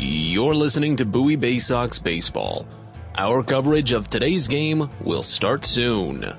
You're listening to Bowie Bay Sox Baseball. Our coverage of today's game will start soon.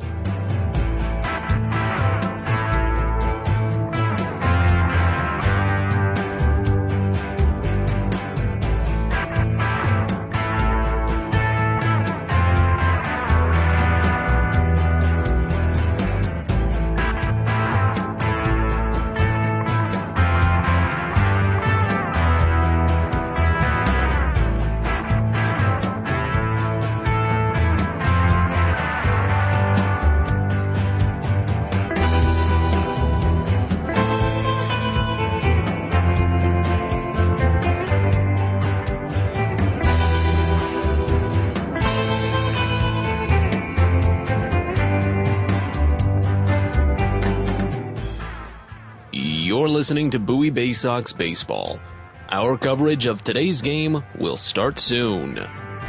You're listening to Bowie Bay Sox Baseball. Our coverage of today's game will start soon.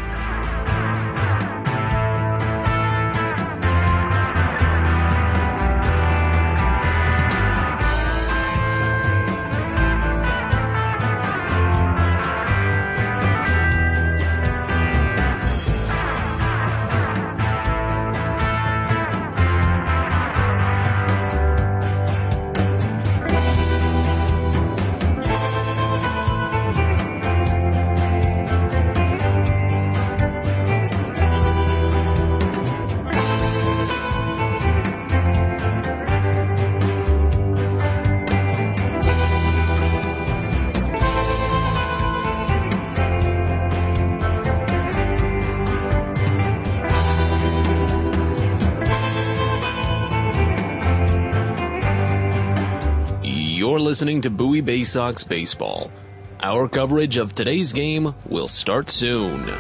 You're listening to Bowie Bay Sox Baseball. Our coverage of today's game will start soon.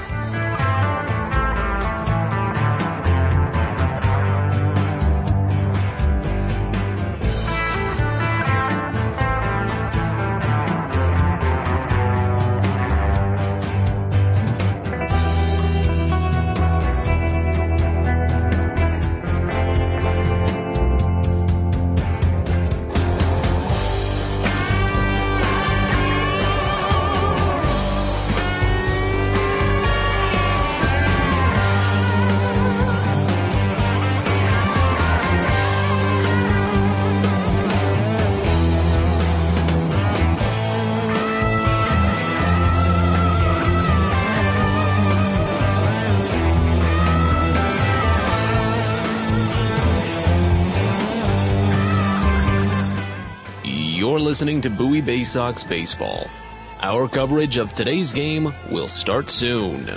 You're listening to Bowie Bay Sox Baseball. Our coverage of today's game will start soon.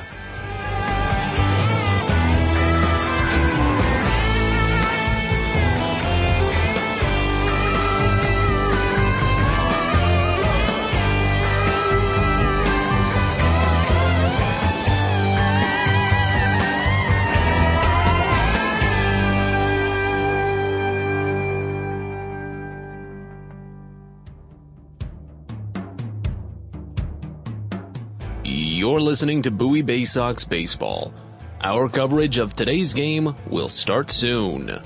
You're listening to Bowie Bay Sox Baseball. Our coverage of today's game will start soon.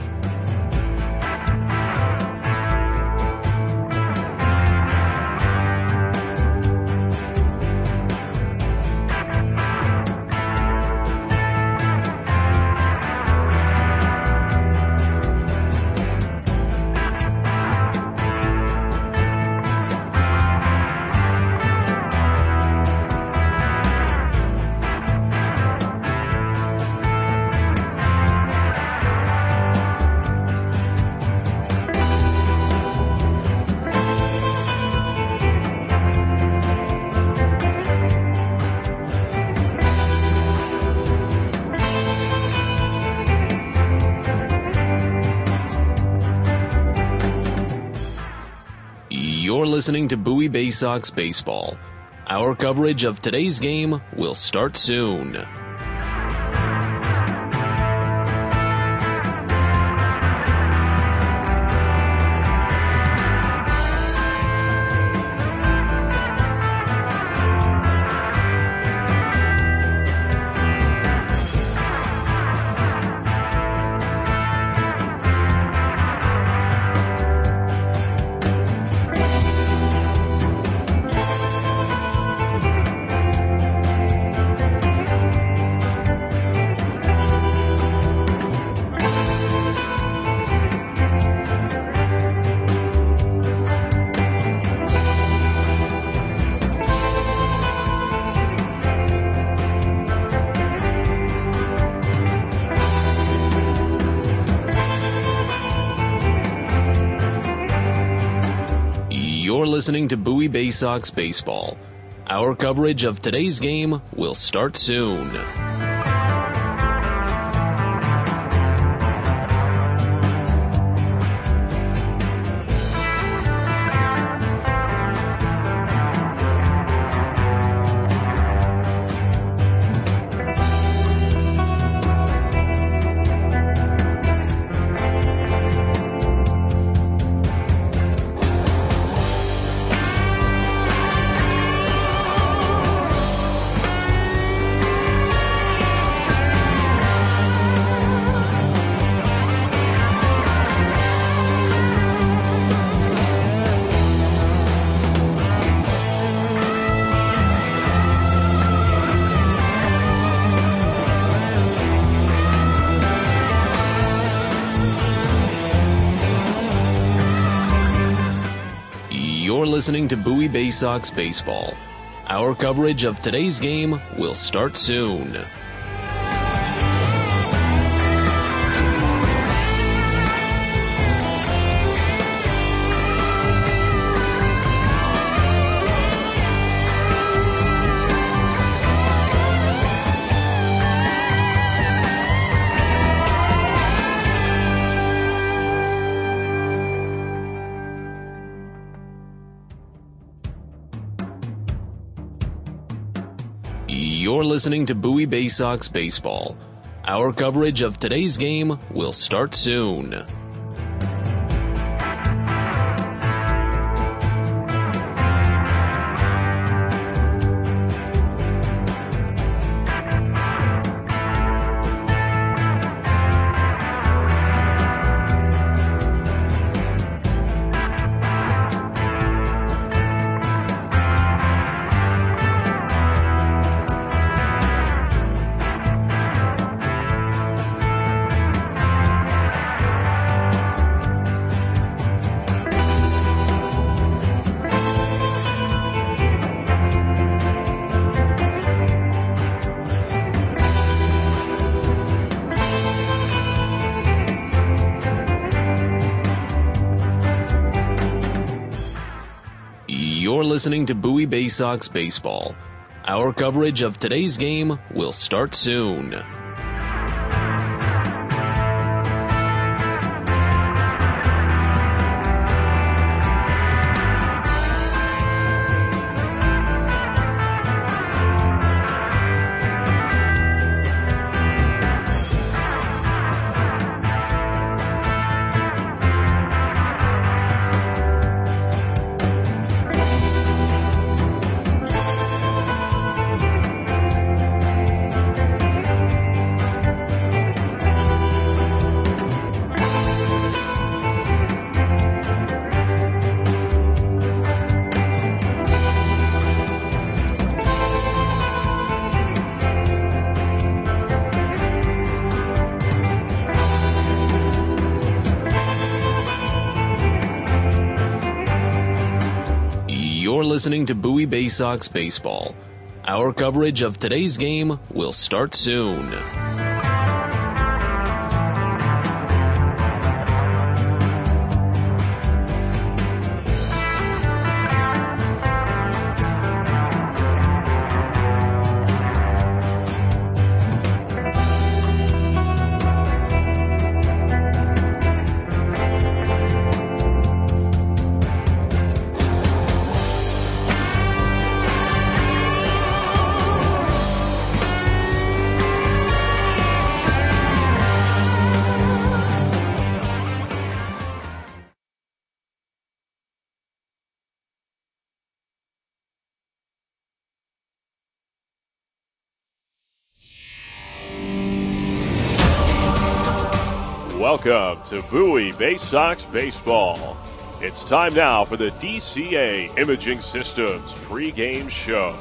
You're listening to Bowie Bay Sox Baseball. Our coverage of today's game will start soon. You're listening to Bowie Bay Sox Baseball. Our coverage of today's game will start soon. You're listening to Bowie Bay Sox Baseball. Our coverage of today's game will start soon. You're listening to Bowie Bay Sox Baseball. Our coverage of today's game will start soon. You're listening to Bowie Bay Sox Baseball. Our coverage of today's game will start soon. You're listening to Bowie Bay Sox Baseball. Our coverage of today's game will start soon. Welcome to Bowie Bay Sox Baseball. It's time now for the DCA Imaging Systems pregame show.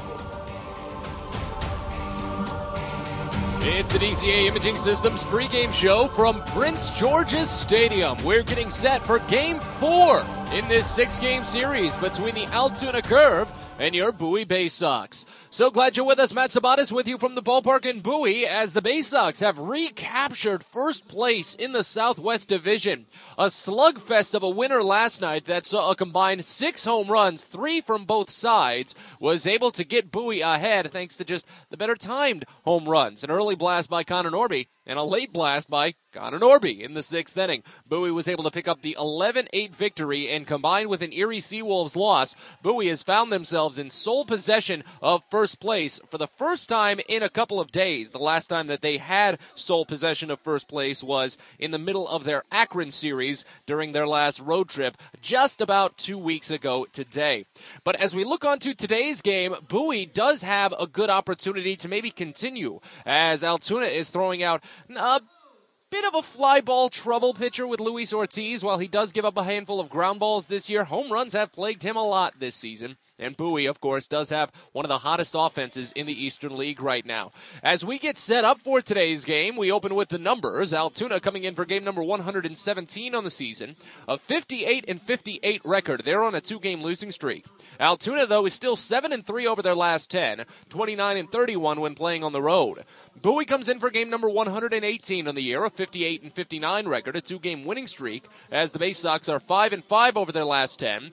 It's the DCA Imaging Systems pregame show from Prince George's Stadium. We're getting set for Game 4 in this 6-game series between the Altoona Curve and your Bowie Bay Sox. So glad you're with us. Matt Sabatis with you from the ballpark in Bowie as the Bay Sox have recaptured first place in the Southwest Division. A slugfest of a winner last night that saw a combined 6 home runs, 3 from both sides, was able to get Bowie ahead thanks to just the better timed home runs. An early blast by Connor Norby and a late blast by Connor Norby in the 6th inning. Bowie was able to pick up the 11-8 victory, and combined with an Erie Seawolves loss, Bowie has found themselves in sole possession of first place for the first time in a couple of days. The last time that they had sole possession of first place was in the middle of their Akron series during their last road trip just about 2 weeks ago today. But as we look on to today's game, Bowie does have a good opportunity to maybe continue, as Altoona is throwing out a bit of a fly ball trouble pitcher with Luis Ortiz. While he does give up a handful of ground balls this year, home runs have plagued him a lot this season. And Bowie, of course, does have one of the hottest offenses in the Eastern League right now. As we get set up for today's game, we open with the numbers. Altoona coming in for game number 117 on the season. A 58-58 record. They're on a 2-game losing streak. Altoona, though, is still 7-3 over their last 10, 29-31 when playing on the road. Bowie comes in for game number 118 on the year, a 58-59 record, a 2-game winning streak, as the Bay Sox are 5-5 over their last 10,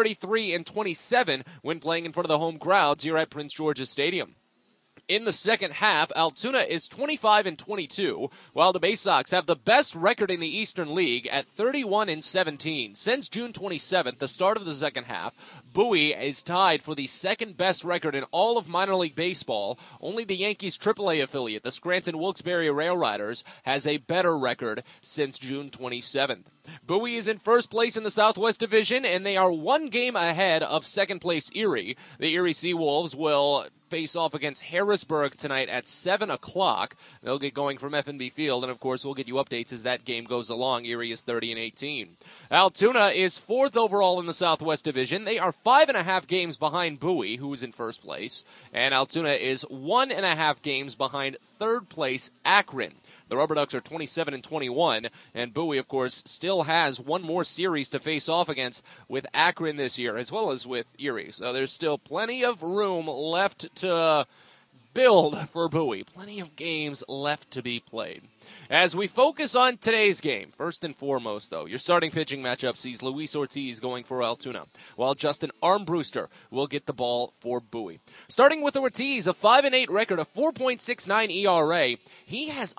33-27 when playing in front of the home crowds here at Prince George's Stadium. In the second half, Altoona is 25-22, while the Bay Sox have the best record in the Eastern League at 31-17. Since June 27th, the start of the second half, Bowie is tied for the second best record in all of minor league baseball. Only the Yankees' AAA affiliate, the Scranton Wilkes-Barre Rail Riders, has a better record since June 27th. Bowie is in first place in the Southwest Division, and they are 1 game ahead of second place Erie. The Erie Seawolves will face off against Harrisburg tonight at 7 o'clock. They'll get going from F&B Field, and of course we'll get you updates as that game goes along. Erie is 30-18. Altoona is 4th overall in the Southwest Division. They are 5.5 games behind Bowie, who is in first place, and Altoona is 1.5 games behind third place Akron. The Rubber Ducks are 27-21, and Bowie, of course, still has one more series to face off against with Akron this year, as well as with Erie. So there's still plenty of room left to build for Bowie. Plenty of games left to be played. As we focus on today's game, first and foremost, though, your starting pitching matchup sees Luis Ortiz going for Altoona, while Justin Armbruster will get the ball for Bowie. Starting with Ortiz, a 5-8 record, a 4.69 ERA. He has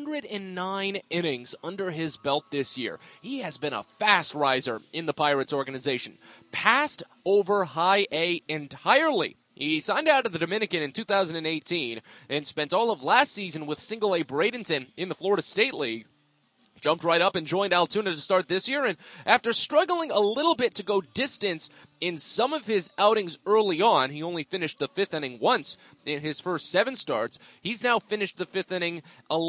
109 innings under his belt this year. He has been a fast riser in the Pirates organization. Passed over high A entirely. He signed out of the Dominican in 2018 and spent all of last season with Single-A Bradenton in the Florida State League. Jumped right up and joined Altoona to start this year, and after struggling a little bit to go distance in some of his outings early on, he only finished the 5th inning once in his first 7 starts. He's now finished the 5th inning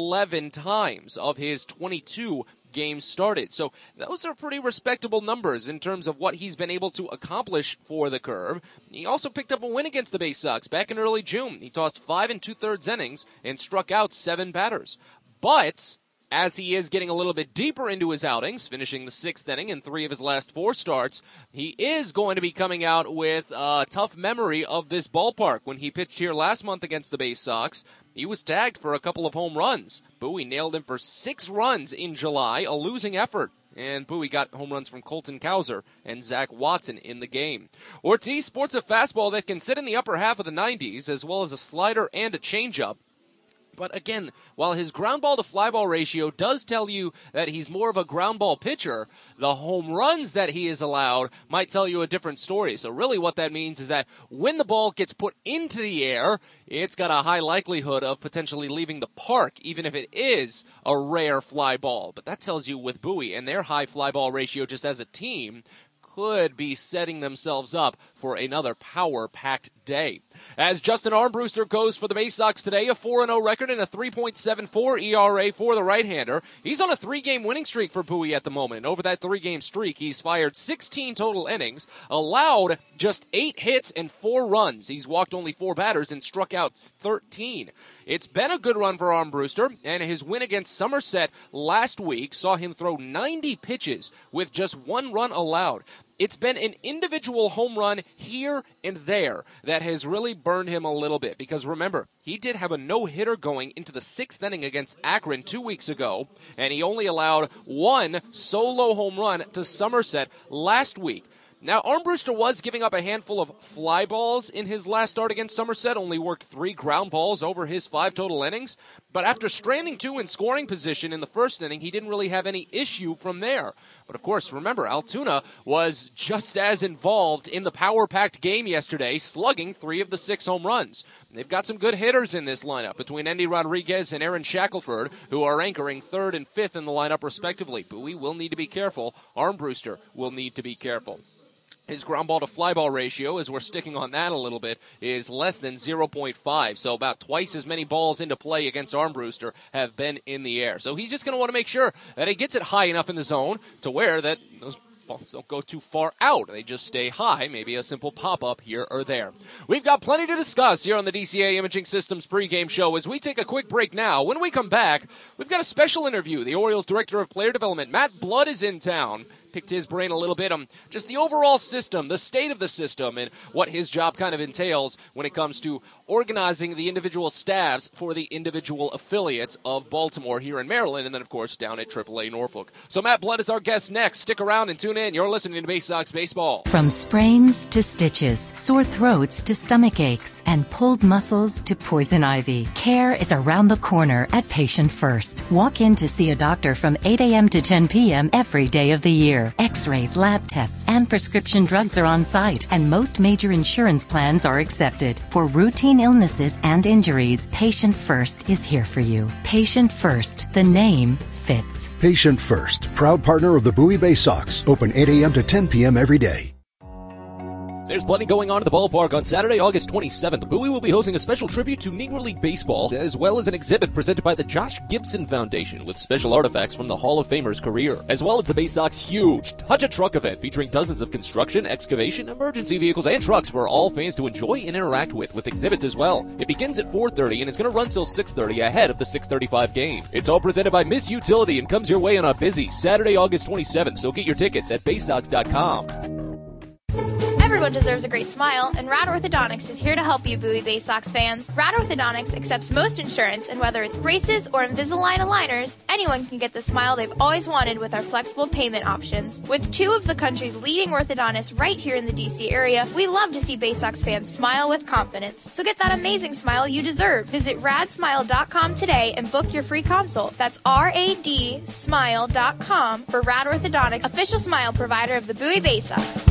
11 times of his 22 games started. So those are pretty respectable numbers in terms of what he's been able to accomplish for the Curve. He also picked up a win against the Bay Sox back in early June. He tossed 5 2/3 innings and struck out 7 batters. But as he is getting a little bit deeper into his outings, finishing the 6th inning in 3 of his last 4 starts, he is going to be coming out with a tough memory of this ballpark. When he pitched here last month against the Bay Sox, he was tagged for a couple of home runs. Bowie nailed him for 6 runs in July, a losing effort. And Bowie got home runs from Colton Cowser and Zach Watson in the game. Ortiz sports a fastball that can sit in the upper half of the 90s, as well as a slider and a changeup. But again, while his ground ball to fly ball ratio does tell you that he's more of a ground ball pitcher, the home runs that he is allowed might tell you a different story. So really what that means is that when the ball gets put into the air, it's got a high likelihood of potentially leaving the park, even if it is a rare fly ball. But that tells you with Bowie and their high fly ball ratio just as a team, could be setting themselves up for another power-packed day. As Justin Armbruster goes for the Bay Sox today, a 4-0 record and a 3.74 ERA for the right-hander. He's on a 3-game winning streak for Bowie at the moment. Over that 3-game streak, he's fired 16 total innings, allowed just 8 hits and 4 runs. He's walked only 4 batters and struck out 13. It's been a good run for Armbruster, and his win against Somerset last week saw him throw 90 pitches with just 1 run allowed. It's been an individual home run here and there that has really burned him a little bit. Because remember, he did have a no-hitter going into the 6th inning against Akron 2 weeks ago, and he only allowed one solo home run to Somerset last week. Now, Armbruster was giving up a handful of fly balls in his last start against Somerset, only worked 3 ground balls over his 5 total innings. But after stranding 2 in scoring position in the 1st inning, he didn't really have any issue from there. But of course, remember, Altoona was just as involved in the power-packed game yesterday, slugging 3 of the 6 home runs. They've got some good hitters in this lineup between Andy Rodriguez and Aaron Shackelford, who are anchoring 3rd and 5th in the lineup respectively. Bowie will need to be careful. Armbruster will need to be careful. His ground ball to fly ball ratio, as we're sticking on that a little bit, is less than 0.5. So about twice as many balls into play against Armbruster have been in the air. So he's just going to want to make sure that he gets it high enough in the zone to where that those balls don't go too far out. They just stay high, maybe a simple pop-up here or there. We've got plenty to discuss here on the DCA Imaging Systems pregame show as we take a quick break now. When we come back, we've got a special interview. The Orioles Director of Player Development, Matt Blood, is in town. Picked his brain a little bit on just the overall system, the state of the system, and what his job kind of entails when it comes to organizing the individual staffs for the individual affiliates of Baltimore here in Maryland, and then, of course, down at AAA Norfolk. So Matt Blood is our guest next. Stick around and tune in. You're listening to Bay Sox Baseball. From sprains to stitches, sore throats to stomach aches, and pulled muscles to poison ivy, care is around the corner at Patient First. Walk in to see a doctor from 8 a.m. to 10 p.m. every day of the year. X-rays, lab tests, and prescription drugs are on site, and most major insurance plans are accepted. For routine illnesses and injuries, Patient First is here for you. Patient First, the name fits. Patient First, proud partner of the Bowie Bay Sox, open 8 a.m. to 10 p.m. every day. There's plenty going on at the ballpark on Saturday, August 27th. Bowie will be hosting a special tribute to Negro League Baseball, as well as an exhibit presented by the Josh Gibson Foundation with special artifacts from the Hall of Famer's career, as well as the Bay Sox huge Touch a Truck event featuring dozens of construction, excavation, emergency vehicles, and trucks for all fans to enjoy and interact with exhibits as well. It begins at 4:30 and is going to run till 6:30 ahead of the 6:35 game. It's all presented by Miss Utility and comes your way on a busy Saturday, August 27th, so get your tickets at baysox.com. Everyone deserves a great smile, and Rad Orthodontics is here to help you, Bowie Bay Sox fans. Rad Orthodontics accepts most insurance, and whether it's braces or Invisalign aligners, anyone can get the smile they've always wanted with our flexible payment options. With 2 of the country's leading orthodontists right here in the DC area, we love to see Bay Sox fans smile with confidence. So get that amazing smile you deserve. Visit radsmile.com today and book your free consult. That's radsmile.com for Rad Orthodontics, official smile provider of the Bowie Bay Sox.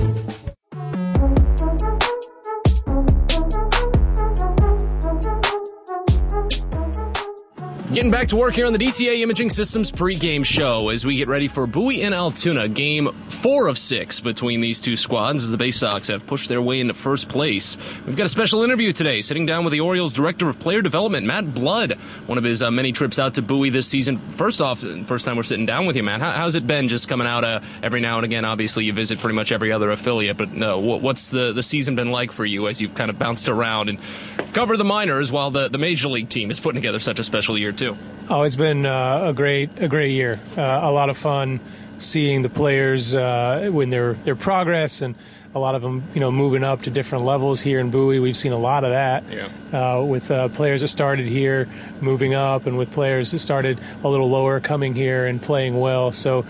Getting back to work here on the DCA Imaging Systems pregame show as we get ready for Bowie and Altoona, game 4 of 6 between these two squads as the Bay Sox have pushed their way into first place. We've got a special interview today, sitting down with the Orioles Director of Player Development, Matt Blood, one of his many trips out to Bowie this season. First off, first time we're sitting down with you, Matt. How's it been just coming out every now and again? Obviously, you visit pretty much every other affiliate, but what's the season been like for you as you've kind of bounced around and covered the minors while the Major League team is putting together such a special year, too? Oh, it's been a great year. A lot of fun seeing the players when their progress, and a lot of them, moving up to different levels here in Bowie. We've seen a lot of that with players that started here moving up, and with players that started a little lower coming here and playing well. So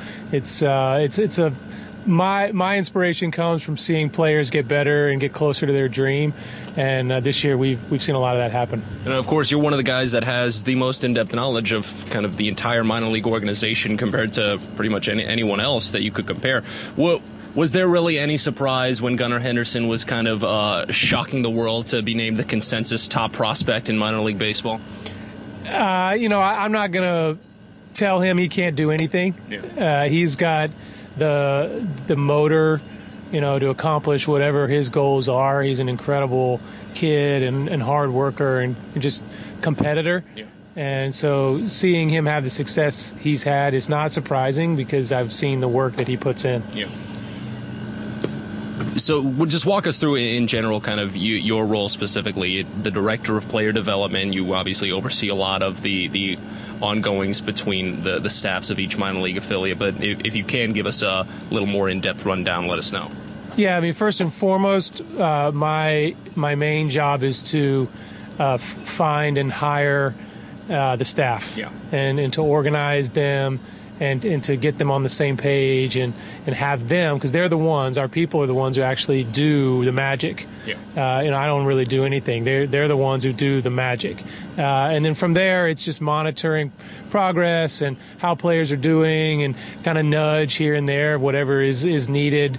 my inspiration comes from seeing players get better and get closer to their dream, and this year we've seen a lot of that happen. And of course, you're one of the guys that has the most in-depth knowledge of kind of the entire minor league organization compared to pretty much anyone else that you could compare. Was there really any surprise when Gunnar Henderson was kind of shocking the world to be named the consensus top prospect in minor league baseball? I'm not going to tell him he can't do anything. Yeah. He's got the motor, to accomplish whatever his goals are. He's an incredible kid and hard worker and just competitor. Yeah. And so seeing him have the success he's had is not surprising because I've seen the work that he puts in. Yeah. So just walk us through in general kind of your role specifically, the Director of Player Development. You obviously oversee a lot of the ongoings between the staffs of each minor league affiliate, but if you can give us a little more in-depth rundown, let us know. Yeah, I mean, first and foremost, my main job is to find and hire the staff, and to organize them and to get them on the same page and have them, because they're the ones, our people are the ones who actually do the magic. I don't really do anything. They're the ones who do the magic. And then from there, it's just monitoring progress and how players are doing and kind of nudge here and there, whatever is needed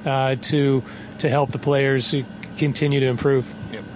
to help the players continue to improve.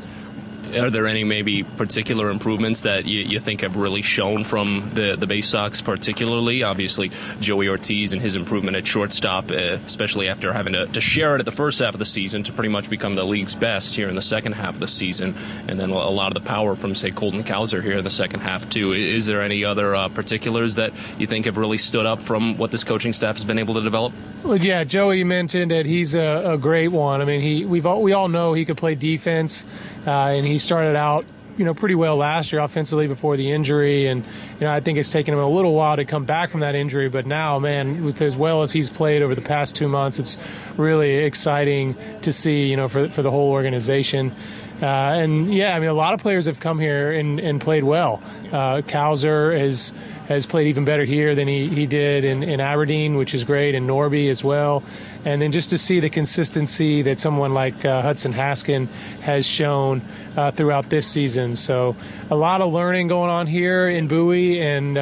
Are there any maybe particular improvements that you think have really shown from the Bay Sox particularly? Obviously, Joey Ortiz and his improvement at shortstop, especially after having to share it at the first half of the season to pretty much become the league's best here in the second half of the season. And then a lot of the power from, say, Colton Cowser here in the second half, too. Is there any other particulars that you think have really stood up from what this coaching staff has been able to develop? Well, yeah, Joey mentioned that he's a great one. I mean, we all know he could play defense, and he started out, pretty well last year offensively before the injury, and I think it's taken him a little while to come back from that injury. But now, man, with as well as he's played over the past 2 months, it's really exciting to see, for the whole organization. And yeah, I mean, a lot of players have come here and played well. Cowser has played even better here than he did in Aberdeen, which is great, and Norby as well. And then just to see the consistency that someone like Hudson Haskin has shown throughout this season. So a lot of learning going on here in Bowie, and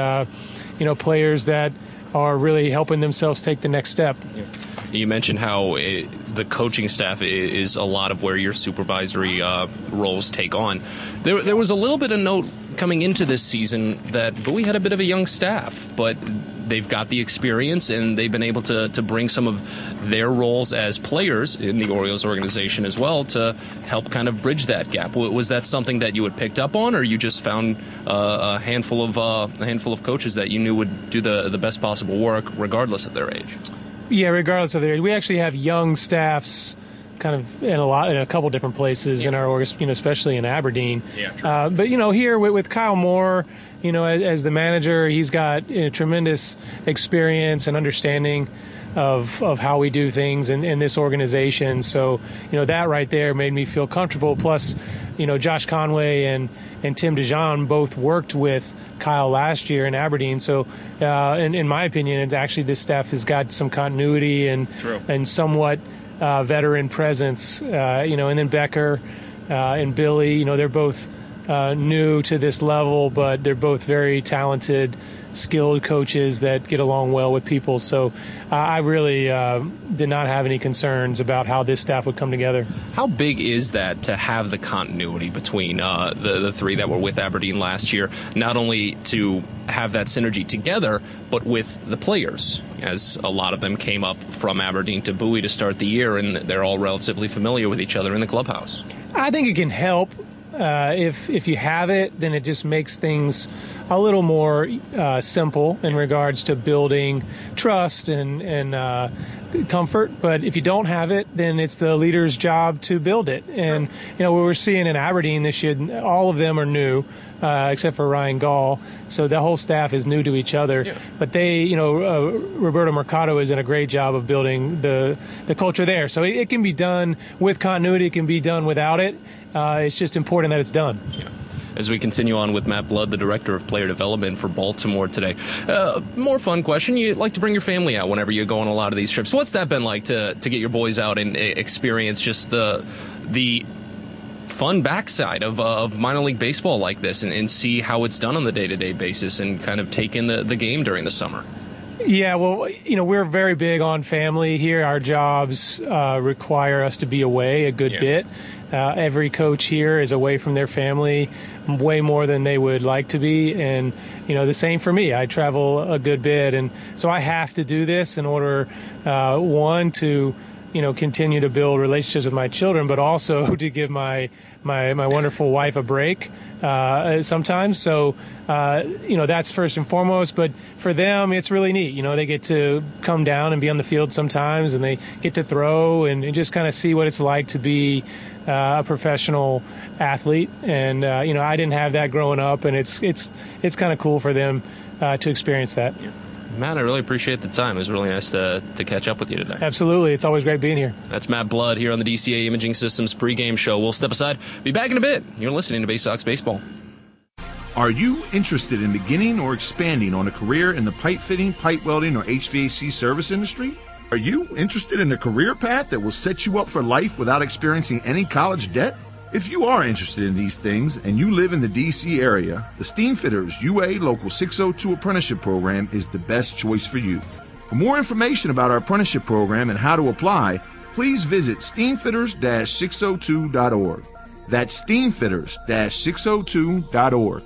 players that are really helping themselves take the next step. You mentioned how the coaching staff is a lot of where your supervisory roles take on. There was a little bit of note coming into this season that Bowie had a bit of a young staff, but they've got the experience and they've been able to bring some of their roles as players in the Orioles organization as well to help kind of bridge that gap. Was that something that you had picked up on, or you just found a handful of coaches that you knew would do the best possible work regardless of their age? Yeah, regardless of their age. We actually have young staffs kind of in a couple different places in our org, especially in Aberdeen. But here with Kyle Moore, as the manager, he's got tremendous experience and understanding of how we do things in this organization. So that right there made me feel comfortable. Plus, Josh Conway and Tim DeJean both worked with Kyle last year in Aberdeen. So in my opinion, actually this staff has got some continuity and somewhat veteran presence, and then Becker and Billy, they're both new to this level, but they're both very talented, skilled coaches that get along well with people. So I really did not have any concerns about how this staff would come together. How big is that to have the continuity between the three that were with Aberdeen last year, not only to have that synergy together, but with the players, as a lot of them came up from Aberdeen to Bowie to start the year, and they're all relatively familiar with each other in the clubhouse? I think it can help. If you have it, then it just makes things a little more simple in regards to building trust and comfort. But if you don't have it, then it's the leader's job to build it. And what we're seeing in Aberdeen this year, all of them are new, except for Ryan Gall. So the whole staff is new to each other. But they, Roberto Mercado is in a great job of building the culture there. So it can be done with continuity. It can be done without it. It's just important that it's done. As we continue on with Matt Blood, the Director of Player Development for Baltimore today. More fun question. You like to bring your family out whenever you go on a lot of these trips. What's that been like to get your boys out and experience just the fun backside of minor league baseball like this and see how it's done on the day-to-day basis and kind of take in the game during the summer? Yeah, well, we're very big on family here. Our jobs require us to be away a good bit. Every coach here is away from their family way more than they would like to be. And, the same for me. I travel a good bit. And so I have to do this in order, one, to continue to build relationships with my children, but also to give my wonderful wife a break sometimes. So, that's first and foremost. But for them, it's really neat. They get to come down and be on the field sometimes, and they get to throw and just kind of see what it's like to be a professional athlete. And, I didn't have that growing up, and it's kind of cool for them to experience that. Matt, I really appreciate the time. It was really nice to catch up with you today. Absolutely. It's always great being here. That's Matt Blood here on the DCA Imaging Systems pregame show. We'll step aside. Be back in a bit. You're listening to Bay Sox Baseball. Are you interested in beginning or expanding on a career in the pipe fitting, pipe welding, or HVAC service industry? Are you interested in a career path that will set you up for life without experiencing any college debt? If you are interested in these things and you live in the D.C. area, the Steamfitters UA Local 602 Apprenticeship Program is the best choice for you. For more information about our apprenticeship program and how to apply, please visit steamfitters-602.org. That's steamfitters-602.org.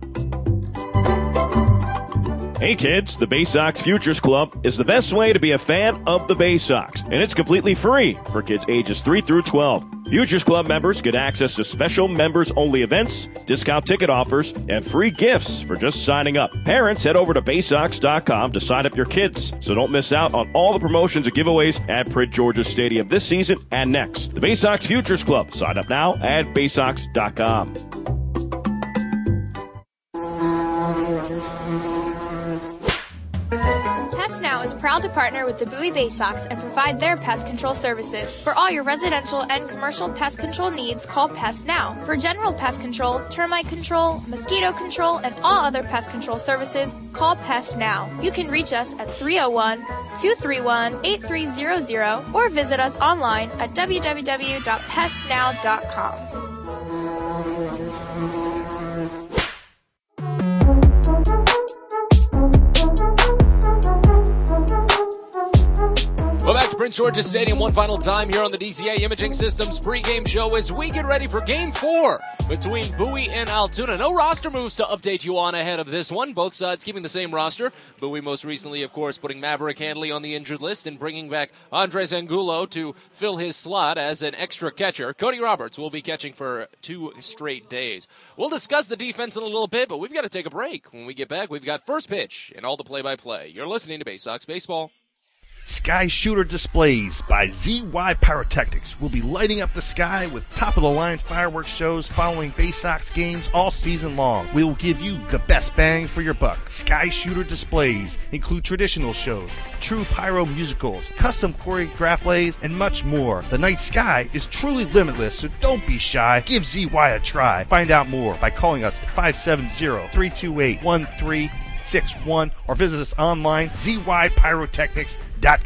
Hey kids, the Bay Sox Futures Club is the best way to be a fan of the Bay Sox, and it's completely free for kids ages 3 through 12. Futures Club members get access to special members-only events, discount ticket offers, and free gifts for just signing up. Parents, head over to BaySox.com to sign up your kids, so don't miss out on all the promotions and giveaways at Prince George's Stadium this season and next. The Bay Sox Futures Club. Sign up now at BaySox.com. Pest Now is proud to partner with the Bowie Bay Sox and provide their pest control services. For all your residential and commercial pest control needs, call Pest Now. For general pest control, termite control, mosquito control, and all other pest control services, call Pest Now. You can reach us at 301-231-8300 or visit us online at www.pestnow.com. Well, back to Prince George's Stadium one final time here on the DCA Imaging Systems pregame show as we get ready for Game 4 between Bowie and Altoona. No roster moves to update you on ahead of this one. Both sides keeping the same roster. Bowie most recently, of course, putting Maverick Handley on the injured list and bringing back Andres Angulo to fill his slot as an extra catcher. Cody Roberts will be catching for 2 straight days. We'll discuss the defense in a little bit, but we've got to take a break. When we get back, we've got first pitch and all the play-by-play. You're listening to Bay Sox Baseball. Sky Shooter Displays by ZY Pyrotechnics will be lighting up the sky with top-of-the-line fireworks shows following Bay Sox games all season long. We will give you the best bang for your buck. Sky Shooter Displays include traditional shows, true pyro musicals, custom choreographed plays, and much more. The night sky is truly limitless, so don't be shy. Give ZY a try. Find out more by calling us at 570-328-1361 or visit us online, zypyrotechnics.com.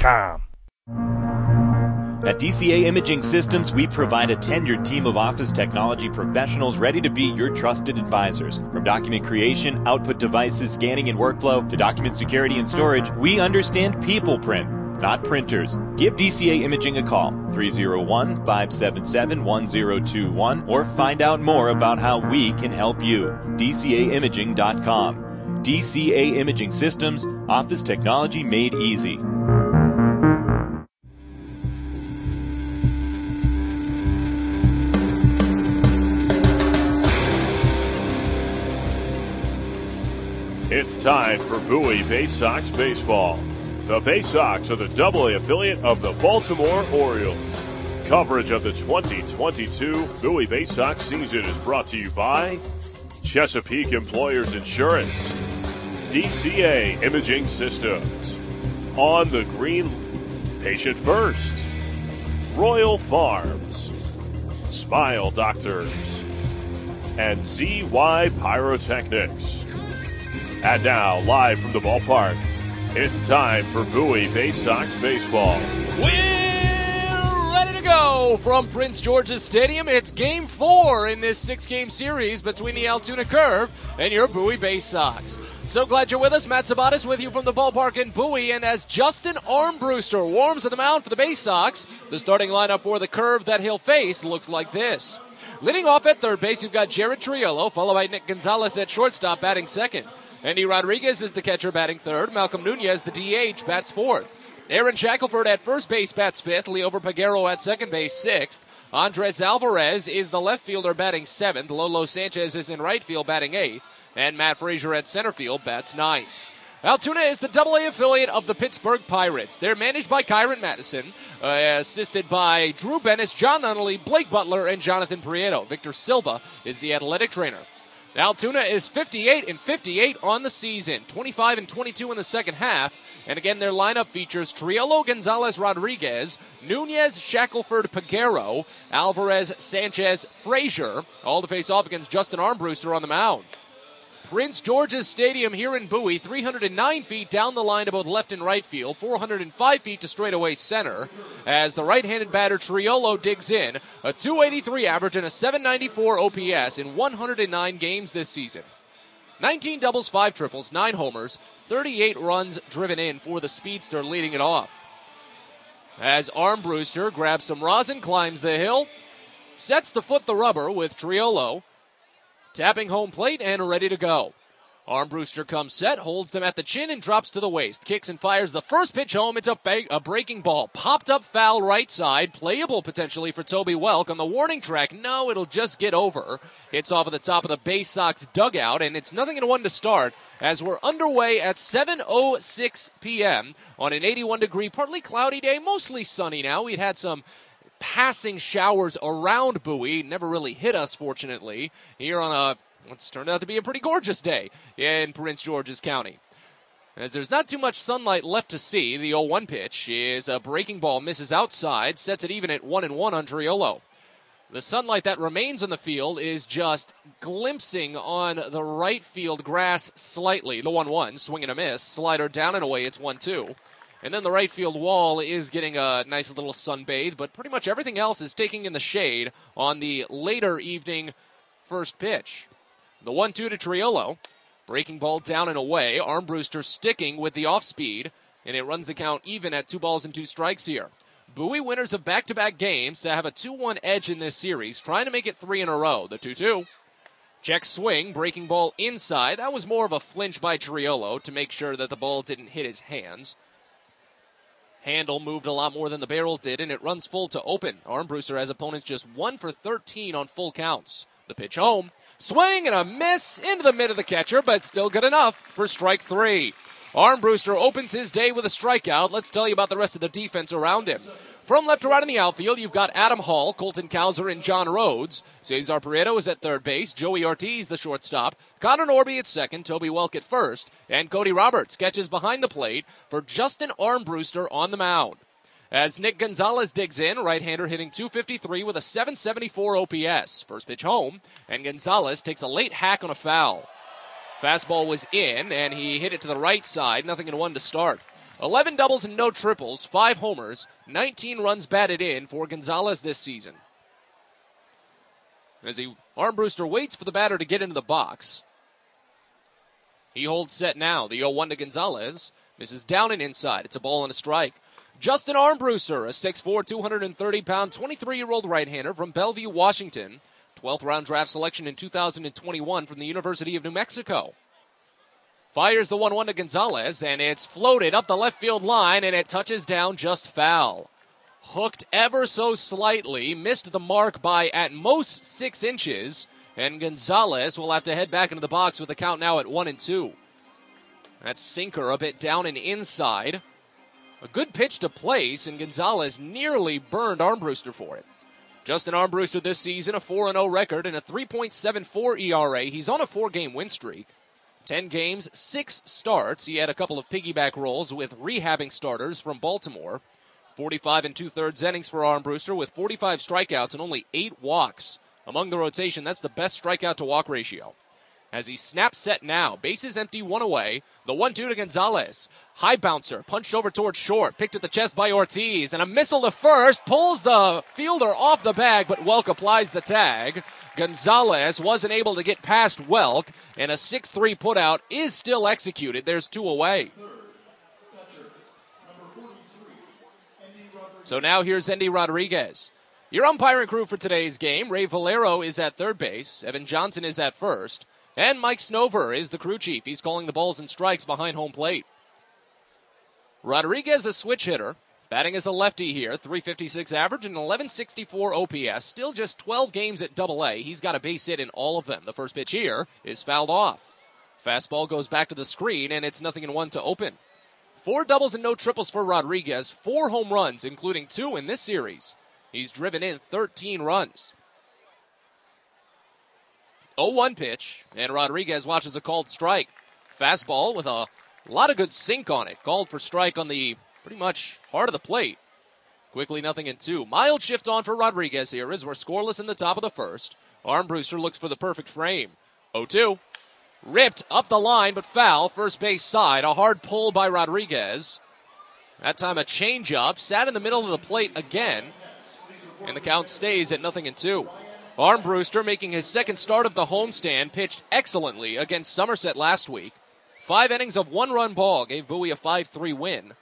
At DCA Imaging Systems, we provide a tenured team of office technology professionals ready to be your trusted advisors. From document creation, output devices, scanning and workflow, to document security and storage, we understand people print, not printers. Give DCA Imaging a call, 301-577-1021, or find out more about how we can help you. DCAimaging.com. DCA Imaging Systems, office technology made easy. It's time for Bowie Bay Sox Baseball. The Bay Sox are the AA affiliate of the Baltimore Orioles. Coverage of the 2022 Bowie Bay Sox season is brought to you by Chesapeake Employers Insurance, DCA Imaging Systems, On the Green, Patient First, Royal Farms, Smile Doctors, and ZY Pyrotechnics. And now, live from the ballpark, it's time for Bowie Bay Sox Baseball. We're ready to go from Prince George's Stadium. It's Game 4 in this 6-game series between the Altoona Curve and your Bowie Bay Sox. So glad you're with us. Matt Sabatis with you from the ballpark in Bowie. And as Justin Armbruster warms at the mound for the Bay Sox, the starting lineup for the Curve that he'll face looks like this. Leading off at third base, you've got Jared Triolo, followed by Nick Gonzalez at shortstop, batting second. Andy Rodriguez is the catcher, batting third. Malcolm Nunez, the DH, bats fourth. Aaron Shackelford at first base, bats fifth. Leover Peguero at second base, sixth. Andres Alvarez is the left fielder, batting seventh. Lolo Sanchez is in right field, batting eighth. And Matt Frazier at center field, bats ninth. Altoona is the AA affiliate of the Pittsburgh Pirates. They're managed by Kyron Madison, assisted by Drew Bennis, John Nunnally, Blake Butler, and Jonathan Prieto. Victor Silva is the athletic trainer. Altoona is 58-58 on the season, 25-22 in the second half. And again, their lineup features Triolo, Gonzalez, Rodriguez, Nunez, Shackelford, Peguero, Alvarez, Sanchez, Frazier, all to face off against Justin Armbruster on the mound. Prince George's Stadium here in Bowie, 309 feet down the line to both left and right field, 405 feet to straightaway center, as the right-handed batter Triolo digs in, a .283 average and a .794 OPS in 109 games this season. 19 doubles, 5 triples, 9 homers, 38 runs driven in for the speedster leading it off. As Armbruster grabs some rosin, climbs the hill, sets to foot the rubber with Triolo, tapping home plate and ready to go. Armbruster comes set, holds them at the chin and drops to the waist. Kicks and fires the first pitch home. It's a breaking ball. Popped up foul right side. Playable potentially for Toby Welk on the warning track. No, it'll just get over. Hits off at the top of the Bay Sox dugout, and it's 0-1 to start as we're underway at 7:06 p.m. on an 81-degree, partly cloudy day, mostly sunny now. We'd had some passing showers around Bowie, never really hit us, fortunately, here on what's turned out to be a pretty gorgeous day in Prince George's County. As there's not too much sunlight left to see, the 0-1 pitch is a breaking ball, misses outside, sets it even at 1-1 on Triolo. The sunlight that remains on the field is just glimpsing on the right field grass slightly. The 1-1, swing and a miss, slider down and away, it's 1-2. And then the right field wall is getting a nice little sunbathe, but pretty much everything else is taking in the shade on the later evening first pitch. The 1-2 to Triolo. Breaking ball down and away. Armbruster sticking with the off-speed, and it runs the count even at 2 balls and 2 strikes here. Bowie winners of back-to-back games to have a 2-1 edge in this series, trying to make it 3 in a row. The 2-2. Check swing, breaking ball inside. That was more of a flinch by Triolo to make sure that the ball didn't hit his hands. Handle moved a lot more than the barrel did, and it runs full to open. Armbruster has opponents just 1 for 13 on full counts. The pitch home. Swing and a miss into the mid of the catcher, but still good enough for strike 3. Armbruster opens his day with a strikeout. Let's tell you about the rest of the defense around him. From left to right in the outfield, you've got Adam Hall, Colton Cowser, and John Rhodes. Cesar Prieto is at third base. Joey Ortiz, the shortstop. Connor Norby at second. Toby Welk at first. And Cody Roberts catches behind the plate for Justin Armbruster on the mound. As Nick Gonzalez digs in, right-hander hitting .253 with a .774 OPS. First pitch home, and Gonzalez takes a late hack on a foul. Fastball was in, and he hit it to the right side. 0-1 to start. 11 doubles and no triples, 5 homers, 19 runs batted in for Gonzalez this season. As Armbruster waits for the batter to get into the box. He holds set now. The 0-1 to Gonzalez. Misses down and inside. It's a ball and a strike. Justin Armbruster, a 6'4", 230-pound, 23-year-old right-hander from Bellevue, Washington. 12th round draft selection in 2021 from the University of New Mexico. Fires the 1-1 to Gonzalez, and it's floated up the left field line, and it touches down just foul. Hooked ever so slightly, missed the mark by at most 6 inches, and Gonzalez will have to head back into the box with the count now at 1-2. That sinker a bit down and inside. A good pitch to place, and Gonzalez nearly burned Armbruster for it. Justin Armbruster this season, a 4-0 record and a 3.74 ERA. He's on a 4-game win streak. 10 games, 6 starts. He had a couple of piggyback roles with rehabbing starters from Baltimore. 45 2/3 innings for Armbruster with 45 strikeouts and only 8 walks. Among the rotation, that's the best strikeout to walk ratio. As he snaps set now, bases empty, 1 away. The 1-2 to Gonzalez. High bouncer, punched over towards short, picked at the chest by Ortiz, and a missile to first, pulls the fielder off the bag, but Welk applies the tag. Gonzalez wasn't able to get past Welk, and a 6-3 putout is still executed. There's 2 away. So now here's Endy Rodriguez. Your umpiring crew for today's game. Ray Valero is at third base. Evan Johnson is at first. And Mike Snover is the crew chief. He's calling the balls and strikes behind home plate. Rodriguez, a switch hitter. Batting as a lefty here. .356 average and .1164 OPS. Still just 12 games at AA. He's got a base hit in all of them. The first pitch here is fouled off. Fastball goes back to the screen, and it's 0-1 to open. 4 doubles and no triples for Rodriguez. 4 home runs, including 2 in this series. He's driven in 13 runs. 0-1 pitch, and Rodriguez watches a called strike. Fastball with a lot of good sink on it. Called for strike on the pretty much heart of the plate. Quickly 0-2. Mild shift on for Rodriguez here as we're scoreless in the top of the first. Armbruster looks for the perfect frame. 0-2. Ripped up the line, but foul. First base side. A hard pull by Rodriguez. That time a changeup. Sat in the middle of the plate again. And the count stays at 0-2. Armbruster, making his second start of the homestand, pitched excellently against Somerset last week. 5 innings of 1-run ball gave Bowie a 5-3 win.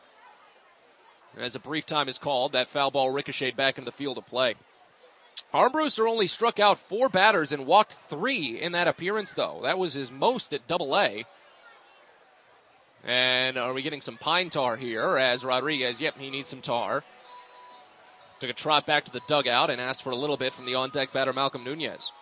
As a brief time is called, that foul ball ricocheted back into the field of play. Armbruster only struck out 4 batters and walked 3 in that appearance, though. That was his most at Double-A. And are we getting some pine tar here as Rodriguez, yep, he needs some tar. Took a trot back to the dugout and asked for a little bit from the on-deck batter Malcolm Nunez.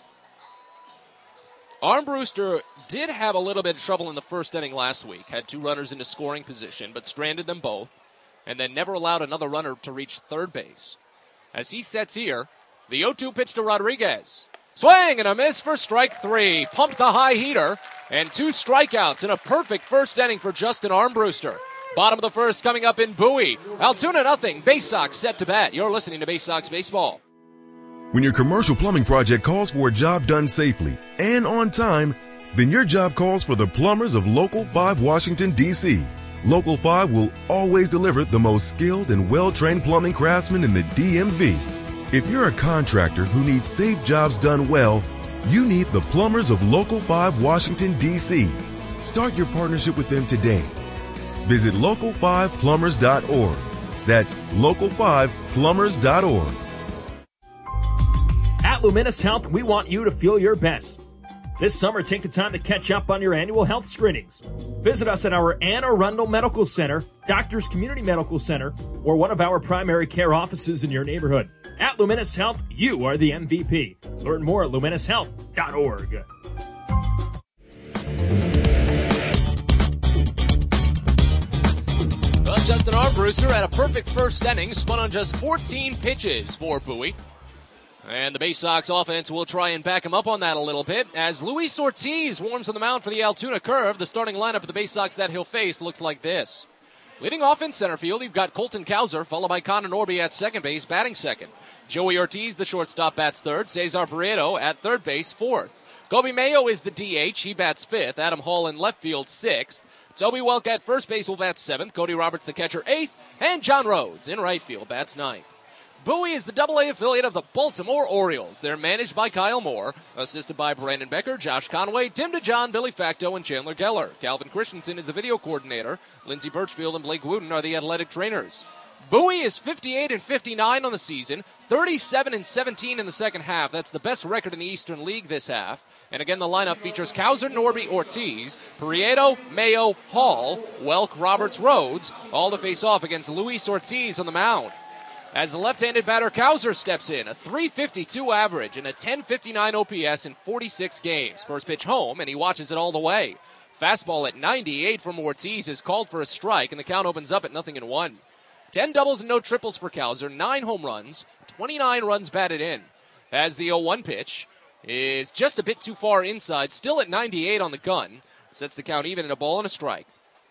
Armbruster did have a little bit of trouble in the first inning last week. Had 2 runners into scoring position, but stranded them both, and then never allowed another runner to reach third base. As he sets here, the 0-2 pitch to Rodriguez. Swing and a miss for strike 3. Pumped the high heater, and 2 strikeouts in a perfect first inning for Justin Armbruster. Bottom of the first coming up in Bowie. Altoona 0. Bay Sox set to bat. You're listening to Bay Sox Baseball. When your commercial plumbing project calls for a job done safely and on time, then your job calls for the plumbers of Local 5 Washington, D.C. Local 5 will always deliver the most skilled and well-trained plumbing craftsmen in the DMV. If you're a contractor who needs safe jobs done well, you need the plumbers of Local 5 Washington, D.C. Start your partnership with them today. Visit local5plumbers.org. That's local5plumbers.org. At Luminous Health, we want you to feel your best. This summer, take the time to catch up on your annual health screenings. Visit us at our Anne Arundel Medical Center, Doctors Community Medical Center, or one of our primary care offices in your neighborhood. At Luminous Health, you are the MVP. Learn more at luminoushealth.org. Well, Justin Armbruster had a perfect first inning, spun on just 14 pitches for Bowie. And the Bay Sox offense will try and back him up on that a little bit. As Luis Ortiz warms on the mound for the Altoona Curve, the starting lineup for the Bay Sox that he'll face looks like this. Leading off in center field, you've got Colton Cowser, followed by Connor Norby at second base, batting second. Joey Ortiz, the shortstop, bats third. Cesar Prieto at third base, fourth. Kobe Mayo is the DH. He bats fifth. Adam Hall in left field, sixth. Toby Welk at first base will bat seventh. Cody Roberts, the catcher, eighth. And John Rhodes in right field bats ninth. Bowie is the Double-A affiliate of the Baltimore Orioles. They're managed by Kyle Moore, assisted by Brandon Becker, Josh Conway, Tim DeJohn, Billy Facto, and Chandler Geller. Calvin Christensen is the video coordinator. Lindsey Birchfield and Blake Wooten are the athletic trainers. Bowie is 58-59 on the season, 37-17 in the second half. That's the best record in the Eastern League this half. And again, the lineup features Cowser, Norby, Ortiz, Prieto, Mayo, Hall, Welk, Roberts, Rhodes, all to face off against Luis Ortiz on the mound. As the left-handed batter Cowser steps in, a .352 average and a .1059 OPS in 46 games. First pitch home, and he watches it all the way. Fastball at 98 from Ortiz is called for a strike, and the count opens up at 0-1. 10 doubles and no triples for Cowser, 9 home runs, 29 runs batted in. As the 0-1 pitch is just a bit too far inside, still at 98 on the gun. Sets the count even in a ball and a strike.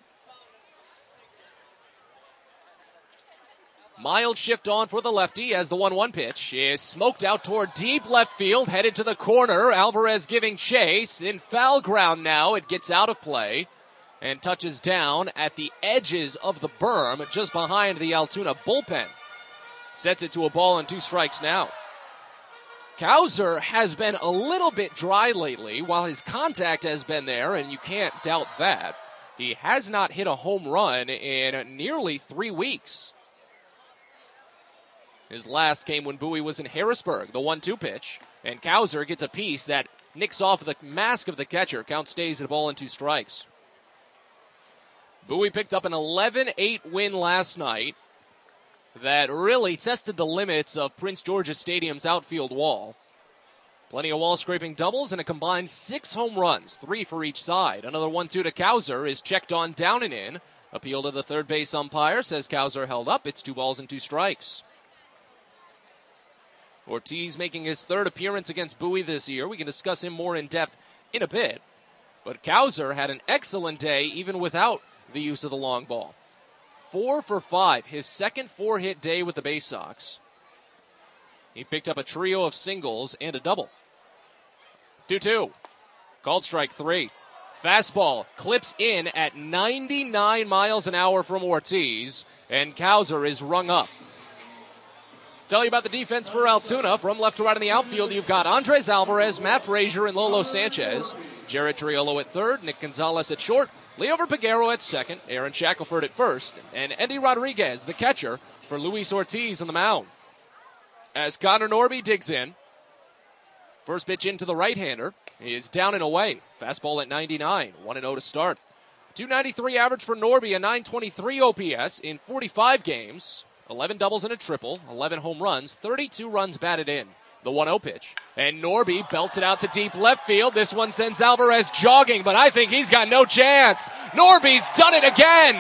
Mild shift on for the lefty as the 1-1 pitch is smoked out toward deep left field, headed to the corner. Alvarez giving chase. In foul ground now, it gets out of play and touches down at the edges of the berm just behind the Altoona bullpen. Sets it to a ball and 2 strikes now. Cowser has been a little bit dry lately, while his contact has been there, and you can't doubt that. He has not hit a home run in nearly 3 weeks. His last came when Bowie was in Harrisburg, the 1-2 pitch. And Cowser gets a piece that nicks off the mask of the catcher. Count stays at a ball and 2 strikes. Bowie picked up an 11-8 win last night that really tested the limits of Prince George's Stadium's outfield wall. Plenty of wall-scraping doubles and a combined 6 home runs, 3 for each side. Another 1-2 to Cowser is checked on down and in. Appeal to the third base umpire, says Cowser held up. It's 2 balls and 2 strikes. Ortiz making his third appearance against Bowie this year. We can discuss him more in depth in a bit. But Cowser had an excellent day even without the use of the long ball. 4 for 5, his second 4-hit day with the Bay Sox. He picked up a trio of singles and a double. 2-2. Called strike 3. Fastball clips in at 99 miles an hour from Ortiz, and Cowser is rung up. Tell you about the defense for Altoona. From left to right in the outfield, you've got Andres Alvarez, Matt Frazier, and Lolo Sanchez. Jared Triolo at third, Nick Gonzalez at short, Leover Peguero at second, Aaron Shackelford at first, and Eddie Rodriguez, the catcher, for Luis Ortiz on the mound. As Connor Norby digs in, first pitch into the right-hander. He is down and away. Fastball at 99, 1-0 to start. 293 average for Norby, a 923 OPS in 45 games. 11 doubles and a triple, 11 home runs, 32 runs batted in. The 1-0 pitch. And Norby belts it out to deep left field. This one sends Alvarez jogging, but I think he's got no chance. Norby's done it again.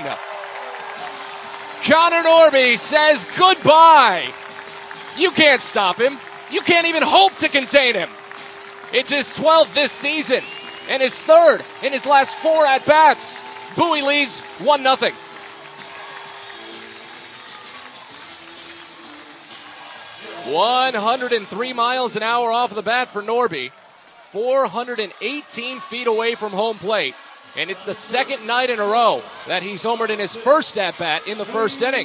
Connor Norby says goodbye. You can't stop him. You can't even hope to contain him. It's his 12th this season and his third in his last 4 at-bats. Bowie leads 1-0. .103 miles an hour off the bat for Norby. 418 feet away from home plate. And it's the second night in a row that he's homered in his first at-bat in the first inning.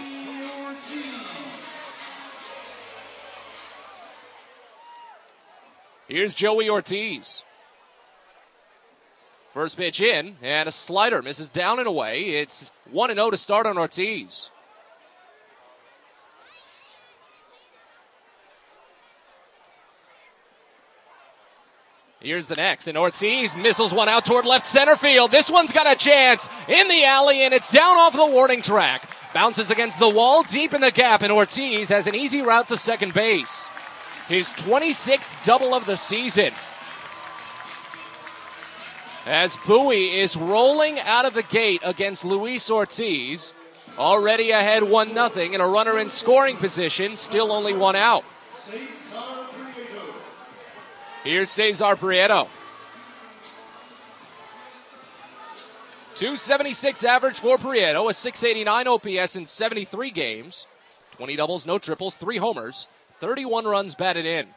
Here's Joey Ortiz. First pitch in, and a slider misses down and away. It's 1-0 to start on Ortiz. Here's the next, and Ortiz missiles one out toward left center field. This one's got a chance in the alley, and it's down off the warning track. Bounces against the wall, deep in the gap, and Ortiz has an easy route to second base. His 26th double of the season. As Bowie is rolling out of the gate against Luis Ortiz, already ahead 1-0, and a runner in scoring position, still only one out. Here's Cesar Prieto. 276 average for Prieto, a 689 OPS in 73 games. 20 doubles, no triples, 3 homers, 31 runs batted in.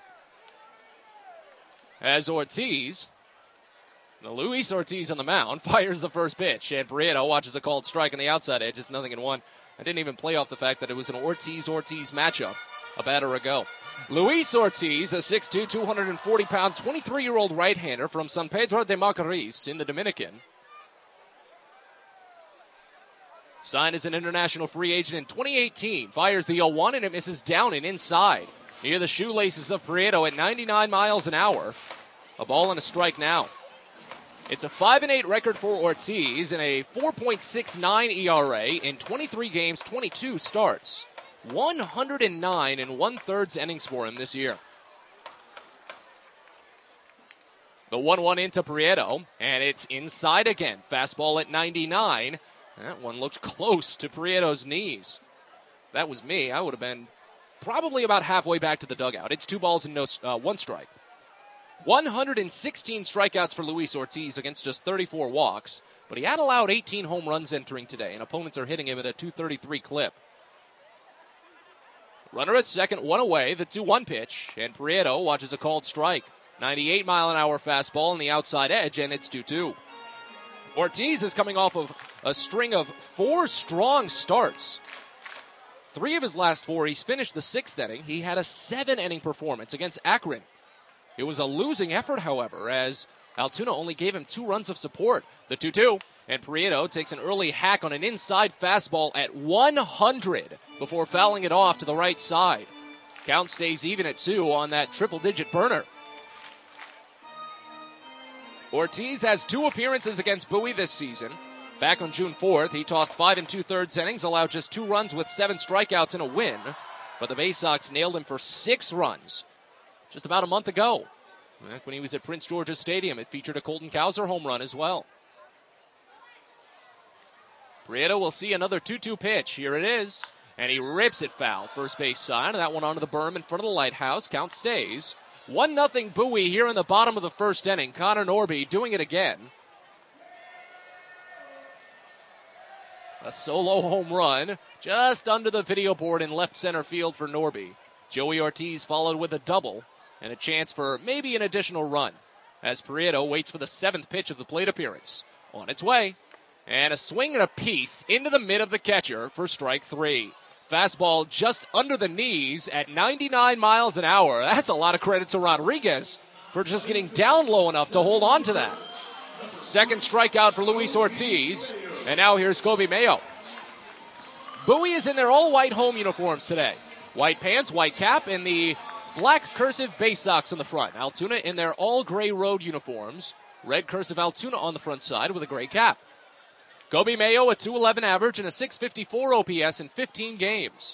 As Ortiz, Luis Ortiz on the mound, fires the first pitch, and Prieto watches a called strike on the outside edge. It's 0-1. I didn't even play off the fact that it was an Ortiz-Ortiz matchup a batter ago. Luis Ortiz, a 6'2", 240-pound, 23-year-old right-hander from San Pedro de Macorís in the Dominican. Signed as an international free agent in 2018. Fires the 0-1, and it misses down and inside. Near the shoelaces of Prieto at 99 miles an hour. A ball and a strike now. It's a 5-8 record for Ortiz and a 4.69 ERA in 23 games, 22 starts. 109 and 1/3 innings for him this year. The 1-1 into Prieto, and it's inside again. Fastball at 99. That one looked close to Prieto's knees. That was me. I would have been probably about halfway back to the dugout. It's 2 balls and 1 strike. 116 strikeouts for Luis Ortiz against just 34 walks, but he had allowed 18 home runs entering today, and opponents are hitting him at a 233 clip. Runner at second, 1 away, the 2-1 pitch, and Prieto watches a called strike. 98-mile-an-hour fastball on the outside edge, and it's 2-2. Ortiz is coming off of a string of 4 strong starts. 3 of his last 4, he's finished the 6th inning. He had a 7-inning performance against Akron. It was a losing effort, however, as Altoona only gave him 2 runs of support. The 2-2, and Prieto takes an early hack on an inside fastball at 100 before fouling it off to the right side. Count stays even at 2 on that triple-digit burner. Ortiz has 2 appearances against Bowie this season. Back on June 4th, he tossed 5 2/3 innings, allowed just 2 runs with 7 strikeouts and a win. But the Bay Sox nailed him for 6 runs just about a month ago. Back when he was at Prince George's Stadium, it featured a Colton Cowser home run as well. Prieto will see another 2-2 pitch. Here it is. And he rips it foul. First base side. That one onto the berm in front of the lighthouse. Count stays. 1-0 Bowie here in the bottom of the first inning. Connor Norby doing it again. A solo home run just under the video board in left center field for Norby. Joey Ortiz followed with a double and a chance for maybe an additional run as Prieto waits for the 7th pitch of the plate appearance. On its way. And a swing and a piece into the mid of the catcher for strike 3. Fastball just under the knees at 99 miles an hour. That's a lot of credit to Rodriguez for just getting down low enough to hold on to that. Second strikeout for Luis Ortiz. And now here's Kobe Mayo. Bowie is in their all-white home uniforms today. White pants, white cap, and the black cursive base socks on the front. Altoona in their all-gray road uniforms. Red cursive Altoona on the front side with a gray cap. Kobe Mayo, a .211 average and a .654 OPS in 15 games.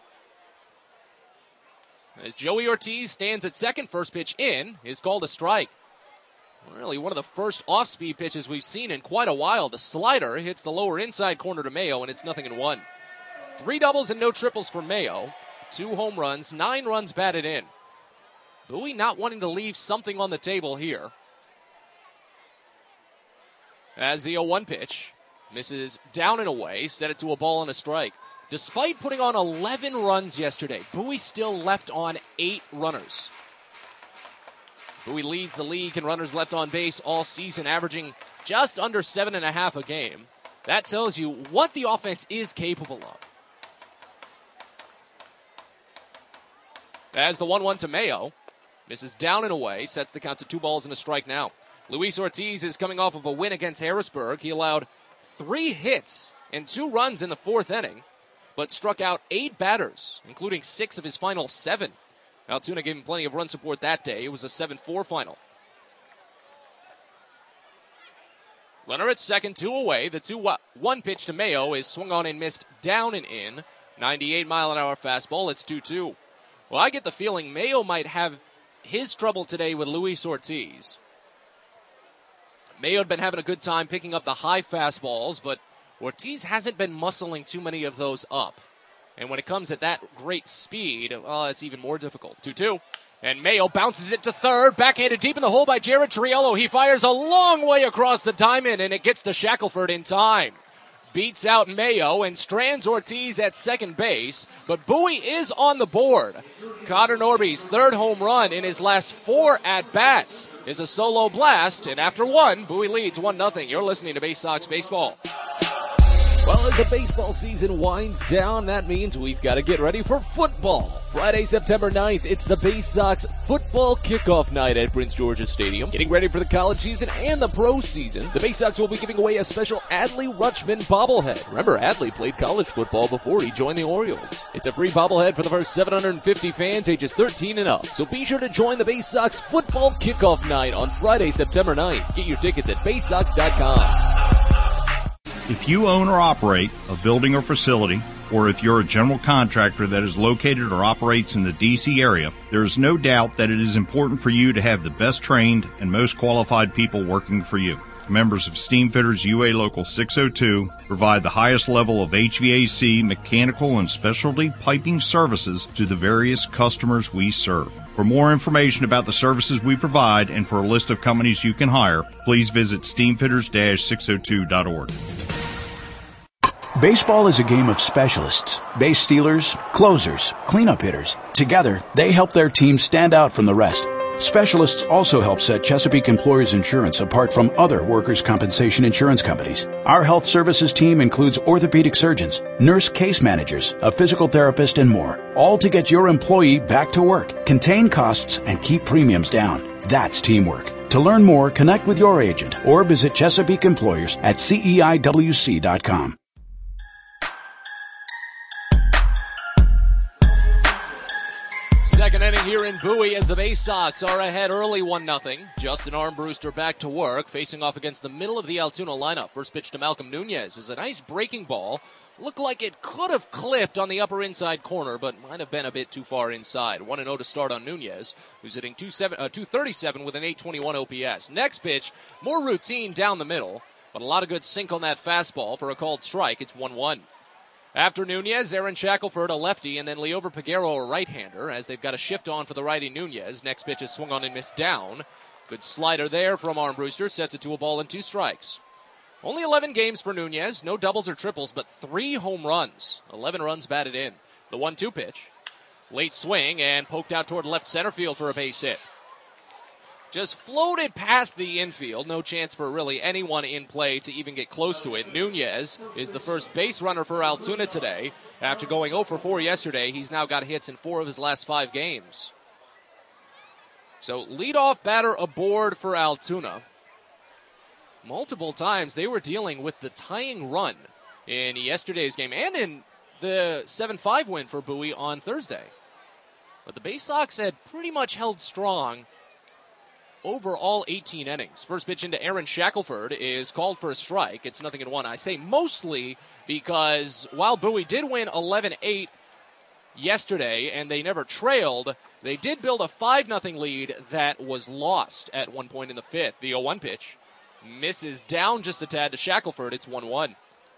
As Joey Ortiz stands at second, first pitch in is called a strike. Really one of the first off-speed pitches we've seen in quite a while. The slider hits the lower inside corner to Mayo, and it's 0-1. 3 doubles and no triples for Mayo. 2 home runs, 9 runs batted in. Bowie not wanting to leave something on the table here. As the 0-1 pitch misses down and away, set it to a ball and a strike. Despite putting on 11 runs yesterday, Bowie still left on 8 runners. Bowie leads the league in runners left on base all season, averaging just under 7.5 a game. That tells you what the offense is capable of. As the 1-1 to Mayo, misses down and away, sets the count to 2 balls and a strike now. Luis Ortiz is coming off of a win against Harrisburg. He allowed 3 hits and 2 runs in the 4th inning, but struck out 8 batters, including 6 of his final 7. Altoona gave him plenty of run support that day. It was a 7-4 final. Runner at second, 2 away. The 2-1 pitch to Mayo is swung on and missed down and in. 98-mile-an-hour fastball. It's 2-2. Well, I get the feeling Mayo might have his trouble today with Luis Ortiz. Mayo had been having a good time picking up the high fastballs, but Ortiz hasn't been muscling too many of those up. And when it comes at that great speed, it's even more difficult. 2-2. And Mayo bounces it to third. Backhanded deep in the hole by Jared Triello. He fires a long way across the diamond, and it gets to Shackelford in time. Beats out Mayo and strands Ortiz at second base, but Bowie is on the board. Connor Norby's 3rd home run in his last 4 at-bats is a solo blast, and after 1, Bowie leads 1-0. You're listening to Bay Sox Baseball. Well, as the baseball season winds down, that means we've got to get ready for football. Friday, September 9th, it's the Bay Sox football kickoff night at Prince George's Stadium. Getting ready for the college season and the pro season, the Bay Sox will be giving away a special Adley Rutschman bobblehead. Remember, Adley played college football before he joined the Orioles. It's a free bobblehead for the first 750 fans ages 13 and up. So be sure to join the Bay Sox football kickoff night on Friday, September 9th. Get your tickets at baysox.com. If you own or operate a building or facility, or if you're a general contractor that is located or operates in the D.C. area, there is no doubt that it is important for you to have the best trained and most qualified people working for you. Members of Steamfitters UA Local 602 provide the highest level of HVAC, mechanical, and specialty piping services to the various customers we serve. For more information about the services we provide and for a list of companies you can hire, please visit steamfitters-602.org. Baseball is a game of specialists. Base stealers, closers, cleanup hitters. Together, they help their team stand out from the rest. Specialists also help set Chesapeake Employers Insurance apart from other workers' compensation insurance companies. Our health services team includes orthopedic surgeons, nurse case managers, a physical therapist, and more, all to get your employee back to work, contain costs, and keep premiums down. That's teamwork. To learn more, connect with your agent or visit Chesapeake Employers at CEIWC.com. Second inning here in Bowie as the Bay Sox are ahead early 1-0. Justin Armbruster back to work, facing off against the middle of the Altoona lineup. First pitch to Malcolm Nunez is a nice breaking ball. Looked like it could have clipped on the upper inside corner, but might have been a bit too far inside. 1-0 to start on Nunez, who's hitting 237 with an 821 OPS. Next pitch, more routine down the middle, but a lot of good sink on that fastball for a called strike. It's 1-1. After Nunez, Aaron Shackelford, a lefty, and then Liover Peguero, a right-hander, as they've got a shift on for the righty Nunez. Next pitch is swung on and missed down. Good slider there from Armbruster, sets it to a ball and 2 strikes. Only 11 games for Nunez, no doubles or triples, but 3 home runs. 11 runs batted in. The 1-2 pitch. Late swing and poked out toward left center field for a base hit. Just floated past the infield. No chance for really anyone in play to even get close to it. Nunez is the first base runner for Altoona today. After going 0 for 4 yesterday, he's now got hits in 4 of his last 5 games. So leadoff batter aboard for Altoona. Multiple times they were dealing with the tying run in yesterday's game and in the 7-5 win for Bowie on Thursday. But the Bay Sox had pretty much held strong over all 18 innings. First pitch into Aaron Shackelford is called for a strike. It's 0-1. I say mostly because while Bowie did win 11-8 yesterday and they never trailed, they did build a 5-0 lead that was lost at one point in the 5th. The 0-1 pitch misses down just a tad to Shackelford. It's 1-1.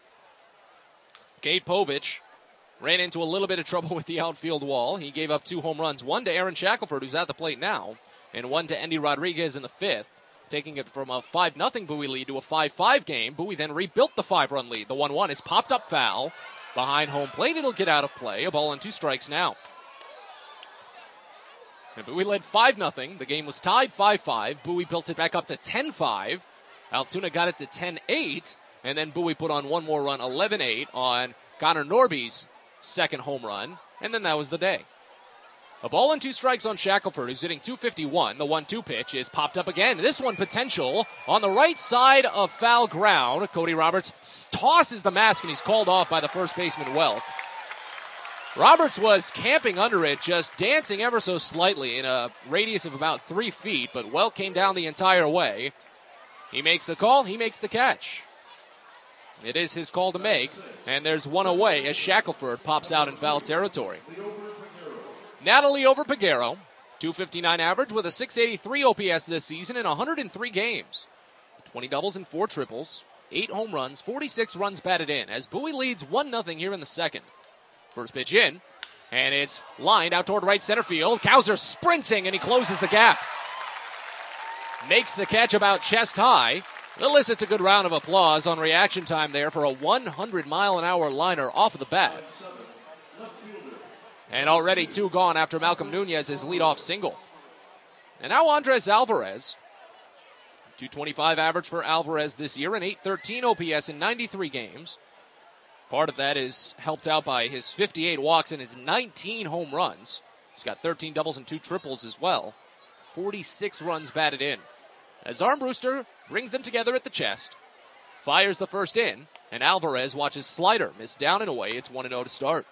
Cade Povich ran into a little bit of trouble with the outfield wall. He gave up 2 home runs, one to Aaron Shackelford, who's at the plate now, and one to Andy Rodriguez in the 5th, taking it from a 5-0 Bowie lead to a 5-5 game. Bowie then rebuilt the 5-run lead. The 1-1 is popped up foul behind home plate. It'll get out of play. A ball and 2 strikes now. And Bowie led 5-0. The game was tied 5-5. Bowie built it back up to 10-5. Altoona got it to 10-8, and then Bowie put on one more run, 11-8, on Connor Norby's second home run, and then that was the day. A ball and 2 strikes on Shackelford, who's hitting .251. The 1-2 pitch is popped up again. This one potential on the right side of foul ground. Cody Roberts tosses the mask, and he's called off by the first baseman, Welk. Roberts was camping under it, just dancing ever so slightly in a radius of about 3 feet, but Welk came down the entire way. He makes the call, he makes the catch. It is his call to make, and there's one away as Shackelford pops out in foul territory. Natalie over Peguero, .259 average with a .683 OPS this season in 103 games. 20 doubles and 4 triples, 8 home runs, 46 runs batted in, as Bowie leads 1-0 here in the second. First pitch in, and it's lined out toward right center field. Cowser sprinting, and he closes the gap. Makes the catch about chest high. Elicits a good round of applause on reaction time there for a 100-mile-an-hour liner off of the bat. And already 2 gone after Malcolm Nunez's leadoff single. And now Andres Alvarez. .225 average for Alvarez this year and .813 OPS in 93 games. Part of that is helped out by his 58 walks and his 19 home runs. He's got 13 doubles and 2 triples as well. 46 runs batted in. As Armbruster brings them together at the chest, fires the first in, and Alvarez watches slider miss down and away. It's 1-0 to start.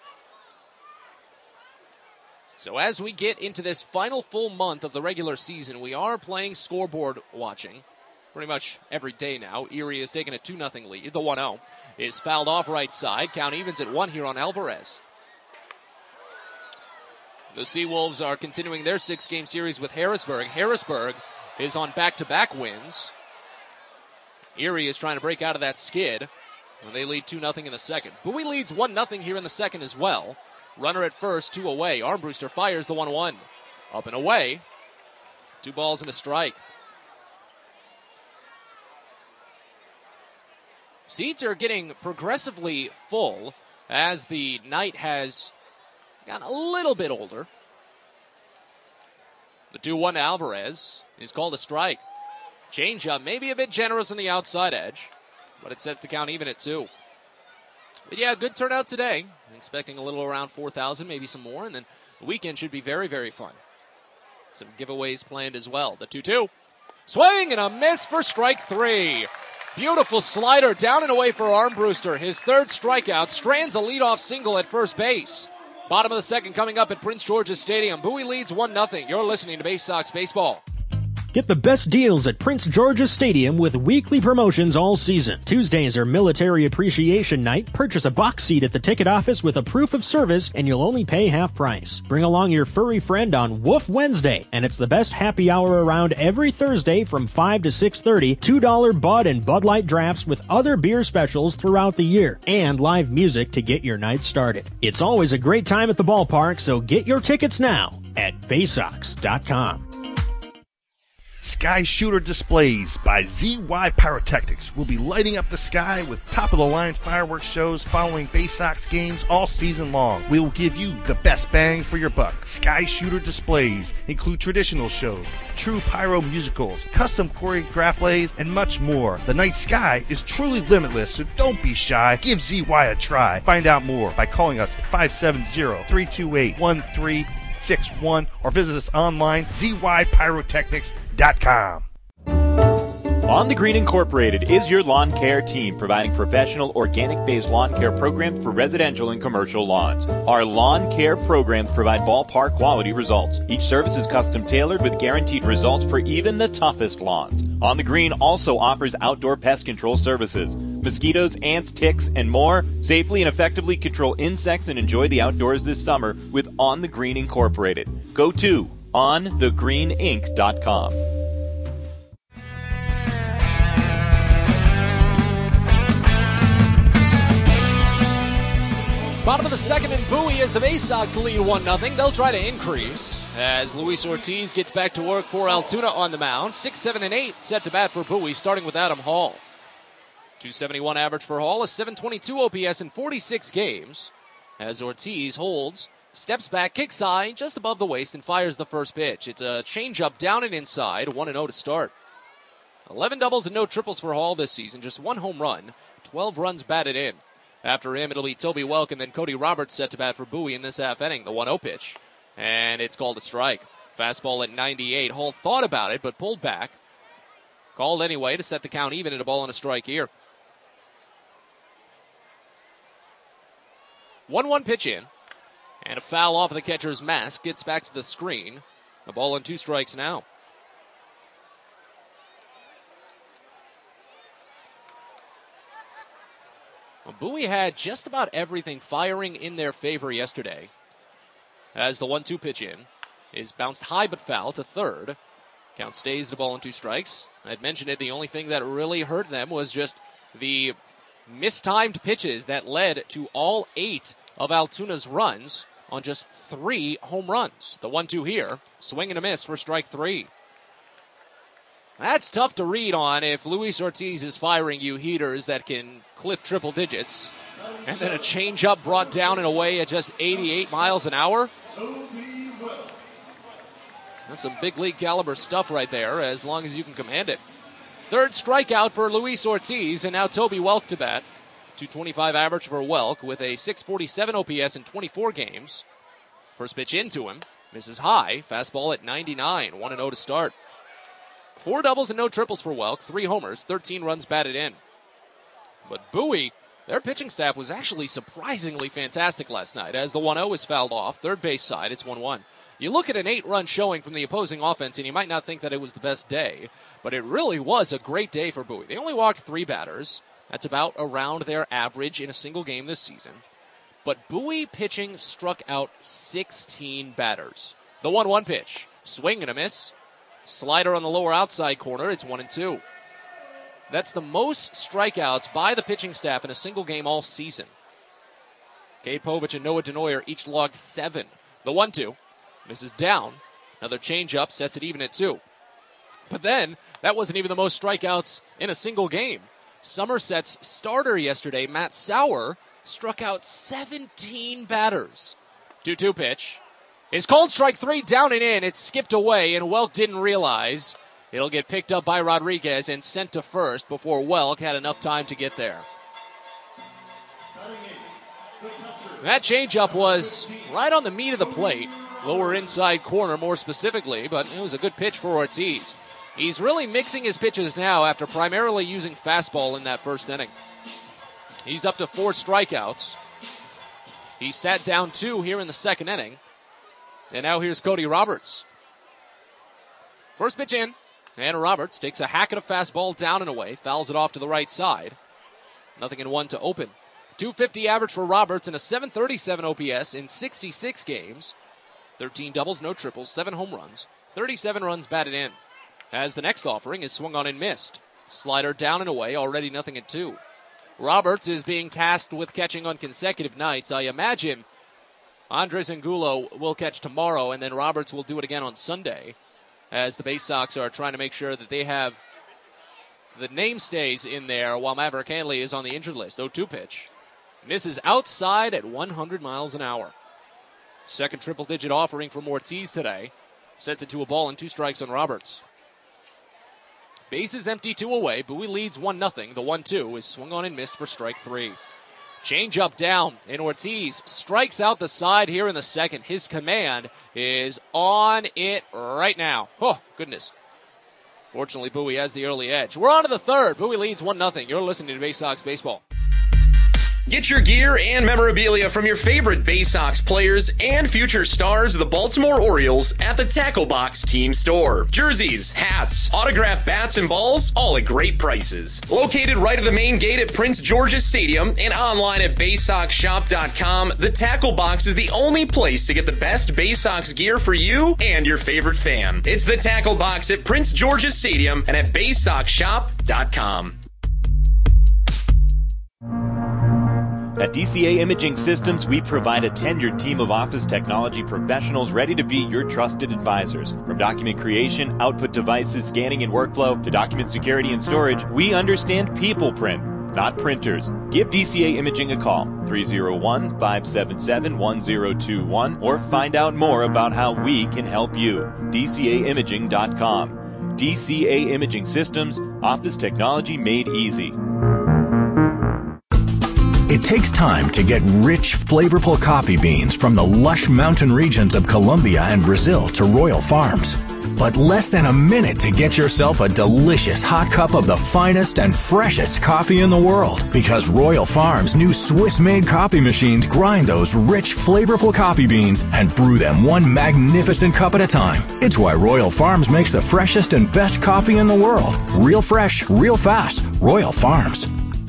So as we get into this final full month of the regular season, we are playing scoreboard watching pretty much every day now. Erie has taken a 2-0 lead. The 1-0 is fouled off right side. Count evens at 1 here on Alvarez. The Seawolves are continuing their 6-game series with Harrisburg. Harrisburg is on back-to-back wins. Erie is trying to break out of that skid when they lead 2-0 in the second. Bowie leads 1-0 here in the second as well. Runner at first, 2 away. Armbruster fires the 1-1. Up and away. 2 balls and a strike. Seats are getting progressively full as the night has gotten a little bit older. The 2-1 to Alvarez is called a strike. Changeup maybe a bit generous on the outside edge, but it sets the count even at 2. But yeah, good turnout today. I'm expecting a little around 4,000, maybe some more, and then the weekend should be very, very fun. Some giveaways planned as well. The 2-2. Swing and a miss for strike 3. Beautiful slider down and away for Armbruster. His 3rd strikeout strands a leadoff single at first base. Bottom of the second coming up at Prince George's Stadium. Bowie leads 1-0. You're listening to Bay Sox Baseball. Get the best deals at Prince George's Stadium with weekly promotions all season. Tuesdays are Military Appreciation Night. Purchase a box seat at the ticket office with a proof of service and you'll only pay half price. Bring along your furry friend on Woof Wednesday, and it's the best happy hour around every Thursday from 5 to 6:30. $2 Bud and Bud Light drafts with other beer specials throughout the year, and live music to get your night started. It's always a great time at the ballpark, so get your tickets now at baysox.com. Sky Shooter Displays by ZY Pyrotechnics will be lighting up the sky with top-of-the-line fireworks shows following Bay Sox games all season long. We will give you the best bang for your buck. Sky Shooter Displays include traditional shows, true pyro musicals, custom choreographed plays, and much more. The night sky is truly limitless, so don't be shy. Give ZY a try. Find out more by calling us at 570-328-1361 or visit us online, zypyrotechnics.com. On the Green Incorporated is your lawn care team, providing professional organic-based lawn care programs for residential and commercial lawns. Our lawn care programs provide ballpark quality results. Each service is custom tailored with guaranteed results for even the toughest lawns. On the Green also offers outdoor pest control services. Mosquitoes, ants, ticks, and more. Safely and effectively control insects and enjoy the outdoors this summer with On the Green Incorporated. Go to onthegreeninc.com. Bottom of the second in Bowie as the Bay Sox lead 1-0. They'll try to increase as Luis Ortiz gets back to work for Altoona on the mound. 6, 7, and 8 set to bat for Bowie, starting with Adam Hall. 271 average for Hall, a 722 OPS in 46 games. As Ortiz holds, steps back, kicks high, just above the waist, and fires the first pitch. It's a changeup down and inside, 1-0 to start. 11 doubles and no triples for Hall this season, just 1 home run, 12 runs batted in. After him, it'll be Toby Welk and then Cody Roberts set to bat for Bowie in this half inning. The 1-0 pitch, and it's called a strike. Fastball at 98. Hall thought about it, but pulled back. Called anyway to set the count even at a ball and a strike here. 1-1 pitch in, and a foul off of the catcher's mask. Gets back to the screen. A ball and 2 strikes now. Bowie had just about everything firing in their favor yesterday. As the 1-2 pitch in is bounced high but foul to third. Count stays, the ball and 2 strikes. I'd mentioned it, the only thing that really hurt them was just the mistimed pitches that led to all 8 of Altoona's runs on just 3 home runs. The 1-2 here, swing and a miss for strike 3. That's tough to read on if Luis Ortiz is firing you heaters that can clip triple digits. And then a changeup brought down and away at just 88 miles an hour. That's some big league caliber stuff right there, as long as you can command it. Third strikeout for Luis Ortiz, and now Toby Welk to bat. 225 average for Welk with a 647 OPS in 24 games. First pitch into him, misses high, fastball at 99, 1-0 to start. 4 doubles and no triples for Welk, 3 homers, 13 runs batted in. But Bowie, their pitching staff was actually surprisingly fantastic last night as the 1-0 is fouled off, third base side, it's 1-1. You look at an 8-run showing from the opposing offense and you might not think that it was the best day, but it really was a great day for Bowie. They only walked 3 batters. That's about around their average in a single game this season. But Bowie pitching struck out 16 batters. The 1-1 pitch, swing and a miss. Slider on the lower outside corner, it's 1-2. That's the most strikeouts by the pitching staff in a single game all season. Cade Povich and Noah Denoyer each logged 7. The 1-2 misses down. Another changeup sets it even at 2. But then, that wasn't even the most strikeouts in a single game. Somerset's starter yesterday, Matt Sauer, struck out 17 batters. 2-2 pitch. Is called strike 3, down and in. It skipped away, and Welk didn't realize. It'll get picked up by Rodriguez and sent to first before Welk had enough time to get there. That changeup was right on the meat of the plate, lower inside corner more specifically, but it was a good pitch for Ortiz. He's really mixing his pitches now after primarily using fastball in that first inning. He's up to 4 strikeouts. He sat down 2 here in the second inning. And now here's Cody Roberts. First pitch in, And Roberts takes a hack at a fastball down and away, fouls it off to the right side. 0-1 to open. 250 average for Roberts and a 737 OPS in 66 games. 13 doubles, no triples, 7 home runs, 37 runs batted in. As the next offering is swung on and missed. Slider down and away, already 0-2. Roberts is being tasked with catching on consecutive nights. I imagine Andres Angulo will catch tomorrow, and then Roberts will do it again on Sunday, as the Bay Sox are trying to make sure that they have the name stays in there while Maverick Hanley is on the injured list. 0-2 pitch. Misses outside at 100 miles an hour. Second triple-digit offering from Ortiz today. Sets it to a ball and 2 strikes on Roberts. Bases empty, 2 away. Bowie leads 1-0. The 1-2 is swung on and missed for strike 3. Change up down, and Ortiz strikes out the side here in the second. His command is on it right now. Oh, goodness. Fortunately, Bowie has the early edge. We're on to the third. Bowie leads 1-0. You're listening to Bay Sox Baseball. Get your gear and memorabilia from your favorite Bay Sox players and future stars of the Baltimore Orioles at the Tackle Box Team Store. Jerseys, hats, autographed bats and balls, all at great prices. Located right at the main gate at Prince George's Stadium and online at BaySoxShop.com, the Tackle Box is the only place to get the best Bay Sox gear for you and your favorite fan. It's the Tackle Box at Prince George's Stadium and at BaySoxShop.com. At DCA Imaging Systems, we provide a tenured team of office technology professionals ready to be your trusted advisors. From document creation, output devices, scanning and workflow, to document security and storage, we understand people print, not printers. Give DCA Imaging a call, 301-577-1021, or find out more about how we can help you. DCAimaging.com. DCA Imaging Systems, office technology made easy. It takes time to get rich, flavorful coffee beans from the lush mountain regions of Colombia and Brazil to Royal Farms. But less than a minute to get yourself a delicious hot cup of the finest and freshest coffee in the world. Because Royal Farms' new Swiss-made coffee machines grind those rich, flavorful coffee beans and brew them one magnificent cup at a time. It's why Royal Farms makes the freshest and best coffee in the world. Real fresh, real fast. Royal Farms.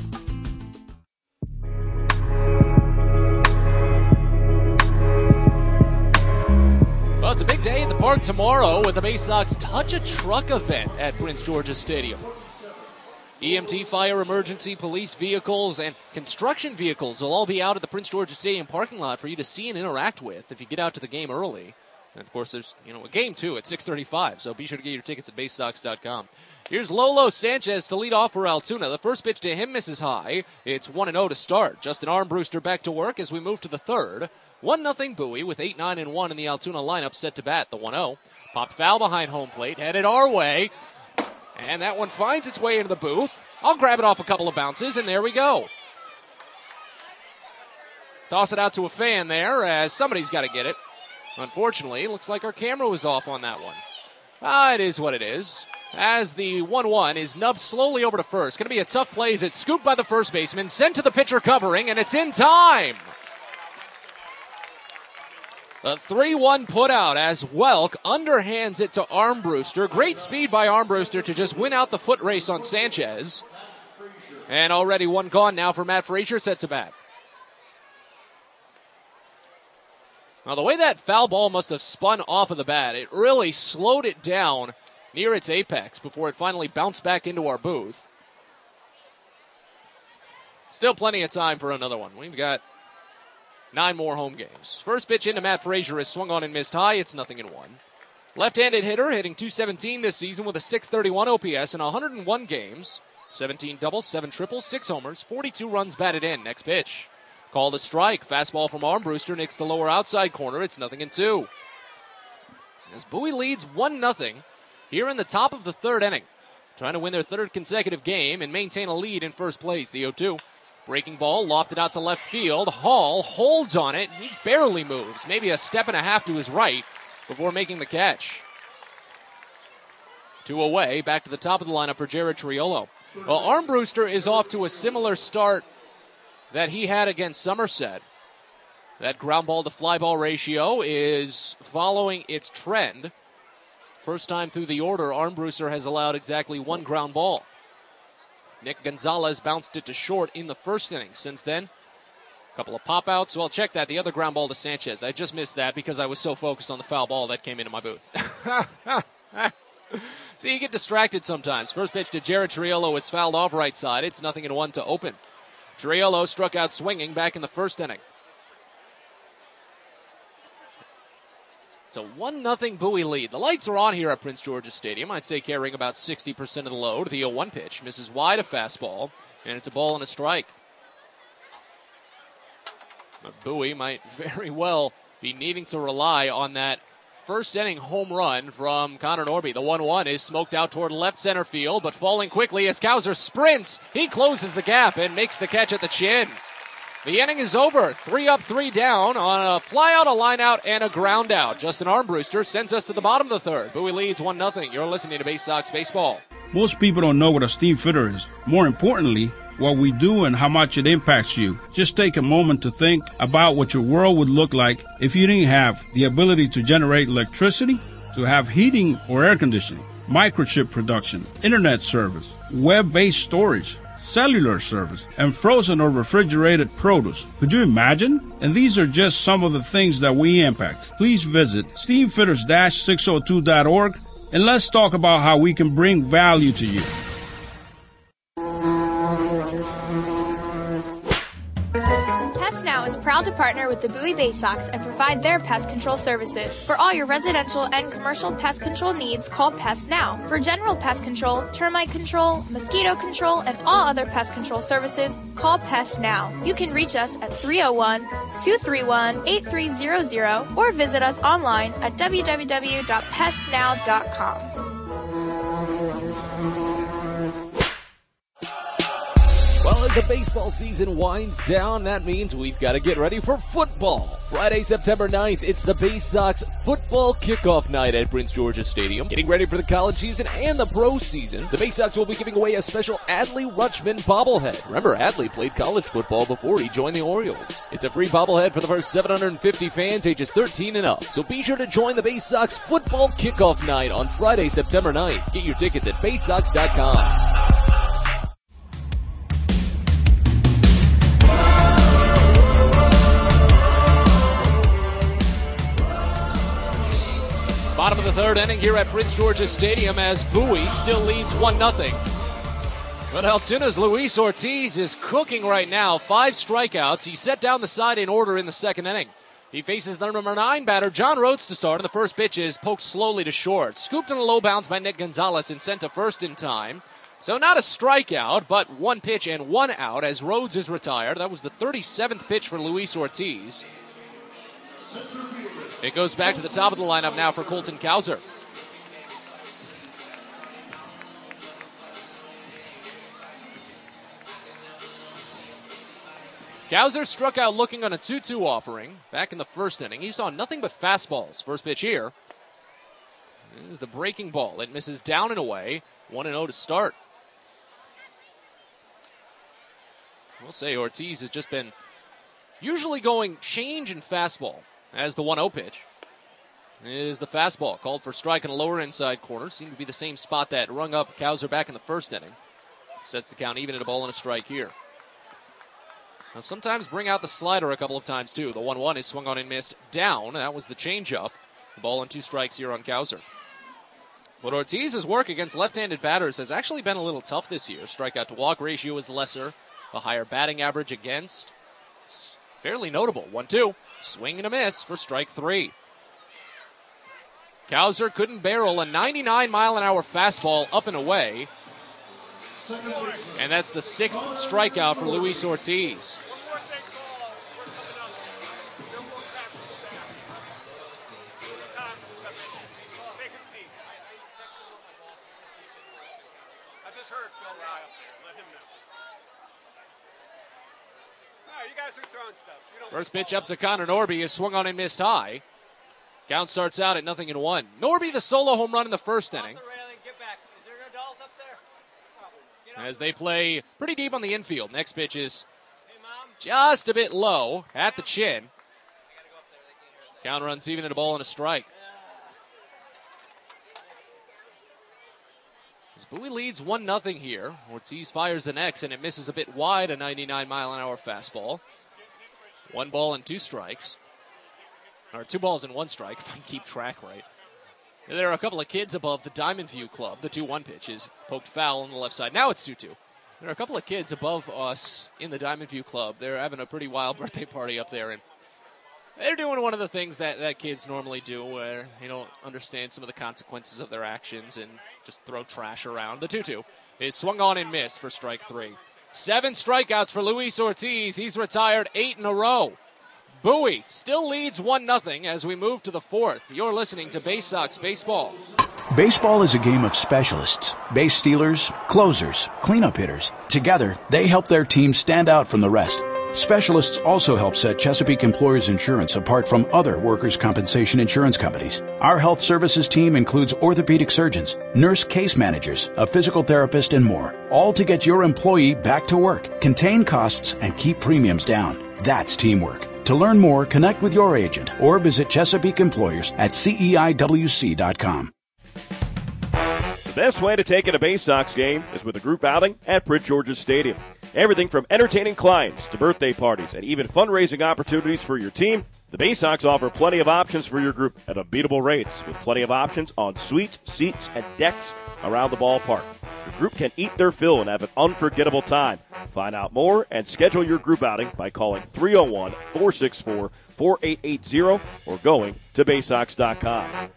Well, it's a big day at the park tomorrow with the Bay Sox Touch a Truck event at Prince George's Stadium. EMT, fire, emergency, police vehicles, and construction vehicles will all be out at the Prince George's Stadium parking lot for you to see and interact with if you get out to the game early. And, of course, there's a game, too, at 6:35, so be sure to get your tickets at BaySox.com. Here's Lolo Sanchez to lead off for Altoona. The first pitch to him misses high. It's 1-0 to start. Justin Armbruster back to work as we move to the third. 1-0 Bowie with 8, 9, and 1 in the Altoona lineup set to bat. The 1-0. Popped foul behind home plate. Headed our way. And that one finds its way into the booth. I'll grab it off a couple of bounces, and there we go. Toss it out to a fan there as somebody's got to get it. Unfortunately, looks like our camera was off on that one. It is what it is. As the 1-1 is nubbed slowly over to first. Going to be a tough play as it's scooped by the first baseman, sent to the pitcher covering, and it's in time. The 3-1 put out as Welk underhands it to Armbruster. Great speed by Armbruster to just win out the foot race on Sanchez. And already one gone now for Matt Frazier, set to bat. Now, the way that foul ball must have spun off of the bat, it really slowed it down near its apex before it finally bounced back into our booth. Still plenty of time for another one. We've got 9 more home games. First pitch into Matt Frazier is swung on and missed high. It's 0-1. Left-handed hitter hitting .217 this season with a .631 OPS in 101 games. 17 doubles, 7 triples, 6 homers, 42 runs batted in. Next pitch. Called a strike. Fastball from Armbruster nicks the lower outside corner. It's 0-2. As Bowie leads 1-0 here in the top of the third inning. Trying to win their third consecutive game and maintain a lead in first place. The 0-2. Breaking ball, lofted out to left field. Hall holds on it. He barely moves. Maybe a step and a half to his right before making the catch. 2 away. Back to the top of the lineup for Jared Triolo. Well, Armbruster is off to a similar start that he had against Somerset. That ground ball to fly ball ratio is following its trend. First time through the order, Armbruster has allowed exactly one ground ball. Nick Gonzalez bounced it to short in the first inning. Since then, a couple of pop-outs. Well, check that. The other ground ball to Sanchez. I just missed that because I was so focused on the foul ball that came into my booth. See, you get distracted sometimes. First pitch to Jared Triolo is fouled off right side. It's 0-1 to open. Triolo struck out swinging back in the first inning. It's a 1-0 Bowie lead. The lights are on here at Prince George's Stadium. I'd say carrying about 60% of the load. The 0-1 pitch misses wide, a fastball, and it's a ball and a strike. But Bowie might very well be needing to rely on that first inning home run from Connor Norby. The 1-1 is smoked out toward left center field, but falling quickly as Cowser sprints. He closes the gap and makes the catch at the chin. The inning is over. 3 up, 3 down on a fly out, a line out, and a ground out. Justin Armbruster sends us to the bottom of the third. Bowie leads 1-0. You're listening to Bay Sox Baseball. Most people don't know what a steam fitter is. More importantly, what we do and how much it impacts you. Just take a moment to think about what your world would look like if you didn't have the ability to generate electricity, to have heating or air conditioning, microchip production, internet service, web-based storage, cellular service, and frozen or refrigerated produce. Could you imagine? And these are just some of the things that we impact. Please visit steamfitters-602.org and let's talk about how we can bring value to you. Pest Now is proud to partner with the Bowie Bay Sox and provide their pest control services. For all your residential and commercial pest control needs, call Pest Now. For general pest control, termite control, mosquito control, and all other pest control services, call Pest Now. You can reach us at 301-231-8300 or visit us online at www.pestnow.com. Well, as the baseball season winds down, that means we've got to get ready for football. Friday, September 9th, it's the Bay Sox football kickoff night at Prince George's Stadium. Getting ready for the college season and the pro season, the Bay Sox will be giving away a special Adley Rutschman bobblehead. Remember, Adley played college football before he joined the Orioles. It's a free bobblehead for the first 750 fans ages 13 and up. So be sure to join the Bay Sox football kickoff night on Friday, September 9th. Get your tickets at baysox.com. Bottom of the third inning here at Prince George's Stadium as Bowie still leads 1-0. But Altuna's Luis Ortiz is cooking right now. 5 strikeouts. He set down the side in order in the second inning. He faces the number 9 batter, John Rhodes, to start, and the first pitch is poked slowly to short. Scooped in a low bounce by Nick Gonzalez and sent to first in time. So not a strikeout, but 1 pitch and 1 out as Rhodes is retired. That was the 37th pitch for Luis Ortiz. It goes back to the top of the lineup now for Colton Cowser. Cowser struck out looking on a 2-2 offering back in the first inning. He saw nothing but fastballs. First pitch here is the breaking ball. It misses down and away. 1-0 to start. We'll say Ortiz has just been usually going change and fastball. As the 1-0 pitch is the fastball. Called for strike in a lower inside corner. Seemed to be the same spot that rung up Cowser back in the first inning. Sets the count even at a ball and a strike here. Now sometimes bring out the slider a couple of times too. The 1-1 is swung on and missed down. That was the changeup. The ball and 2 strikes here on Cowser. But Ortiz's work against left-handed batters has actually been a little tough this year. Strikeout to walk ratio is lesser. A higher batting average against. It's fairly notable. 1-2. Swing and a miss for strike 3. Cowser couldn't barrel a 99-mile-an-hour fastball up and away. And that's the 6th strikeout for Luis Ortiz. First pitch up to Connor Norby is swung on and missed high. Count starts out at 0-1. Norby the solo home run in the first inning. As they play pretty deep on the infield. Next pitch is just a bit low at the chin. Count runs even at a ball and a strike. Bowie leads 1-0 here. Ortiz fires the next, and it misses a bit wide, a 99-mile-an-hour fastball. 1 ball and 2 strikes. Or 2 balls and 1 strike, if I can keep track right. And there are a couple of kids above the Diamond View Club. The 2-1 pitch is poked foul on the left side. Now it's 2-2. There are a couple of kids above us in the Diamond View Club. They're having a pretty wild birthday party up there, and they're doing one of the things that kids normally do where they don't understand some of the consequences of their actions and just throw trash around. The 2-2 is swung on and missed for strike 3. 7 strikeouts for Luis Ortiz. He's retired 8 in a row. Bowie still leads 1-0 as we move to the 4th. You're listening to Bay Sox Baseball. Baseball is a game of specialists. Base stealers, closers, cleanup hitters. Together, they help their team stand out from the rest. Specialists also help set Chesapeake Employers Insurance apart from other workers' compensation insurance companies. Our health services team includes orthopedic surgeons, nurse case managers, a physical therapist, and more, all to get your employee back to work, contain costs, and keep premiums down. That's teamwork. To learn more, connect with your agent or visit Chesapeake Employers at CEIWC.com. The best way to take in a Bay Sox game is with a group outing at Prince George's Stadium. Everything from entertaining clients to birthday parties and even fundraising opportunities for your team, the Bay Sox offer plenty of options for your group at unbeatable rates with plenty of options on suites, seats, and decks around the ballpark. Your group can eat their fill and have an unforgettable time. Find out more and schedule your group outing by calling 301-464-4880 or going to baysox.com.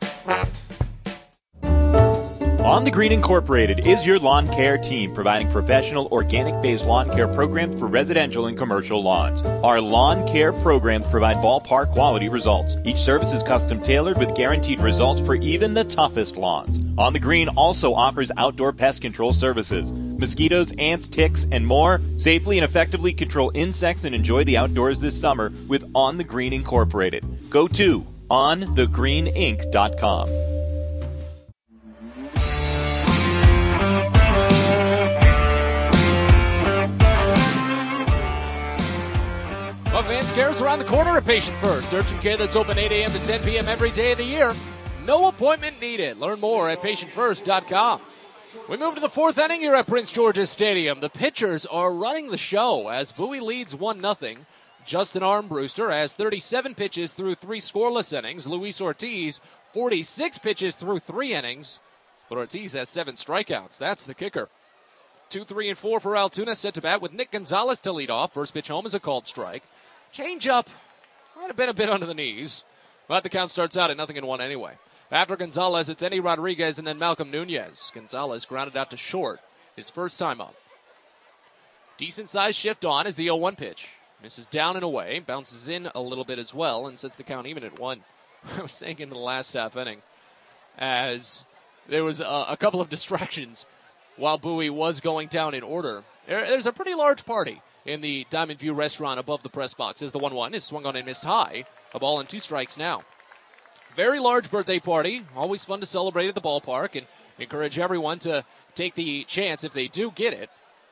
On the Green Incorporated is your lawn care team, providing professional organic-based lawn care programs for residential and commercial lawns. Our lawn care programs provide ballpark quality results. Each service is custom tailored with guaranteed results for even the toughest lawns. On the Green also offers outdoor pest control services. Mosquitoes, ants, ticks, and more. Safely and effectively control insects and enjoy the outdoors this summer with On the Green Incorporated. Go to onthegreeninc.com. Well, fans, care's around the corner at Patient First. Urgent care that's open 8 a.m. to 10 p.m. every day of the year. No appointment needed. Learn more at patientfirst.com. We move to the 4th inning here at Prince George's Stadium. The pitchers are running the show as Bowie leads 1-0. Justin Armbruster has 37 pitches through 3 scoreless innings. Luis Ortiz, 46 pitches through 3 innings. But Ortiz has 7 strikeouts. That's the kicker. 2, 3, and 4 for Altoona, set to bat with Nick Gonzalez to lead off. First pitch home is a called strike. Change-up might have been a bit under the knees, but the count starts out at 0-1 anyway. After Gonzalez, it's Eddie Rodriguez and then Malcolm Nunez. Gonzalez grounded out to short, his first time up. Decent-sized shift on is the 0-1 pitch. Misses down and away, bounces in a little bit as well, and sets the count even at 1. I was saying in the last half inning, as there was a couple of distractions while Bowie was going down in order. There's a pretty large party in the Diamond View restaurant above the press box as the 1-1 is swung on and missed high. A ball and 2 strikes now. Very large birthday party. Always fun to celebrate at the ballpark and encourage everyone to take the chance if they do get it.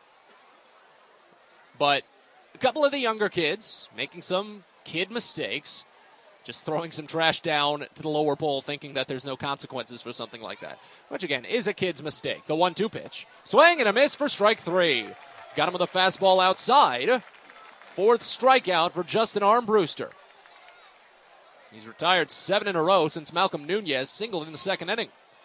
But a couple of the younger kids making some kid mistakes, just throwing some trash down to the lower bowl thinking that there's no consequences for something like that, which again is a kid's mistake. The 1-2 pitch. Swing and a miss for strike 3. Got him with a fastball outside. 4th strikeout for Justin Armbruster. He's retired 7 in a row since Malcolm Nunez singled in the 2nd inning.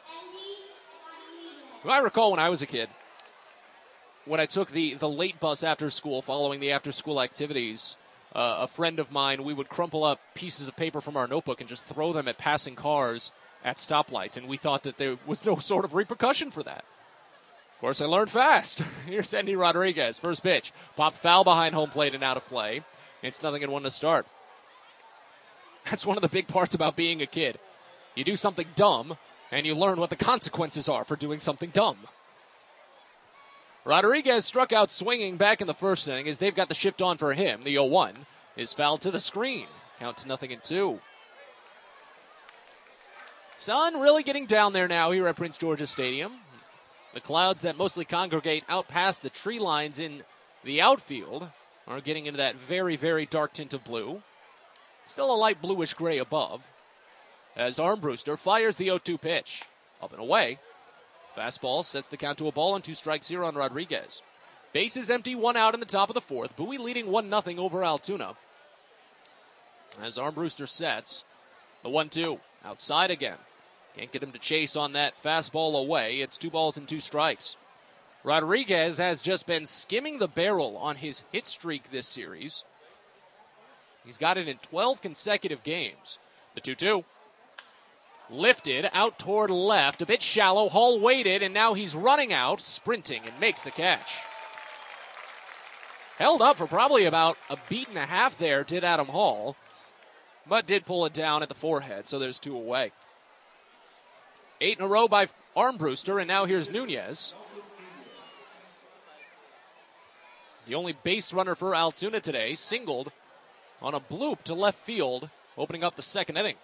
I recall when I was a kid, when I took the late bus after school, following the after-school activities, a friend of mine, we would crumple up pieces of paper from our notebook and just throw them at passing cars at stoplights, and we thought that there was no sort of repercussion for that. Of course, I learned fast. Here's Eddie Rodriguez. First pitch. Popped foul behind home plate and out of play. It's 0-1 to start. That's one of the big parts about being a kid. You do something dumb, and you learn what the consequences are for doing something dumb. Rodriguez struck out swinging back in the 1st inning as they've got the shift on for him. The 0-1 is fouled to the screen. Count to 0-2. Sun really getting down there now here at Prince George's Stadium. The clouds that mostly congregate out past the tree lines in the outfield are getting into that very, very dark tint of blue. Still a light bluish gray above. As Armbruster fires the 0-2 pitch. Up and away. Fastball sets the count to a ball and 2 strikes here on Rodriguez. Bases empty, 1 out in the top of the 4th. Bowie leading 1-0 over Altoona. As Armbruster sets, the 1-2 outside again. Can't get him to chase on that fastball away. It's 2 balls and 2 strikes. Rodriguez has just been skimming the barrel on his hit streak this series. He's got it in 12 consecutive games. The 2-2. Lifted out toward left, a bit shallow. Hall waited, and now he's running out, sprinting, and makes the catch. Held up for probably about a beat and a half there, did Adam Hall, but did pull it down at the forehead, so there's 2 away. 8 in a row by Armbruster, and now here's Nunez. The only base runner for Altoona today, singled on a bloop to left field, opening up the 2nd inning.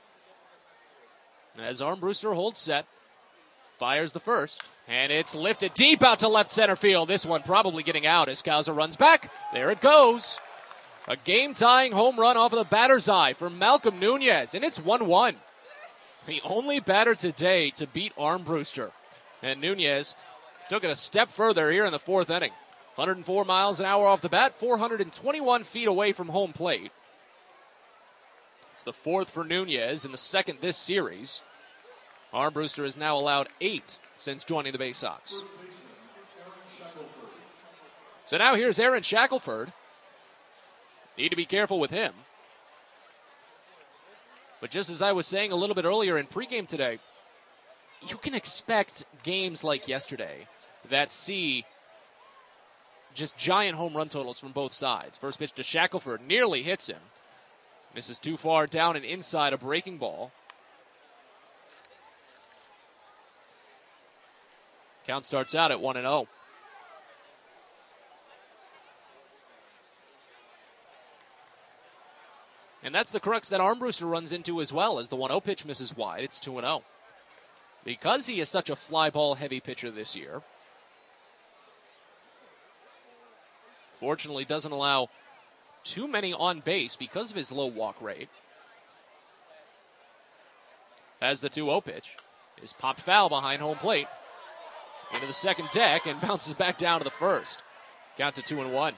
As Armbruster holds set, fires the 1st, and it's lifted deep out to left center field. This one probably getting out as Causa runs back. There it goes. A game-tying home run off of the batter's eye for Malcolm Nunez, and it's 1-1. The only batter today to beat Armbruster. And Nunez took it a step further here in the 4th inning. 104 miles an hour off the bat, 421 feet away from home plate. It's the 4th for Nunez and the 2nd this series. Armbruster has now allowed 8 since joining the Bay Sox. So now here's Aaron Shackelford. Need to be careful with him. But just as I was saying a little bit earlier in pregame today, you can expect games like yesterday that see just giant home run totals from both sides. First pitch to Shackelford, nearly hits him. Misses too far down and inside a breaking ball. Count starts out at 1-0. And that's the crux that Armbruster runs into as well, as the 1-0 pitch misses wide. It's 2-0. Because he is such a fly ball heavy pitcher this year, fortunately doesn't allow too many on base because of his low walk rate. As the 2-0 pitch is popped foul behind home plate. Into the 2nd deck and bounces back down to the 1st. Count to 2-1.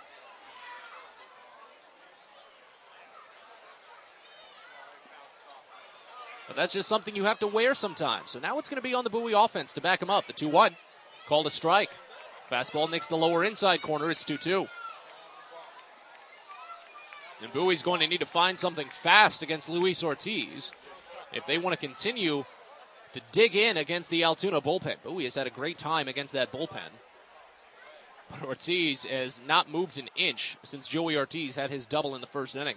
But that's just something you have to wear sometimes. So now it's going to be on the Bowie offense to back him up. The 2-1. Called a strike. Fastball nicks the lower inside corner. It's 2-2. And Bowie's going to need to find something fast against Luis Ortiz if they want to continue to dig in against the Altoona bullpen. Bowie has had a great time against that bullpen. But Ortiz has not moved an inch since Joey Ortiz had his double in the 1st inning.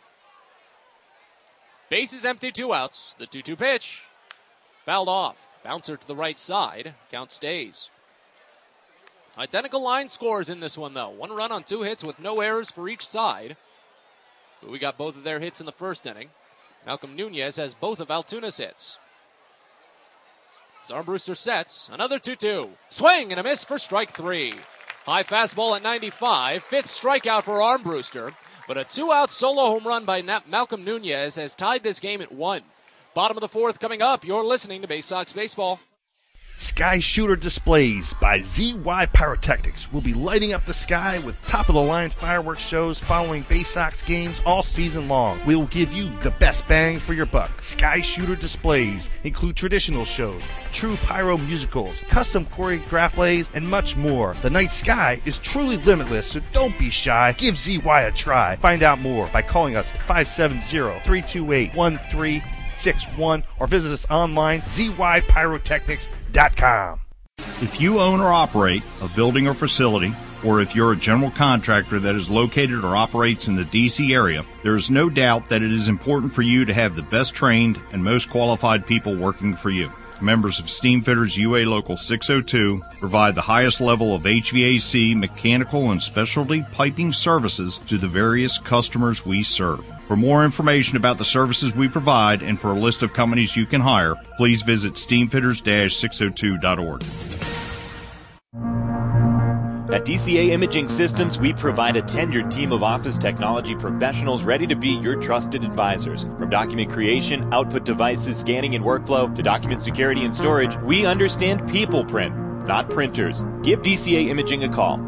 Bases empty, 2 outs. The 2-2 pitch. Fouled off. Bouncer to the right side. Count stays. Identical line scores in this one, though. 1 run on 2 hits with no errors for each side. But we got both of their hits in the 1st inning. Malcolm Nunez has both of Altoona's hits. As Armbruster sets, another 2-2. Swing and a miss for strike 3. High fastball at 95. 5th strikeout for Armbruster. But a 2-out solo home run by Malcolm Nunez has tied this game at 1. Bottom of the 4th coming up. You're listening to Bay Sox Baseball. Sky Shooter Displays by ZY Pyrotechnics will be lighting up the sky with top-of-the-line fireworks shows following Bay Sox games all season long. We will give you the best bang for your buck. Sky Shooter Displays include traditional shows, true pyro musicals, custom choreographed plays, and much more. The night sky is truly limitless, so don't be shy. Give ZY a try. Find out more by calling us at 570-328-1361 or visit us online, zypyrotechnics.com. If you own or operate a building or facility, or if you're a general contractor that is located or operates in the D.C. area, there is no doubt that it is important for you to have the best trained and most qualified people working for you. Members of Steamfitters UA Local 602 provide the highest level of HVAC, mechanical, and specialty piping services to the various customers we serve. For more information about the services we provide and for a list of companies you can hire, please visit steamfitters-602.org. At DCA Imaging Systems, we provide a tenured team of office technology professionals ready to be your trusted advisors. From document creation, output devices, scanning and workflow, to document security and storage, we understand people print, not printers. Give DCA Imaging a call,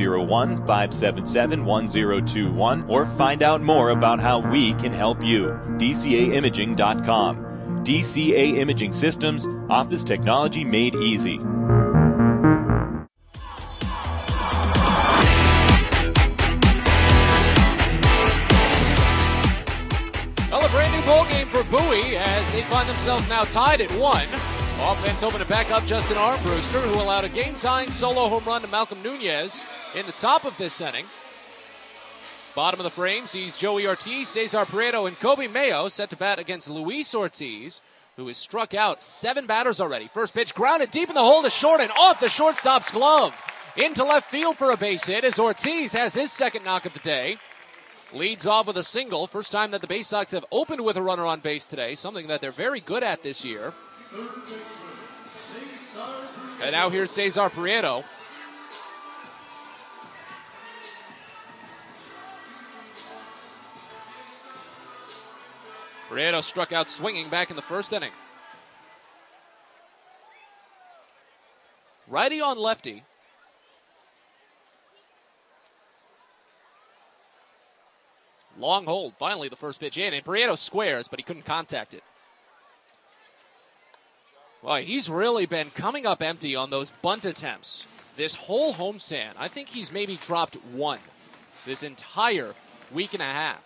301-577-1021, or find out more about how we can help you. DCAimaging.com. DCA Imaging Systems, office technology made easy. Well, a brand new ball game for Bowie as they find themselves now tied at 1. Offense hoping to back up Justin Armbruster, who allowed a game-tying solo home run to Malcolm Nunez in the top of this inning. Bottom of the frame sees Joey Ortiz, Cesar Prieto, and Kobe Mayo set to bat against Luis Ortiz, who has struck out 7 batters already. First pitch grounded deep in the hole to short and off the shortstop's glove. Into left field for a base hit as Ortiz has his second knock of the day. Leads off with a single. First time that the Bay Sox have opened with a runner on base today, something that they're very good at this year. And now here's Cesar Prieto. Prieto struck out swinging back in the first inning. Righty on lefty. Long hold. Finally the first pitch in, and Prieto squares, but he couldn't contact it. Well, he's really been coming up empty on those bunt attempts this whole homestand. I think he's maybe dropped 1 this entire week and a half.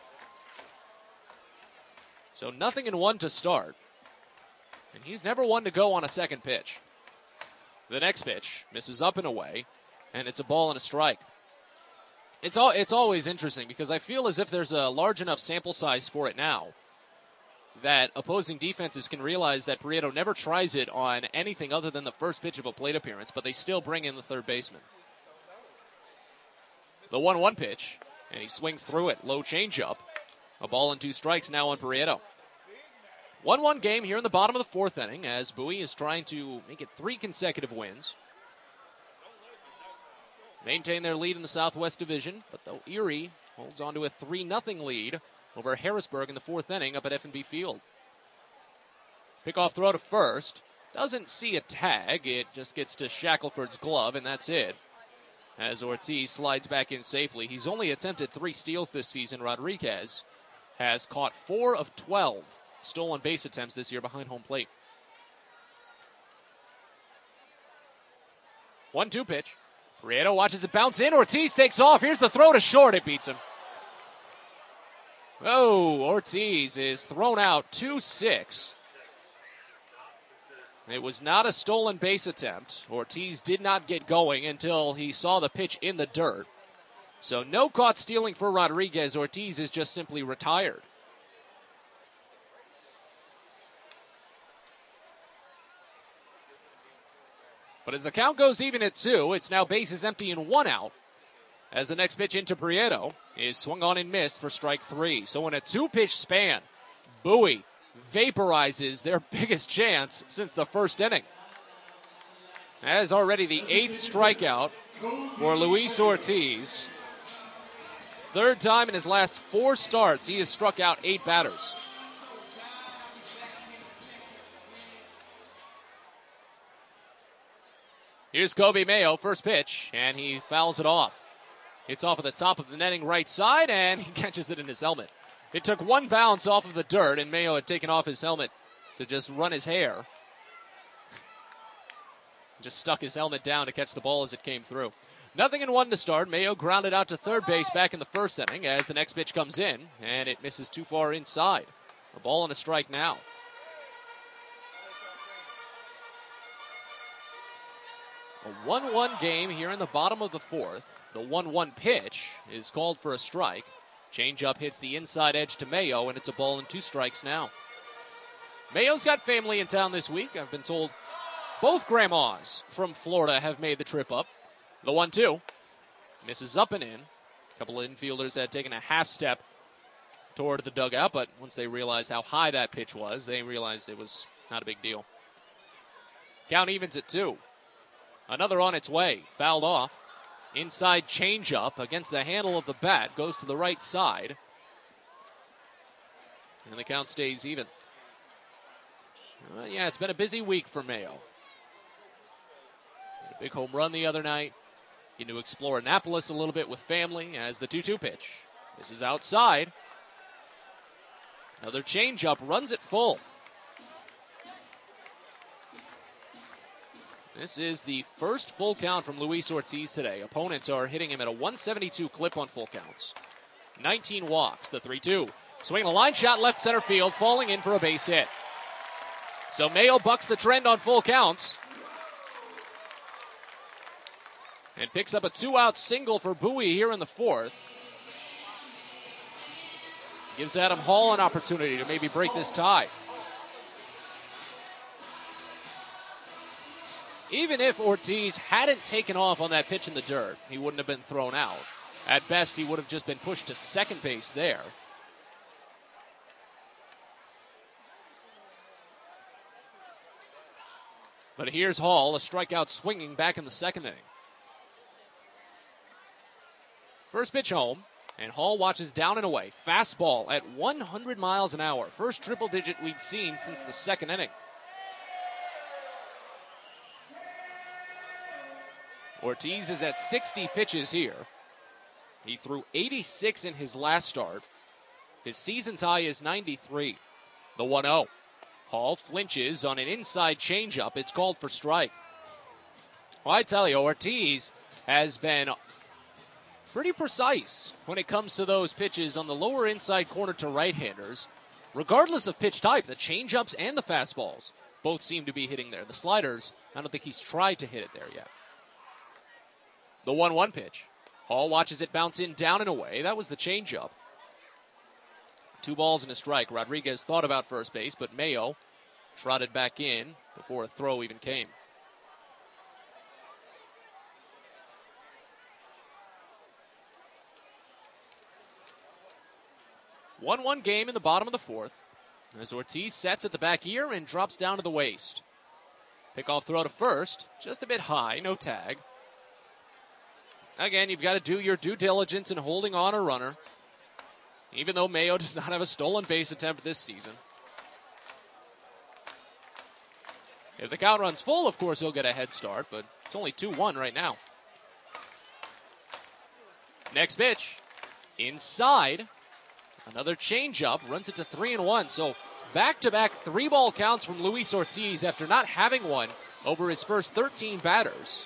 So nothing in 1 to start. And he's never one to go on a second pitch. The next pitch misses up and away, and it's a ball and a strike. It's always interesting because I feel as if there's a large enough sample size for it now that opposing defenses can realize that Prieto never tries it on anything other than the first pitch of a plate appearance, but they still bring in the third baseman. The 1-1 pitch, and he swings through it. Low changeup. A ball and 2 strikes now on Prieto. 1-1 game here in the bottom of the 4th inning as Bowie is trying to make it 3 consecutive wins. Maintain their lead in the Southwest Division, but though Erie holds on to a 3-0 lead over Harrisburg in the 4th inning up at F&B Field. Pickoff throw to first. Doesn't see a tag. It just gets to Shackelford's glove, and that's it. As Ortiz slides back in safely. He's only attempted 3 steals this season. Rodriguez has caught 4 of 12 stolen base attempts this year behind home plate. 1-2 pitch. Prieto watches it bounce in. Ortiz takes off. Here's the throw to short. It beats him. Oh, Ortiz is thrown out 2-6. It was not a stolen base attempt. Ortiz did not get going until he saw the pitch in the dirt. So no caught stealing for Rodriguez. Ortiz is just simply retired. But as the count goes even at 2, it's now bases empty and 1 out. As the next pitch into Prieto is swung on and missed for strike 3. So in a 2-pitch span, Bowie vaporizes their biggest chance since the first inning. That is already the 8th strikeout for Luis Ortiz. 3rd time in his last 4 starts, he has struck out 8 batters. Here's Kobe Mayo, first pitch, and he fouls it off. It's off of the top of the netting right side, and he catches it in his helmet. It took 1 bounce off of the dirt, and Mayo had taken off his helmet to just run his hair. Just stuck his helmet down to catch the ball as it came through. 0-1 to start. Mayo grounded out to third base back in the first inning as the next pitch comes in, and it misses too far inside. A ball and a strike now. A 1-1 game here in the bottom of the 4th. The 1-1 pitch is called for a strike. Changeup hits the inside edge to Mayo, and it's a ball and 2 strikes now. Mayo's got family in town this week. I've been told both grandmas from Florida have made the trip up. The 1-2 misses up and in. A couple of infielders had taken a half step toward the dugout, but once they realized how high that pitch was, they realized it was not a big deal. Count evens at 2. Another on its way. Fouled off. Inside changeup against the handle of the bat. Goes to the right side. And the count stays even. Yeah, it's been a busy week for Mayo. Had a big home run the other night. Getting to explore Annapolis a little bit with family as the 2-2 pitch. This is outside. Another changeup, runs it full. This is the first full count from Luis Ortiz today. Opponents are hitting him at a 172 clip on full counts. 19 walks, the 3-2. Swinging a line shot left center field, falling in for a base hit. So Mayo bucks the trend on full counts. And picks up a 2-out single for Bowie here in the fourth. Gives Adam Hall an opportunity to maybe break this tie. Even if Ortiz hadn't taken off on that pitch in the dirt, he wouldn't have been thrown out. At best, he would have just been pushed to second base there. But here's Hall, a strikeout swinging back in the second inning. First pitch home, and Hall watches down and away. Fastball at 100 miles an hour. First triple digit we'd seen since the second inning. Ortiz is at 60 pitches here. He threw 86 in his last start. His season's high is 93. The 1-0. Hall flinches on an inside changeup. It's called for strike. Well, I tell you, Ortiz has been pretty precise when it comes to those pitches on the lower inside corner to right-handers. Regardless of pitch type, the changeups and the fastballs both seem to be hitting there. The sliders, I don't think he's tried to hit it there yet. The 1-1 pitch. Hall watches it bounce in, down and away. That was the changeup. 2 balls and a strike. Rodriguez thought about first base, but Mayo trotted back in before a throw even came. One game in the bottom of the fourth as Ortiz sets at the back ear and drops down to the waist. Pickoff throw to first, just a bit high, no tag. Again, you've got to do your due diligence in holding on a runner, even though Mayo does not have a stolen base attempt this season. If the count runs full, of course, he'll get a head start, but it's only 2-1 right now. Next pitch, inside. Another changeup, runs it to 3-1. So back-to-back 3-ball counts from Luis Ortiz after not having one over his first 13 batters.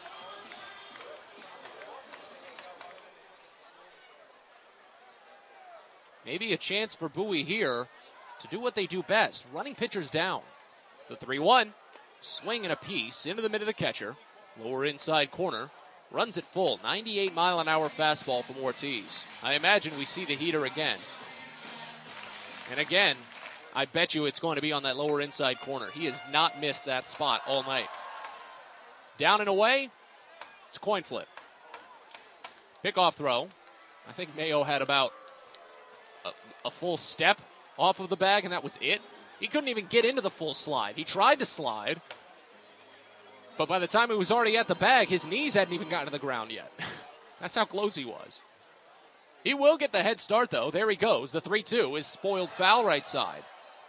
Maybe a chance for Bowie here to do what they do best, running pitchers down. The 3-1, swing and a piece into the mid of the catcher. Lower inside corner, runs it full. 98-mile-an-hour fastball from Ortiz. I imagine we see the heater again. And again, I bet you it's going to be on that lower inside corner. He has not missed that spot all night. Down and away, it's a coin flip. Pickoff throw. I think Mayo had about a full step off of the bag, and that was it. He couldn't even get into the full slide. He tried to slide, but by the time he was already at the bag, his knees hadn't even gotten to the ground yet. That's how close he was. He will get the head start, though. There he goes. The 3-2 is spoiled foul right side.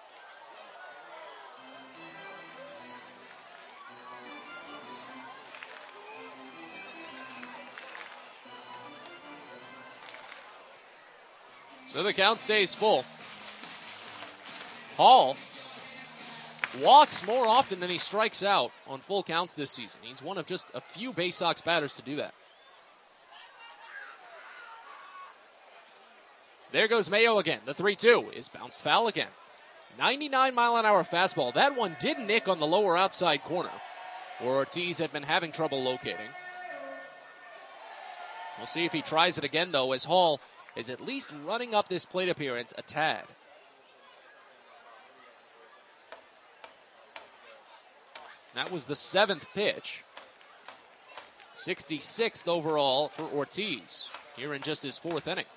So the count stays full. Hall walks more often than he strikes out on full counts this season. He's one of just a few Bay Sox batters to do that. There goes Mayo again. The 3-2 is bounced foul again. 99-mile-an-hour fastball. That one did nick on the lower outside corner, where Ortiz had been having trouble locating. We'll see if he tries it again, though, as Hall is at least running up this plate appearance a tad. That was the 7th pitch. 66th overall for Ortiz here in just his 4th inning.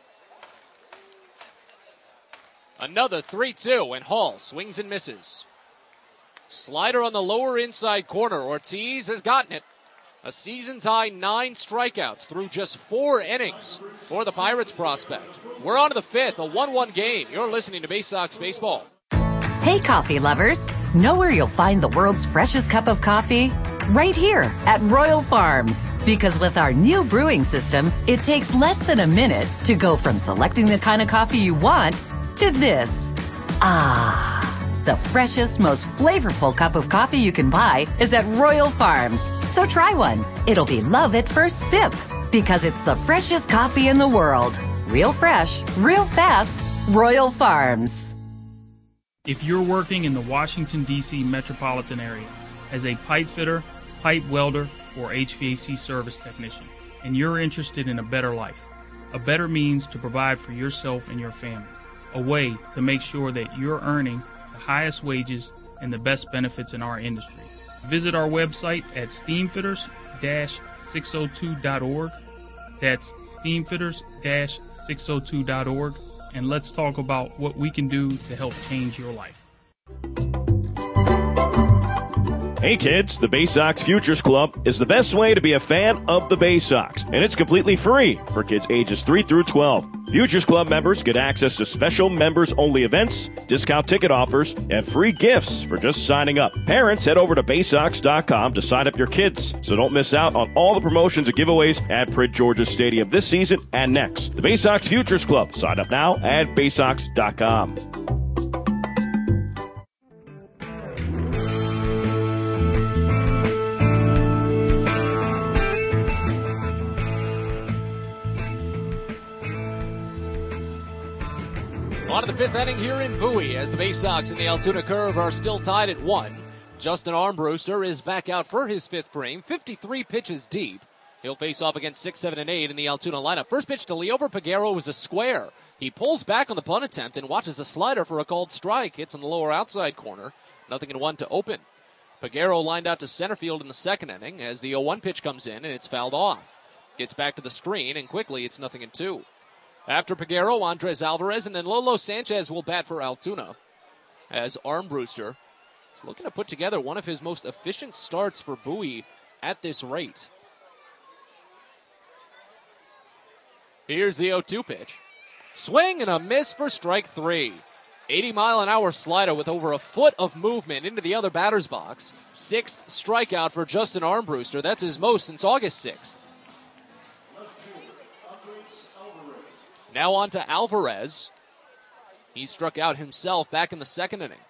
Another 3-2, and Hall swings and misses. Slider on the lower inside corner. Ortiz has gotten it. A season's-high 9 strikeouts through just 4 innings for the Pirates prospect. We're on to the 5th, a 1-1 game. You're listening to Bay Sox Baseball. Hey, coffee lovers. Know where you'll find the world's freshest cup of coffee? Right here at Royal Farms. Because with our new brewing system, it takes less than a minute to go from selecting the kind of coffee you want to this. The freshest, most flavorful cup of coffee you can buy is at Royal Farms. So try one. It'll be love at first sip. Because it's the freshest coffee in the world. Real fresh, real fast. Royal Farms. If you're working in the Washington, D.C. metropolitan area as a pipe fitter, pipe welder, or HVAC service technician, and you're interested in a better life, a better means to provide for yourself and your family, a way to make sure that you're earning the highest wages and the best benefits in our industry. Visit our website at steamfitters-602.org. That's steamfitters-602.org. And let's talk about what we can do to help change your life. Hey kids, the Bay Sox Futures Club is the best way to be a fan of the Bay Sox, and it's completely free for kids ages 3 through 12. Futures Club members get access to special members-only events, discount ticket offers, and free gifts for just signing up. Parents, head over to BaySox.com to sign up your kids, so don't miss out on all the promotions and giveaways at Prince George's Stadium this season and next. The Bay Sox Futures Club. Sign up now at BaySox.com. On to the 5th inning here in Bowie as the Bay Sox and the Altoona Curve are still tied at 1. Justin Armbruster is back out for his 5th frame, 53 pitches deep. He'll face off against 6, 7, and 8 in the Altoona lineup. First pitch to Liover Peguero was a square. He pulls back on the bunt attempt and watches a slider for a called strike. Hits on the lower outside corner. 0-1 to open. Peguero lined out to center field in the 2nd inning as the 0-1 pitch comes in and it's fouled off. Gets back to the screen and quickly it's 0-2. After Peguero, Andres Alvarez, and then Lolo Sanchez will bat for Altoona as Armbruster is looking to put together one of his most efficient starts for Bowie at this rate. Here's the 0-2 pitch. Swing and a miss for strike 3. 80-mile-an-hour slider with over a foot of movement into the other batter's box. 6th strikeout for Justin Armbruster. That's his most since August 6th. Now on to Alvarez. He struck out himself back in the 2nd inning.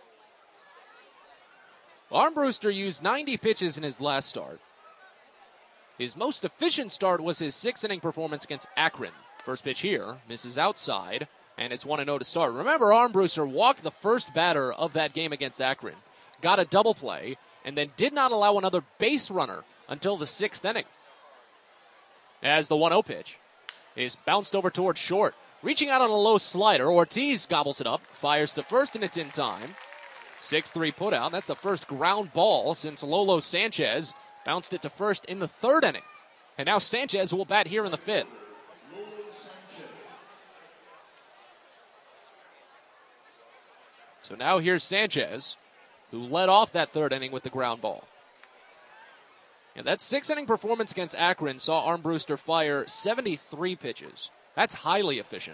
Armbruster used 90 pitches in his last start. His most efficient start was his 6th inning performance against Akron. First pitch here, misses outside, and it's 1-0 to start. Remember, Armbruster walked the first batter of that game against Akron, got a double play, and then did not allow another base runner until the 6th inning. As the 1-0 pitch is bounced over towards short. Reaching out on a low slider, Ortiz gobbles it up, fires to first, and it's in time. 6-3 put out. That's the first ground ball since Lolo Sanchez bounced it to first in the 3rd inning. And now Sanchez will bat here in the 5th. So now here's Sanchez, who led off that 3rd inning with the ground ball. And that 6th inning performance against Akron saw Armbruster fire 73 pitches. That's highly efficient.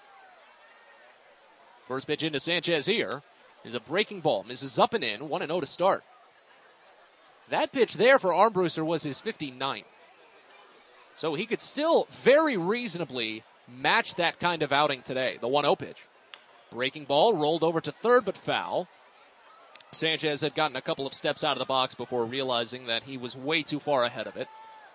First pitch into Sanchez here is a breaking ball. Misses up and in, 1-0 to start. That pitch there for Armbruster was his 59th. So he could still very reasonably match that kind of outing today, the 1-0 pitch. Breaking ball rolled over to 3rd but foul. Sanchez had gotten a couple of steps out of the box before realizing that he was way too far ahead of it.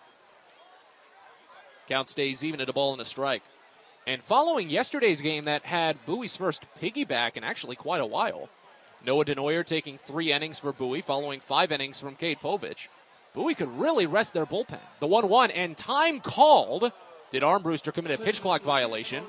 Count stays even at a ball and a strike. And following yesterday's game that had Bowie's first piggyback in actually quite a while, Noah Denoyer taking 3 innings for Bowie following 5 innings from Cade Povich. Bowie could really rest their bullpen. The 1-1 and time called. Did Armbruster commit a pitch clock violation?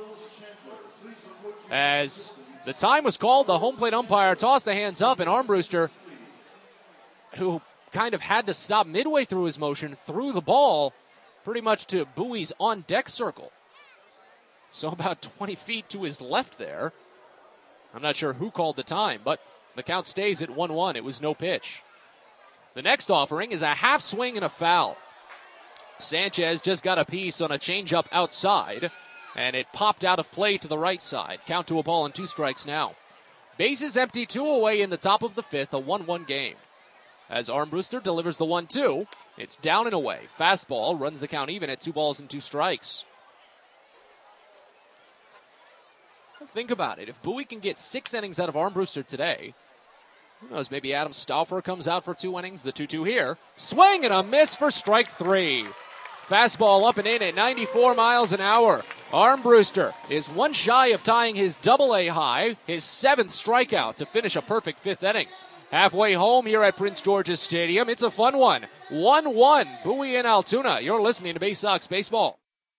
As the time was called, the home plate umpire tossed the hands up, and Armbruster, who kind of had to stop midway through his motion, threw the ball pretty much to Bowie's on-deck circle. So about 20 feet to his left there. I'm not sure who called the time, but the count stays at 1-1. It was no pitch. The next offering is a half swing and a foul. Sanchez just got a piece on a changeup outside, and it popped out of play to the right side. Count to a ball and 2 strikes now. Bases empty, 2 away in the top of the 5th, a 1-1 game. As Armbruster delivers the 1-2, it's down and away. Fastball runs the count even at 2 balls and 2 strikes. Think about it. If Bowie can get 6 innings out of Armbruster today, who knows, maybe Adam Stauffer comes out for 2 innings. The 2-2 here. Swing and a miss for strike 3. Fastball up and in at 94 miles an hour. Armbruster is 1 shy of tying his Double-A high, his 7th strikeout to finish a perfect 5th inning. Halfway home here at Prince George's Stadium. It's a fun one. 1-1, Bowie and Altoona. You're listening to Bay Sox Baseball.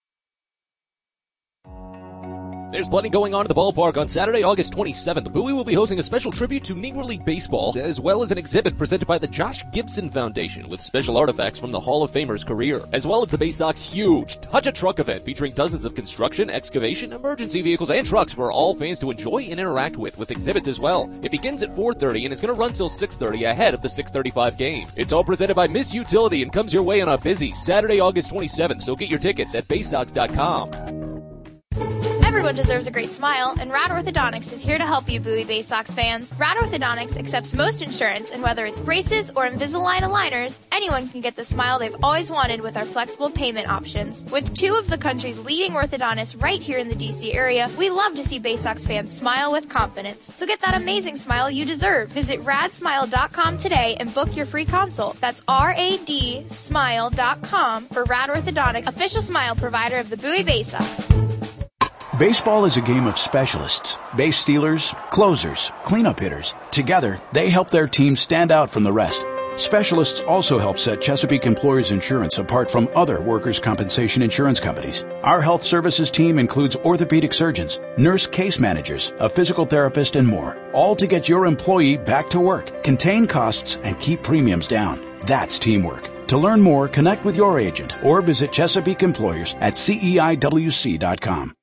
There's plenty going on at the ballpark on Saturday, August 27th. Bowie will be hosting a special tribute to Negro League Baseball, as well as an exhibit presented by the Josh Gibson Foundation with special artifacts from the Hall of Famer's career, as well as the Bay Sox huge Touch a Truck event featuring dozens of construction, excavation, emergency vehicles, and trucks for all fans to enjoy and interact with exhibits as well. It begins at 4:30 and is going to run till 6:30 ahead of the 6:35 game. It's all presented by Miss Utility and comes your way on a busy Saturday, August 27th, so get your tickets at baysox.com. Everyone deserves a great smile, and Rad Orthodontics is here to help you, Bowie Bay Sox fans. Rad Orthodontics accepts most insurance, and whether it's braces or Invisalign aligners, anyone can get the smile they've always wanted with our flexible payment options. With 2 of the country's leading orthodontists right here in the D.C. area, we love to see Bay Sox fans smile with confidence. So get that amazing smile you deserve. Visit radsmile.com today and book your free consult. That's radsmile.com for Rad Orthodontics, official smile provider of the Bowie Bay Sox. Baseball is a game of specialists. Base stealers, closers, cleanup hitters. Together, they help their team stand out from the rest. Specialists also help set Chesapeake Employers Insurance apart from other workers' compensation insurance companies. Our health services team includes orthopedic surgeons, nurse case managers, a physical therapist, and more, all to get your employee back to work, contain costs, and keep premiums down. That's teamwork. To learn more, connect with your agent or visit Chesapeake Employers at CEIWC.com.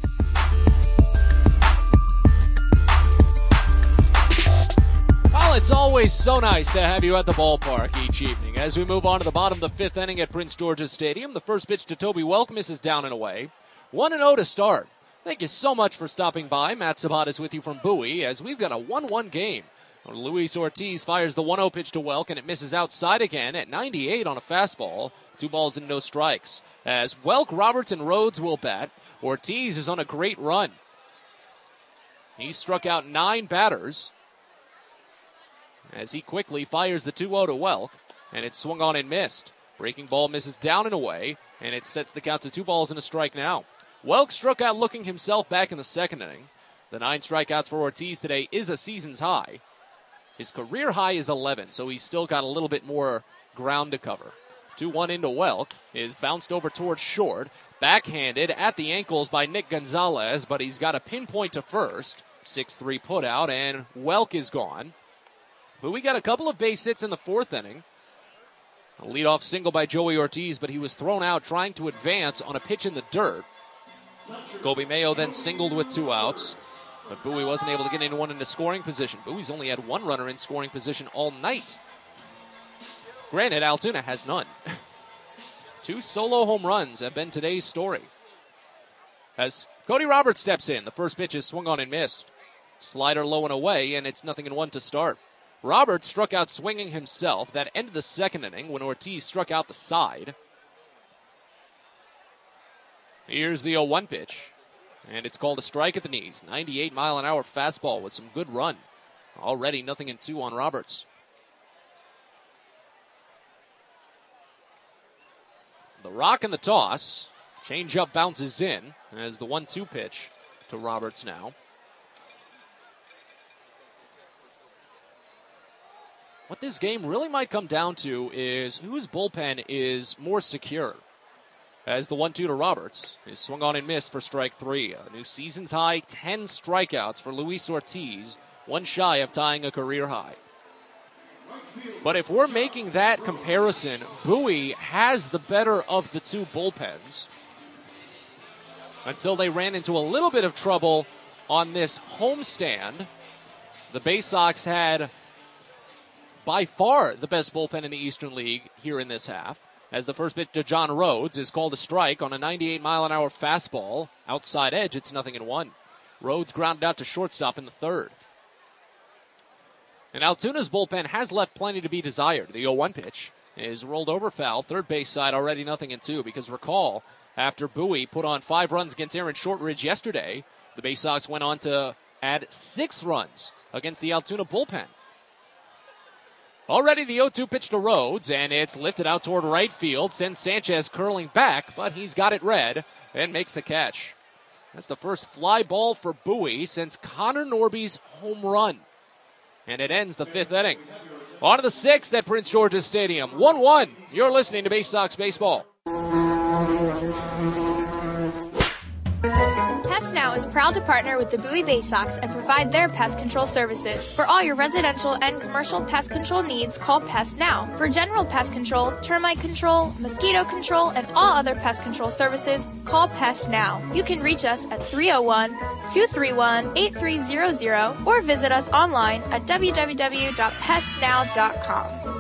It's always so nice to have you at the ballpark each evening. As we move on to the bottom of the 5th inning at Prince George's Stadium, the first pitch to Toby Welk misses down and away. 1-0 to start. Thank you so much for stopping by. Matt Sabat is with you from Bowie as we've got a 1-1 game. Luis Ortiz fires the 1-0 pitch to Welk, and it misses outside again at 98 on a fastball. 2 balls and no strikes. As Welk, Roberts, and Rhodes will bat, Ortiz is on a great run. He struck out 9 batters as he quickly fires the 2-0 to Welk, and it's swung on and missed. Breaking ball misses down and away, and it sets the count to 2 balls and a strike now. Welk struck out looking himself back in the 2nd inning. The 9 strikeouts for Ortiz today is a season's high. His career high is 11, so he's still got a little bit more ground to cover. 2-1 into Welk is bounced over towards short, backhanded at the ankles by Nick Gonzalez, but he's got a pinpoint to first. 6-3 put out, and Welk is gone. But we got a couple of base hits in the 4th inning. A leadoff single by Joey Ortiz, but he was thrown out trying to advance on a pitch in the dirt. Kobe Mayo then singled with 2 outs, but Bowie wasn't able to get anyone into scoring position. Bowie's only had 1 runner in scoring position all night. Granted, Altoona has none. 2 solo home runs have been today's story. As Cody Roberts steps in, the first pitch is swung on and missed. Slider low and away, and it's 0-1 to start. Roberts struck out swinging himself. That ended the 2nd inning when Ortiz struck out the side. Here's the 0-1 pitch, and it's called a strike at the knees. 98-mile-an-hour fastball with some good run. Already 0-2 on Roberts. The rock and the toss. Changeup bounces in as the 1-2 pitch to Roberts now. What this game really might come down to is whose bullpen is more secure. As the 1-2 to Roberts is swung on and missed for strike 3. A new season's high, 10 strikeouts for Luis Ortiz, 1 shy of tying a career high. But if we're making that comparison, Bowie has the better of the 2 bullpens until they ran into a little bit of trouble on this homestand. The Bay Sox had by far the best bullpen in the Eastern League here in this half, as the first pitch to John Rhodes is called a strike on a 98-mile-an-hour fastball. Outside edge, it's 0-1. Rhodes grounded out to shortstop in the third. And Altoona's bullpen has left plenty to be desired. The 0-1 pitch is rolled over foul. Third base side already 0-2, because recall, after Bowie put on 5 runs against Aaron Shortridge yesterday, the Bay Sox went on to add 6 runs against the Altoona bullpen. Already the 0-2 pitch to Rhodes, and it's lifted out toward right field, sends Sanchez curling back, but he's got it read and makes the catch. That's the first fly ball for Bowie since Connor Norby's home run. And it ends the 5th inning. On to the 6th at Prince George's Stadium. 1-1. You're listening to Bay Sox Baseball. Pest Now is proud to partner with the Bowie Bay Sox and provide their pest control services. For all your residential and commercial pest control needs, call Pest Now. For general pest control, termite control, mosquito control, and all other pest control services, call Pest Now. You can reach us at 301-231-8300 or visit us online at www.pestnow.com.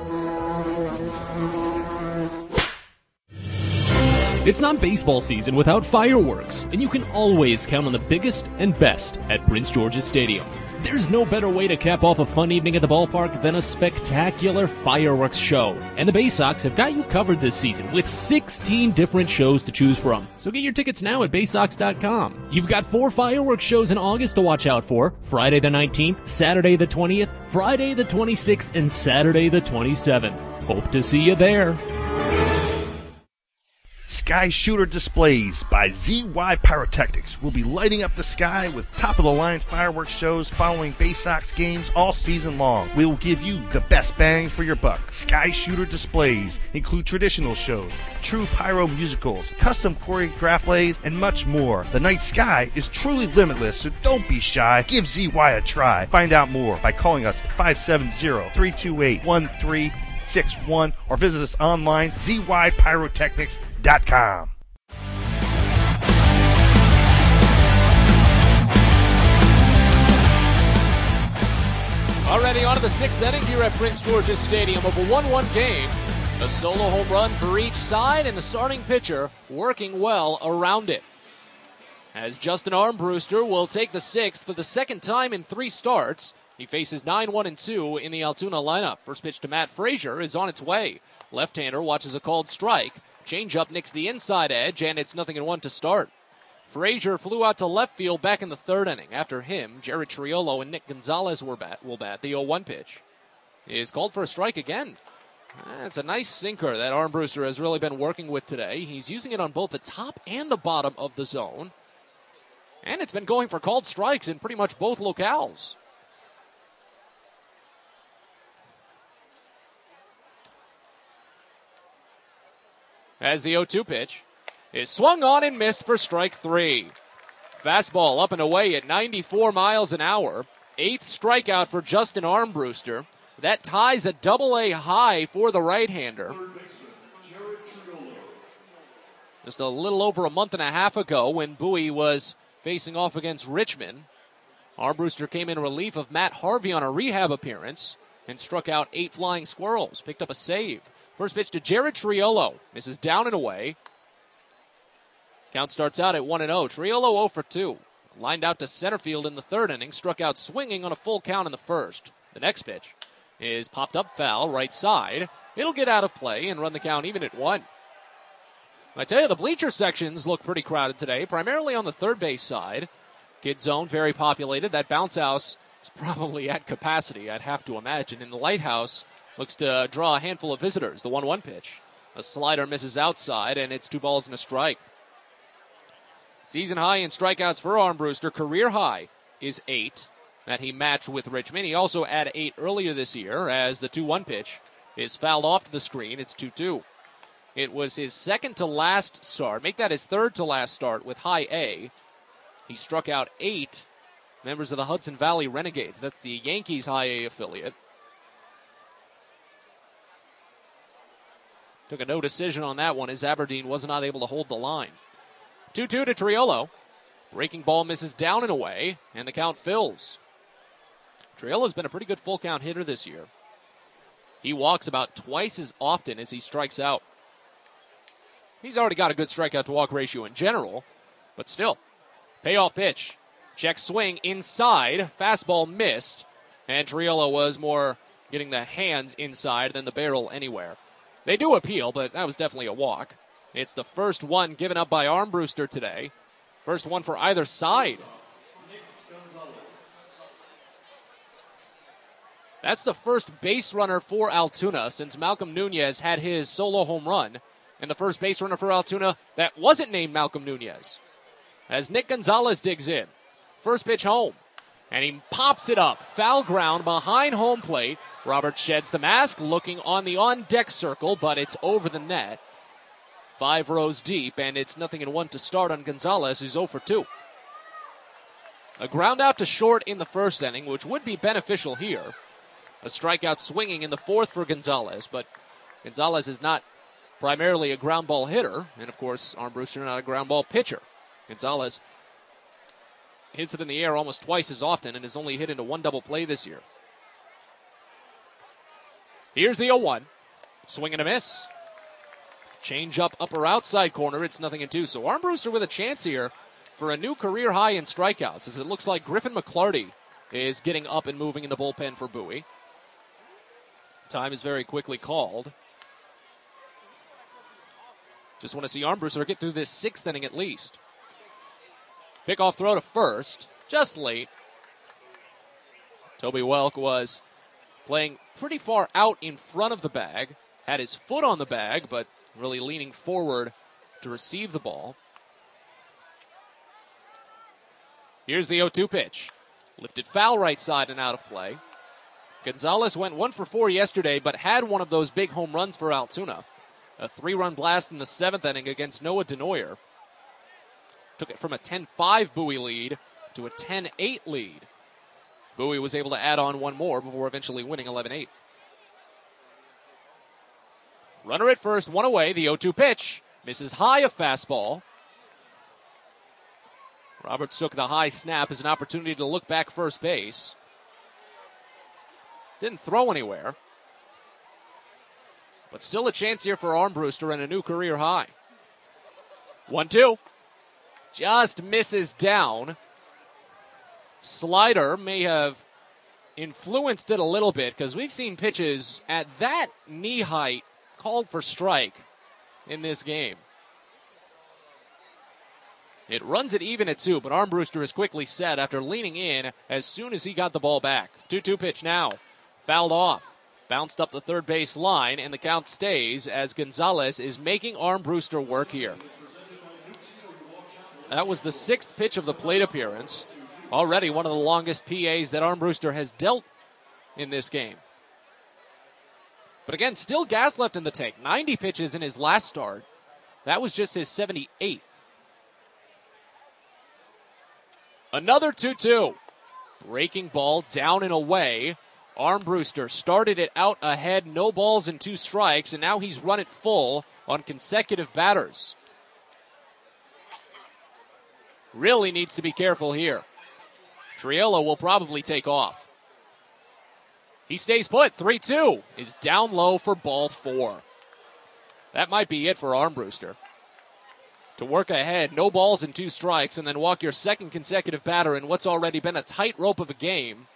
It's not baseball season without fireworks, and you can always count on the biggest and best at Prince George's Stadium. There's no better way to cap off a fun evening at the ballpark than a spectacular fireworks show. And the Bay Sox have got you covered this season with 16 different shows to choose from. So get your tickets now at baysox.com. You've got 4 fireworks shows in August to watch out for: Friday the 19th, Saturday the 20th, Friday the 26th, and Saturday the 27th. Hope to see you there. Sky Shooter Displays by ZY Pyrotechnics will be lighting up the sky with top-of-the-line fireworks shows following Bay Sox games all season long. We will give you the best bang for your buck. Sky Shooter Displays include traditional shows, true pyro musicals, custom choreographed plays, and much more. The night sky is truly limitless, so don't be shy. Give ZY a try. Find out more by calling us at 570-328-1361 or visit us online, zypyrotechnics.com. Already on to the 6th inning here at Prince George's Stadium of a 1-1 game. A solo home run for each side, and the starting pitcher working well around it. As Justin Armbruster will take the 6th for the second time in 3 starts. He faces 9-1-2 in the Altoona lineup. First pitch to Matt Frazier is on its way. Left-hander watches a called strike. Changeup nicks the inside edge, and it's 0-1 to start. Frazier flew out to left field back in the 3rd inning. After him, Jared Triolo and Nick Gonzalez will bat. The 0-1 pitch is called for a strike again. It's a nice sinker that Armbruster has really been working with today. He's using it on both the top and the bottom of the zone. And it's been going for called strikes in pretty much both locales. As the 0-2 pitch is swung on and missed for strike 3. Fastball up and away at 94 miles an hour. 8th strikeout for Justin Armbruster. That ties a Double-A high for the right-hander. Just a little over a month and a half ago when Bowie was facing off against Richmond, Armbruster came in relief of Matt Harvey on a rehab appearance and struck out 8 flying squirrels. Picked up a save. First pitch to Jared Triolo. Misses down and away. Count starts out at 1-0. Triolo 0 for 2. Lined out to center field in the 3rd inning. Struck out swinging on a full count in the 1st. The next pitch is popped up foul, right side. It'll get out of play and run the count even at 1. I tell you, the bleacher sections look pretty crowded today, primarily on the third base side. Kid zone, very populated. That bounce house is probably at capacity, I'd have to imagine. And the lighthouse looks to draw a handful of visitors. The 1-1 pitch. A slider misses outside, and it's 2 balls and a strike. Season high in strikeouts for Armbruster. Career high is 8 that he matched with Richmond. He also had 8 earlier this year as the 2-1 pitch is fouled off to the screen. It's 2-2. It was his second to last start. Make that his third to last start with high A. He struck out 8 members of the Hudson Valley Renegades. That's the Yankees high A affiliate. Took a no decision on that one as Aberdeen was not able to hold the line. 2-2 to Triolo. Breaking ball misses down and away, and the count fills. Triolo's been a pretty good full count hitter this year. He walks about twice as often as he strikes out. He's already got a good strikeout-to-walk ratio in general, but still. Payoff pitch. Check swing inside. Fastball missed. And Triolo was more getting the hands inside than the barrel anywhere. They do appeal, but that was definitely a walk. It's the first one given up by Armbruster today. First one for either side. That's the first base runner for Altoona since Malcolm Nunez had his solo home run. And the first base runner for Altoona that wasn't named Malcolm Nunez. As Nick Gonzalez digs in. First pitch home. And he pops it up. Foul ground behind home plate. Robert sheds the mask, looking on the on-deck circle, but it's over the net. 5 rows deep, and it's 0-1 to start on Gonzalez, who's 0 for 2. A ground out to short in the first inning, which would be beneficial here. A strikeout swinging in the fourth for Gonzalez, but Gonzalez is not primarily a ground ball hitter, and of course, Armbruster not a ground ball pitcher. Gonzalez hits it in the air almost twice as often and has only hit into 1 double play this year. Here's the 0-1. Swing and a miss. Change up upper outside corner. It's 0-2. So Armbruster with a chance here for a new career high in strikeouts, as it looks like Griffin McClarty is getting up and moving in the bullpen for Bowie. Time is very quickly called. Just want to see Armbruster get through this 6th inning at least. Pickoff throw to first, just late. Toby Welk was playing pretty far out in front of the bag, had his foot on the bag, but really leaning forward to receive the ball. Here's the 0-2 pitch. Lifted foul right side and out of play. Gonzalez went 1 for 4 yesterday, but had one of those big home runs for Altoona. A 3-run blast in the 7th inning against Noah Denoyer. Took it from a 10-5 Bowie lead to a 10-8 lead. Bowie was able to add on one more before eventually winning 11-8. Runner at first, one away, the 0-2 pitch. Misses high, a fastball. Roberts took the high snap as an opportunity to look back first base. Didn't throw anywhere. But still a chance here for Armbruster and a new career high. 1-2. Just misses down. Slider may have influenced it a little bit because we've seen pitches at that knee height called for strike in this game. It runs it even at 2, but Armbruster is quickly set after leaning in as soon as he got the ball back. 2-2 pitch now. Fouled off. Bounced up the third base line, and the count stays as Gonzalez is making Armbruster work here. That was the 6th pitch of the plate appearance. Already one of the longest PAs that Armbruster has dealt in this game. But again, still gas left in the tank. 90 pitches in his last start. That was just his 78th. Another 2-2. Breaking ball down and away. Armbruster started it out ahead, no balls and 2 strikes, and now he's run it full on consecutive batters. Really needs to be careful here. Triolo will probably take off. He stays put. 3-2 is down low for ball 4. That might be it for Armbruster. To work ahead, no balls and 2 strikes, and then walk your second consecutive batter in what's already been a tightrope of a game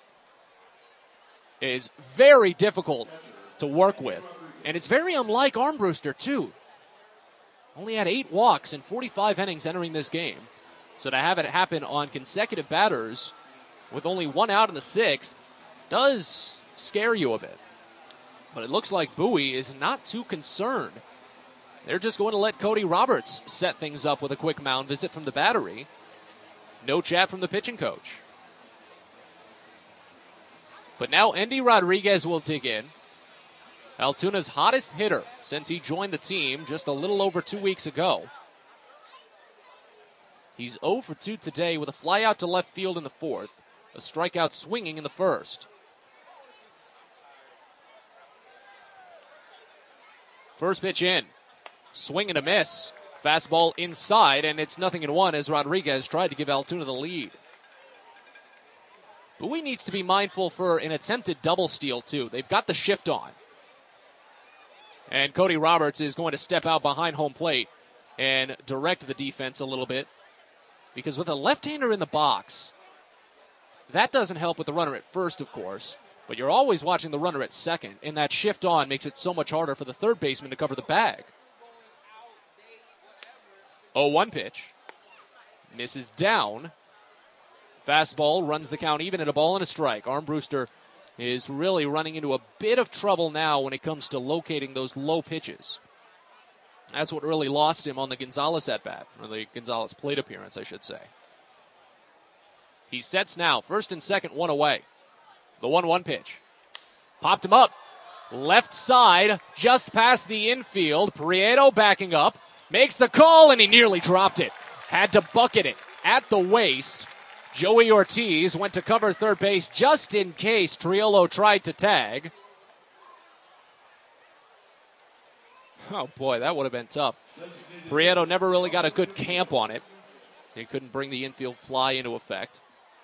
is very difficult to work with. And it's very unlike Armbruster, too. Only had 8 walks in 45 innings entering this game. So to have it happen on consecutive batters with only 1 out in the 6th does scare you a bit. But it looks like Bowie is not too concerned. They're just going to let Cody Roberts set things up with a quick mound visit from the battery. No chat from the pitching coach. But now Endy Rodriguez will dig in. Altoona's hottest hitter since he joined the team just a little over 2 weeks ago. He's 0 for 2 today with a fly out to left field in the 4th, a strikeout swinging in the 1st. First pitch in. Swing and a miss. Fastball inside, and it's 0-1 as Rodriguez tried to give Altoona the lead. Bowie needs to be mindful for an attempted double steal, too. They've got the shift on. And Cody Roberts is going to step out behind home plate and direct the defense a little bit. Because with a left-hander in the box, that doesn't help with the runner at first, of course. But you're always watching the runner at second. And that shift on makes it so much harder for the third baseman to cover the bag. 0-1 pitch. Misses down. Fastball runs the count even at a ball and a strike. Armbruster is really running into a bit of trouble now when it comes to locating those low pitches. That's what really lost him on the Gonzalez at-bat, or the Gonzalez plate appearance, I should say. He sets now, first and second, one away. The 1-1 pitch. Popped him up. Left side, just past the infield. Prieto backing up, makes the call, and he nearly dropped it. Had to bucket it at the waist. Joey Ortiz went to cover third base just in case Triolo tried to tag. Oh, boy, that would have been tough. Prieto never really got a good camp on it. He couldn't bring the infield fly into effect.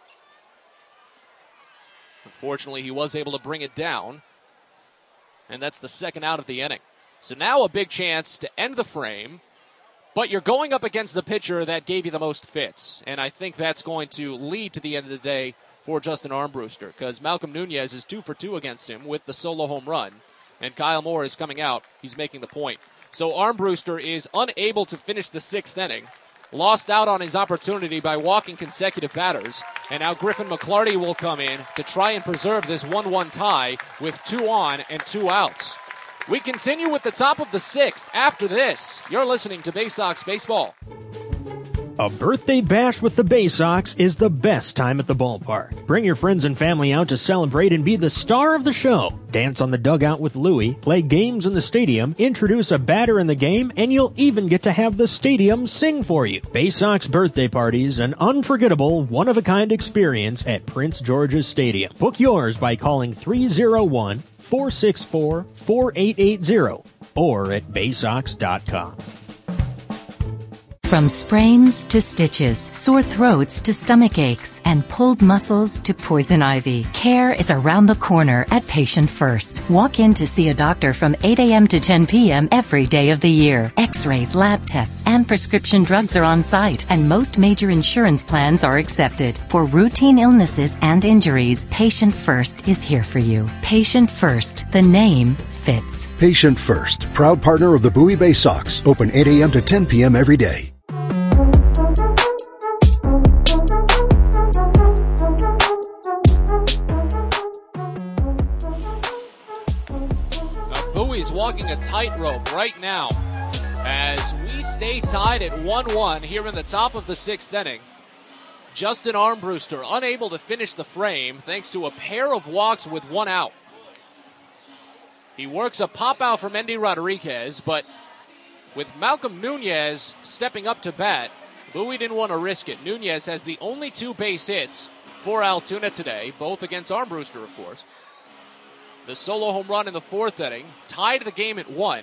Unfortunately, he was able to bring it down. And that's the second out of the inning. So now a big chance to end the frame. But you're going up against the pitcher that gave you the most fits. And I think that's going to lead to the end of the day for Justin Armbruster. Because Malcolm Nunez is 2 for 2 against him with the solo home run. And Kyle Moore is coming out. He's making the point. So Armbruster is unable to finish the sixth inning. Lost out on his opportunity by walking consecutive batters. And now Griffin McClarty will come in to try and preserve this 1-1 tie with 2 on and 2 outs. We continue with the top of the sixth after this. You're listening to Bay Sox Baseball. A birthday bash with the Bay Sox is the best time at the ballpark. Bring your friends and family out to celebrate and be the star of the show. Dance on the dugout with Louie, play games in the stadium, introduce a batter in the game, and you'll even get to have the stadium sing for you. Bay Sox birthday parties, an unforgettable, one-of-a-kind experience at Prince George's Stadium. Book yours by calling 301-464-4880 or at baysox.com. From sprains to stitches, sore throats to stomach aches, and pulled muscles to poison ivy, care is around the corner at Patient First. Walk in to see a doctor from 8 a.m. to 10 p.m. every day of the year. X-rays, lab tests, and prescription drugs are on site, and most major insurance plans are accepted. For routine illnesses and injuries, Patient First is here for you. Patient First, the name fits. Patient First, proud partner of the Bowie Bay Sox, open 8 a.m. to 10 p.m. every day. Bowie's walking a tightrope right now as we stay tied at 1-1 here in the top of the sixth inning. Justin Armbruster unable to finish the frame thanks to a pair of walks with 1 out. He works a pop out from Endy Rodriguez, but with Malcolm Nunez stepping up to bat, Bowie didn't want to risk it. Nunez has the only 2 base hits for Altoona today, both against Armbruster, of course. The solo home run in the fourth inning tied the game at 1.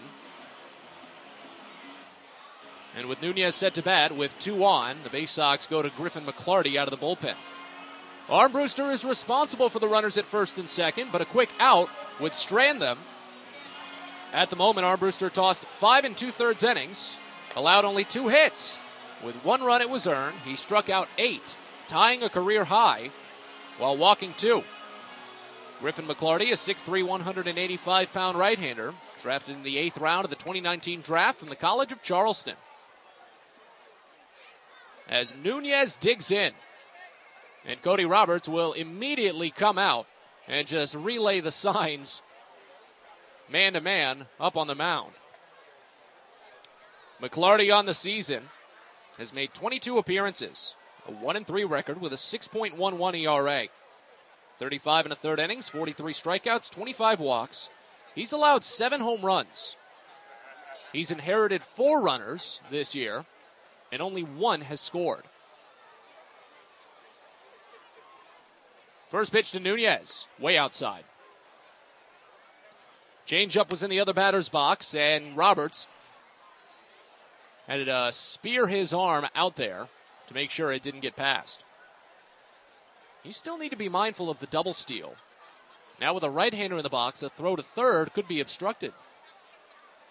And with Nunez set to bat with 2 on, the Bay Sox go to Griffin McClarty out of the bullpen. Armbruster is responsible for the runners at first and second, but a quick out would strand them. At the moment, Armbruster tossed 5 2/3 innings, allowed only 2 hits. With 1 run it was earned, he struck out 8, tying a career high while walking 2. Griffin McClarty, a 6'3", 185-pound right-hander, drafted in the 8th round of the 2019 draft from the College of Charleston. As Nunez digs in, and Cody Roberts will immediately come out and just relay the signs man-to-man up on the mound. McClarty on the season has made 22 appearances, a 1-3 record with a 6.11 ERA. 35 1/3 innings, 43 strikeouts, 25 walks. He's allowed 7 home runs. He's inherited 4 runners this year, and only 1 has scored. First pitch to Nunez, way outside. Changeup was in the other batter's box, and Roberts had to spear his arm out there to make sure it didn't get past. You still need to be mindful of the double steal. Now with a right-hander in the box, a throw to third could be obstructed.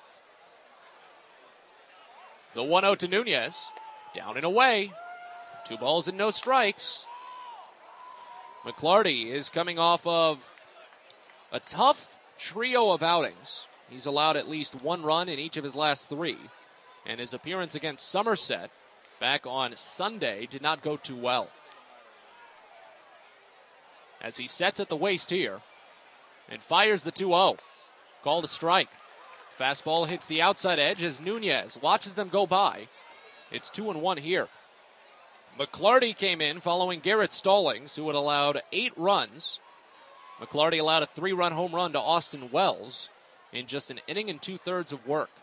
The 1-0 to Nunez. Down and away. 2 balls and no strikes. McClarty is coming off of a tough trio of outings. He's allowed at least 1 run in each of his last 3. And his appearance against Somerset back on Sunday did not go too well. As he sets at the waist here and fires the 2-0. Called a strike. Fastball hits the outside edge as Nunez watches them go by. It's 2-1 here. McClarty came in following Garrett Stallings, who had allowed 8 runs. McClarty allowed a 3-run home run to Austin Wells in just an inning and 2/3 of work.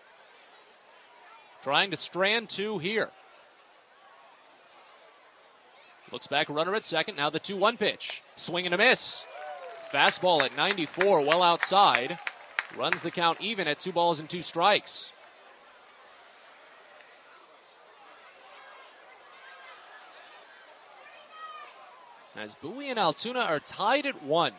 Trying to strand 2 here. Looks back, runner at second. Now the 2-1 pitch. Swing and a miss. Fastball at 94, well outside. Runs the count even at 2 balls and 2 strikes. As Bowie and Altoona are tied at 1.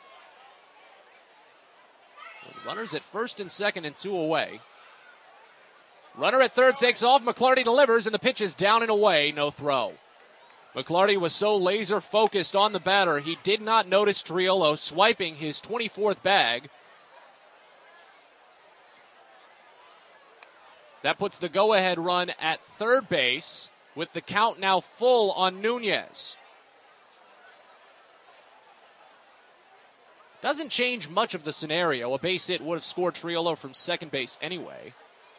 With runners at first and second and 2 away. Runner at third takes off. McClarty delivers, and the pitch is down and away. No throw. McClarty was so laser focused on the batter, he did not notice Triolo swiping his 24th bag. That puts the go-ahead run at third base, with the count now full on Nunez. Doesn't change much of the scenario. A base hit would have scored Triolo from second base anyway.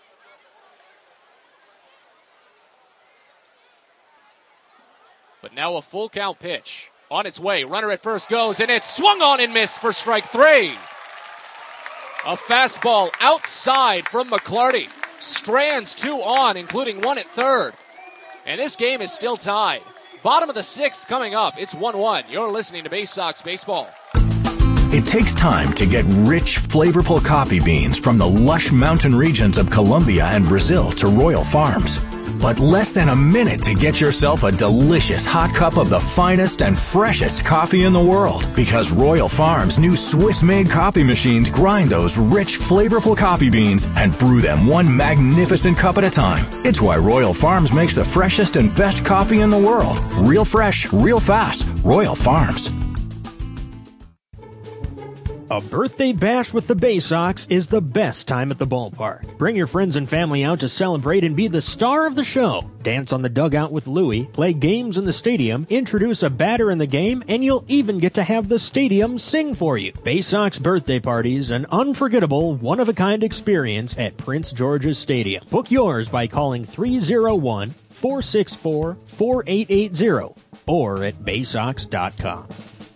But now a full count pitch. On its way, runner at first goes, and it's swung on and missed for strike 3. A fastball outside from McClarty. Strands 2 on, including 1 at third. And this game is still tied. Bottom of the 6th coming up. It's 1-1. You're listening to Bay Sox Baseball. It takes time to get rich, flavorful coffee beans from the lush mountain regions of Colombia and Brazil to Royal Farms. But less than a minute to get yourself a delicious hot cup of the finest and freshest coffee in the world. Because Royal Farms' new Swiss-made coffee machines grind those rich, flavorful coffee beans and brew them one magnificent cup at a time. It's why Royal Farms makes the freshest and best coffee in the world. Real fresh, real fast. Royal Farms. A birthday bash with the Bay Sox is the best time at the ballpark. Bring your friends and family out to celebrate and be the star of the show. Dance on the dugout with Louie, play games in the stadium, introduce a batter in the game, and you'll even get to have the stadium sing for you. Bay Sox birthday parties, an unforgettable, one-of-a-kind experience at Prince George's Stadium. Book yours by calling 301-464-4880 or at baysox.com.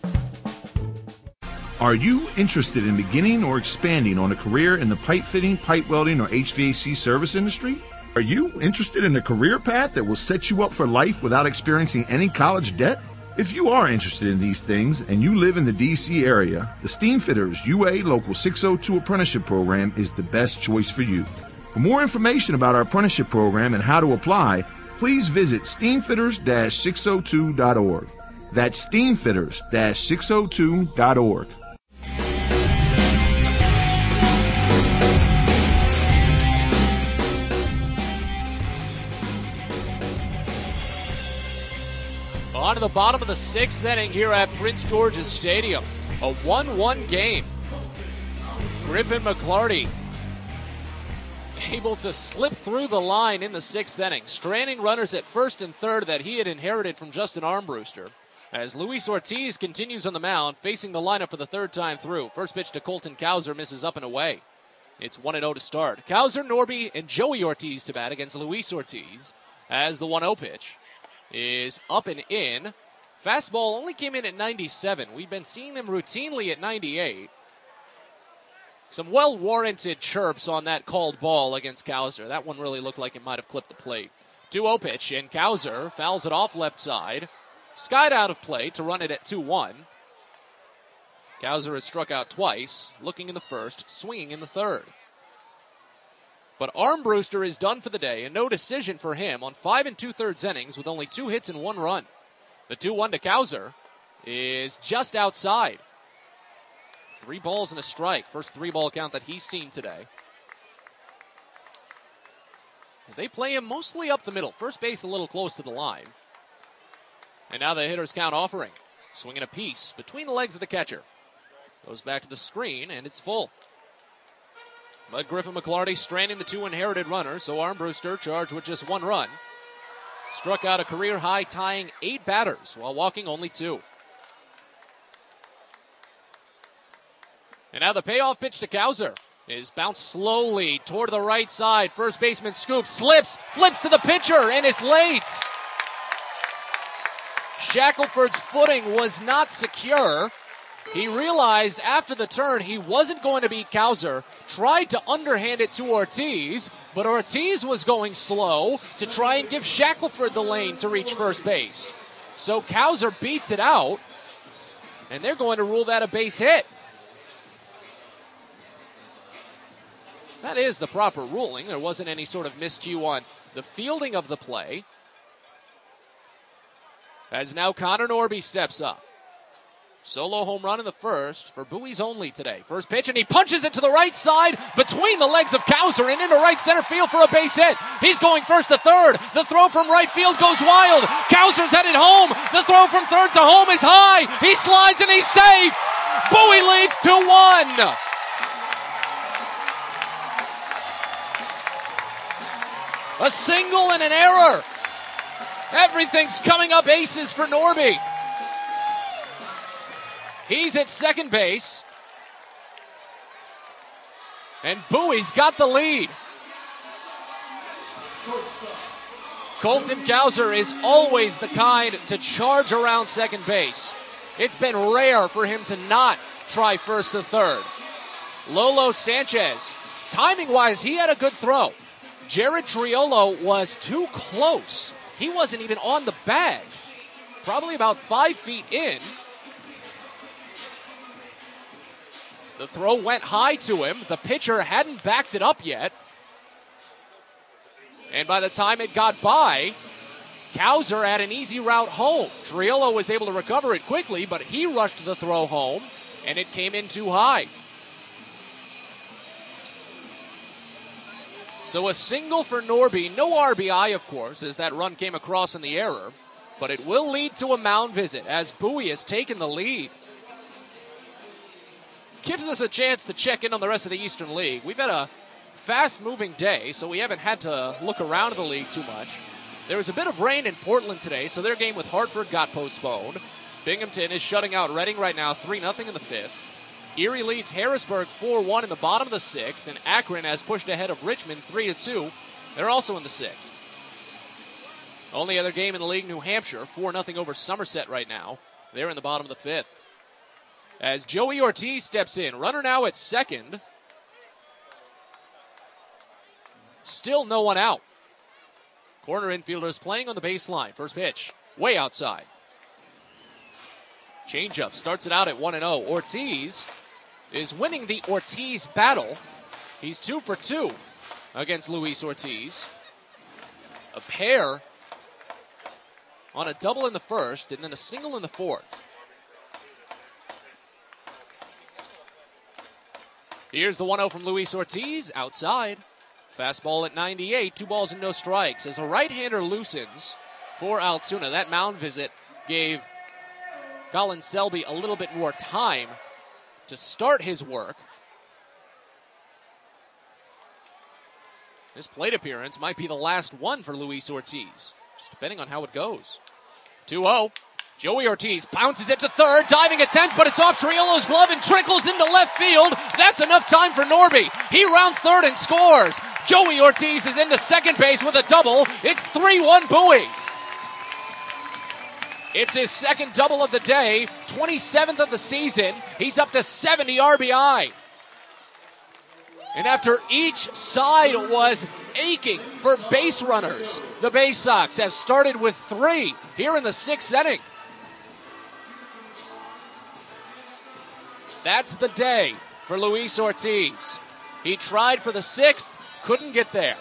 Are you interested in beginning or expanding on a career in the pipe fitting, pipe welding, or HVAC service industry? Are you interested in a career path that will set you up for life without experiencing any college debt? If you are interested in these things and you live in the D.C. area, the Steamfitters UA Local 602 Apprenticeship Program is the best choice for you. For more information about our apprenticeship program and how to apply, please visit steamfitters-602.org. That's steamfitters-602.org. On to the bottom of the 6th inning here at Prince George's Stadium. A 1-1 game. Griffin McClarty able to slip through the line in the 6th inning, stranding runners at first and third that he had inherited from Justin Armbruster. As Luis Ortiz continues on the mound, facing the lineup for the 3rd time through. First pitch to Colton Cowser, misses up and away. It's 1-0 to start. Cowser, Norby, and Joey Ortiz to bat against Luis Ortiz as the 1-0 pitch is up and in. Fastball only came in at 97. We've been seeing them routinely at 98. Some well-warranted chirps on that called ball against Cowser. That one really looked like it might have clipped the plate. 2-0 pitch, and Cowser fouls it off left side. Skied out of play to run it at 2-1. Cowser has struck out twice, looking in the first, swinging in the third. But Armbruster is done for the day, and no decision for him on 5 2/3 innings with only 2 hits and 1 run. The 2-1 to Cowser is just outside. 3 balls and a strike. First 3-ball count that he's seen today. as they play him mostly up the middle. First base a little close to the line. And now the hitter's count offering. Swinging a piece between the legs of the catcher. Goes back to the screen, and it's full. But Griffin McClarty stranding the two inherited runners, so Armbruster charged with just 1 run. Struck out a career-high tying 8 batters while walking only 2. And now the payoff pitch to Cowser is bounced slowly toward the right side. First baseman scoops, slips, flips to the pitcher, and it's late. Shackelford's footing was not secure. He realized after the turn he wasn't going to beat Cowser, tried to underhand it to Ortiz, but Ortiz was going slow to try and give Shackelford the lane to reach first base. So Cowser beats it out, and they're going to rule that a base hit. That is the proper ruling. There wasn't any sort of miscue on the fielding of the play. As now Connor Norby steps up. Solo home run in the first for Bowie's only today. First pitch, and he punches it to the right side between the legs of Cowser and into right center field for a base hit. He's going first to third. The throw from right field goes wild. Cowser's headed home. The throw from third to home is high. He slides and he's safe. Bowie leads 2-1. A single and an error. Everything's coming up aces for Norby. He's at second base. And Bowie's got the lead. Colton Cowser is always the kind to charge around second base. It's been rare for him to not try first to third. Lolo Sanchez, timing-wise, he had a good throw. Jared Triolo was too close. He wasn't even on the bag. Probably about 5 feet in. The throw went high to him. The pitcher hadn't backed it up yet. And by the time it got by, Cowser had an easy route home. Triolo was able to recover it quickly, but he rushed the throw home, and it came in too high. So a single for Norby. No RBI, of course, as that run came across in the error. But it will lead to a mound visit as Bowie has taken the lead. Gives us a chance to check in on the rest of the Eastern League. We've had a fast-moving day, so we haven't had to look around the league too much. There was a bit of rain in Portland today, so their game with Hartford got postponed. Binghamton is shutting out Reading right now, 3-0 in the 5th. Erie leads Harrisburg 4-1 in the bottom of the 6th, and Akron has pushed ahead of Richmond 3-2. They're also in the 6th. Only other game in the league, New Hampshire, 4-0 over Somerset right now. They're in the bottom of the 5th. As Joey Ortiz steps in, runner now at second. Still no one out. Corner infielders playing on the baseline. First pitch, way outside. Changeup starts it out at 1-0. Ortiz is winning the Ortiz battle. He's 2 for 2 against Luis Ortiz. A pair on a double in the first and then a single in the fourth. Here's the 1-0 from Luis Ortiz, outside. Fastball at 98, 2 balls and no strikes. As a right-hander loosens for Altoona, that mound visit gave Colin Selby a little bit more time to start his work. This plate appearance might be the last one for Luis Ortiz, just depending on how it goes. 2-0. Joey Ortiz bounces it to third, diving at 10th, but it's off Triolo's glove and trickles into left field. That's enough time for Norby. He rounds third and scores. Joey Ortiz is into second base with a double. It's 3-1 Bowie. It's his second double of the day, 27th of the season. He's up to 70 RBI. And after each side was aching for base runners, the Bay Sox have started with 3 here in the 6th inning. That's the day for Luis Ortiz. He tried for the 6th, couldn't get there.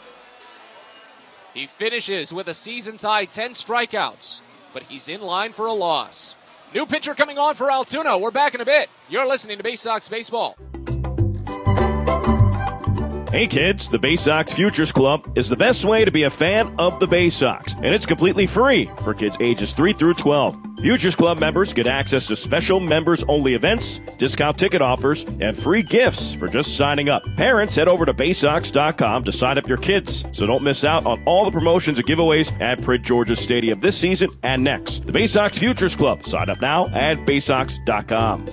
He finishes with a season's high 10 strikeouts, but he's in line for a loss. New pitcher coming on for Altoona. We're back in a bit. You're listening to Bay Sox Baseball. Hey kids, the Bay Sox Futures Club is the best way to be a fan of the Bay Sox, and it's completely free for kids ages 3 through 12. Futures Club members get access to special members-only events, discount ticket offers, and free gifts for just signing up. Parents, head over to BaySox.com to sign up your kids, so don't miss out on all the promotions and giveaways at Prince George's Stadium this season and next. The Bay Sox Futures Club. Sign up now at BaySox.com.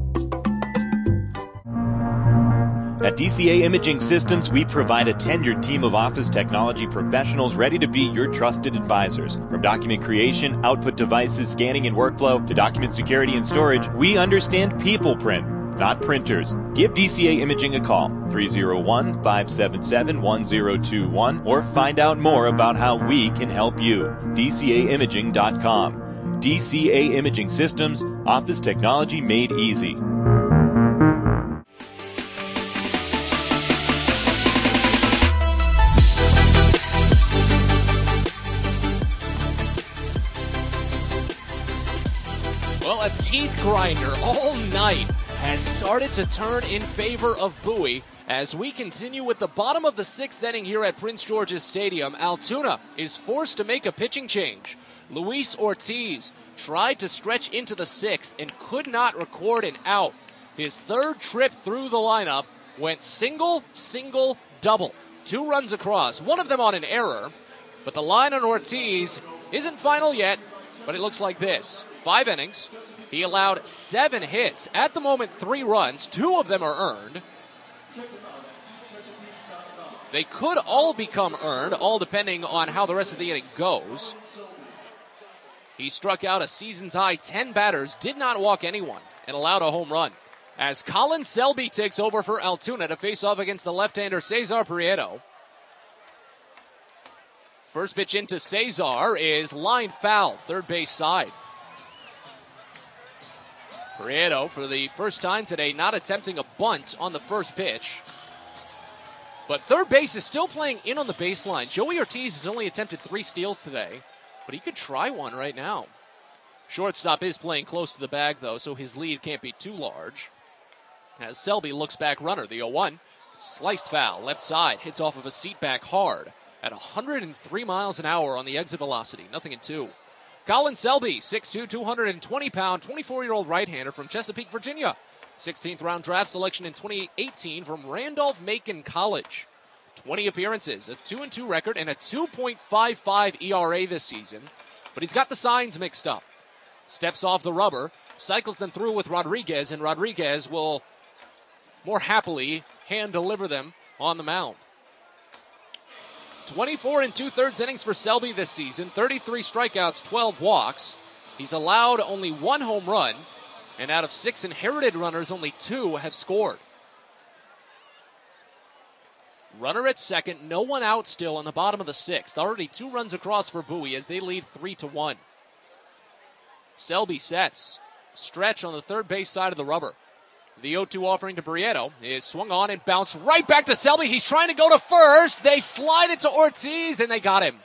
At DCA Imaging Systems, we provide a tenured team of office technology professionals ready to be your trusted advisors. From document creation, output devices, scanning and workflow, to document security and storage, we understand people print, not printers. Give DCA Imaging a call, 301-577-1021, or find out more about how we can help you. DCAimaging.com. DCA Imaging Systems, office technology made easy. Well, a teeth grinder all night has started to turn in favor of Bowie as we continue with the bottom of the sixth inning here at Prince George's Stadium. Altoona is forced to make a pitching change. Luis Ortiz tried to stretch into the sixth and could not record an out. His third trip through the lineup went single, single, double. 2 runs across, one of them on an error. But the line on Ortiz isn't final yet, but it looks like this. 5 innings. He allowed 7 hits. At the moment, 3 runs. 2 of them are earned. They could all become earned, all depending on how the rest of the inning goes. He struck out a season's high 10 batters, did not walk anyone, and allowed a home run. As Colin Selby takes over for Altoona to face off against the left-hander Cesar Prieto. First pitch into Cesar is line foul, third base side. Prieto, for the first time today, not attempting a bunt on the first pitch. But third base is still playing in on the baseline. Joey Ortiz has only attempted 3 steals today, but he could try one right now. Shortstop is playing close to the bag, though, so his lead can't be too large. As Selby looks back runner, the 0-1. Sliced foul, left side, hits off of a seat back hard at 103 miles an hour on the exit velocity, 0-2. Colin Selby, 6'2", 220-pound, 24-year-old right-hander from Chesapeake, Virginia. 16th round draft selection in 2018 from Randolph-Macon College. 20 appearances, a 2-2 record, and a 2.55 ERA this season. But he's got the signs mixed up. Steps off the rubber, cycles them through with Rodriguez, and Rodriguez will more happily hand-deliver them on the mound. 24 2/3 innings for Selby this season, 33 strikeouts, 12 walks. He's allowed only 1 home run, and out of 6 inherited runners, only 2 have scored. Runner at second, no one out still in the bottom of the 6th. Already 2 runs across for Bowie as they lead 3-1. Selby sets. Stretch on the third base side of the rubber. The 0-2 offering to Prieto is swung on and bounced right back to Selby. He's trying to go to first. They slide it to Ortiz, and they got him.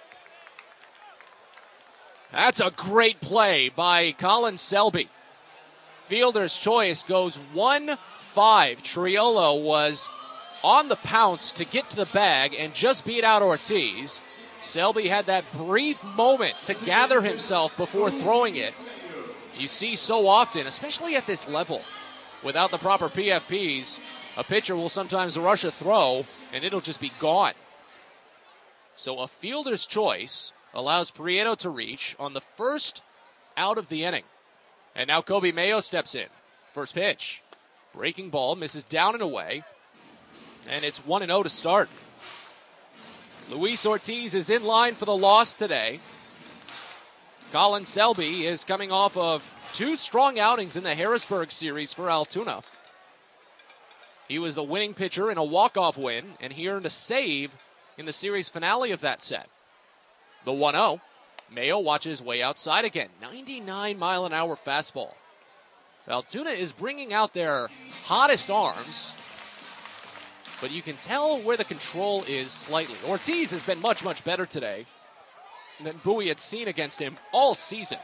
That's a great play by Colin Selby. Fielder's choice goes 1-5. Triolo was on the pounce to get to the bag and just beat out Ortiz. Selby had that brief moment to gather himself before throwing it. You see so often, especially at this level, without the proper PFPs, a pitcher will sometimes rush a throw, and it'll just be gone. So a fielder's choice allows Prieto to reach on the first out of the inning. And now Kobe Mayo steps in. First pitch. Breaking ball, misses down and away. And it's 1-0 to start. Luis Ortiz is in line for the loss today. Colin Selby is coming off of 2 strong outings in the Harrisburg series for Altoona. He was the winning pitcher in a walk-off win, and he earned a save in the series finale of that set. The 1-0. Mayo watches way outside again. 99-mile-an-hour fastball. Altoona is bringing out their hottest arms, but you can tell where the control is slightly. Ortiz has been much, much better today than Bowie had seen against him all season.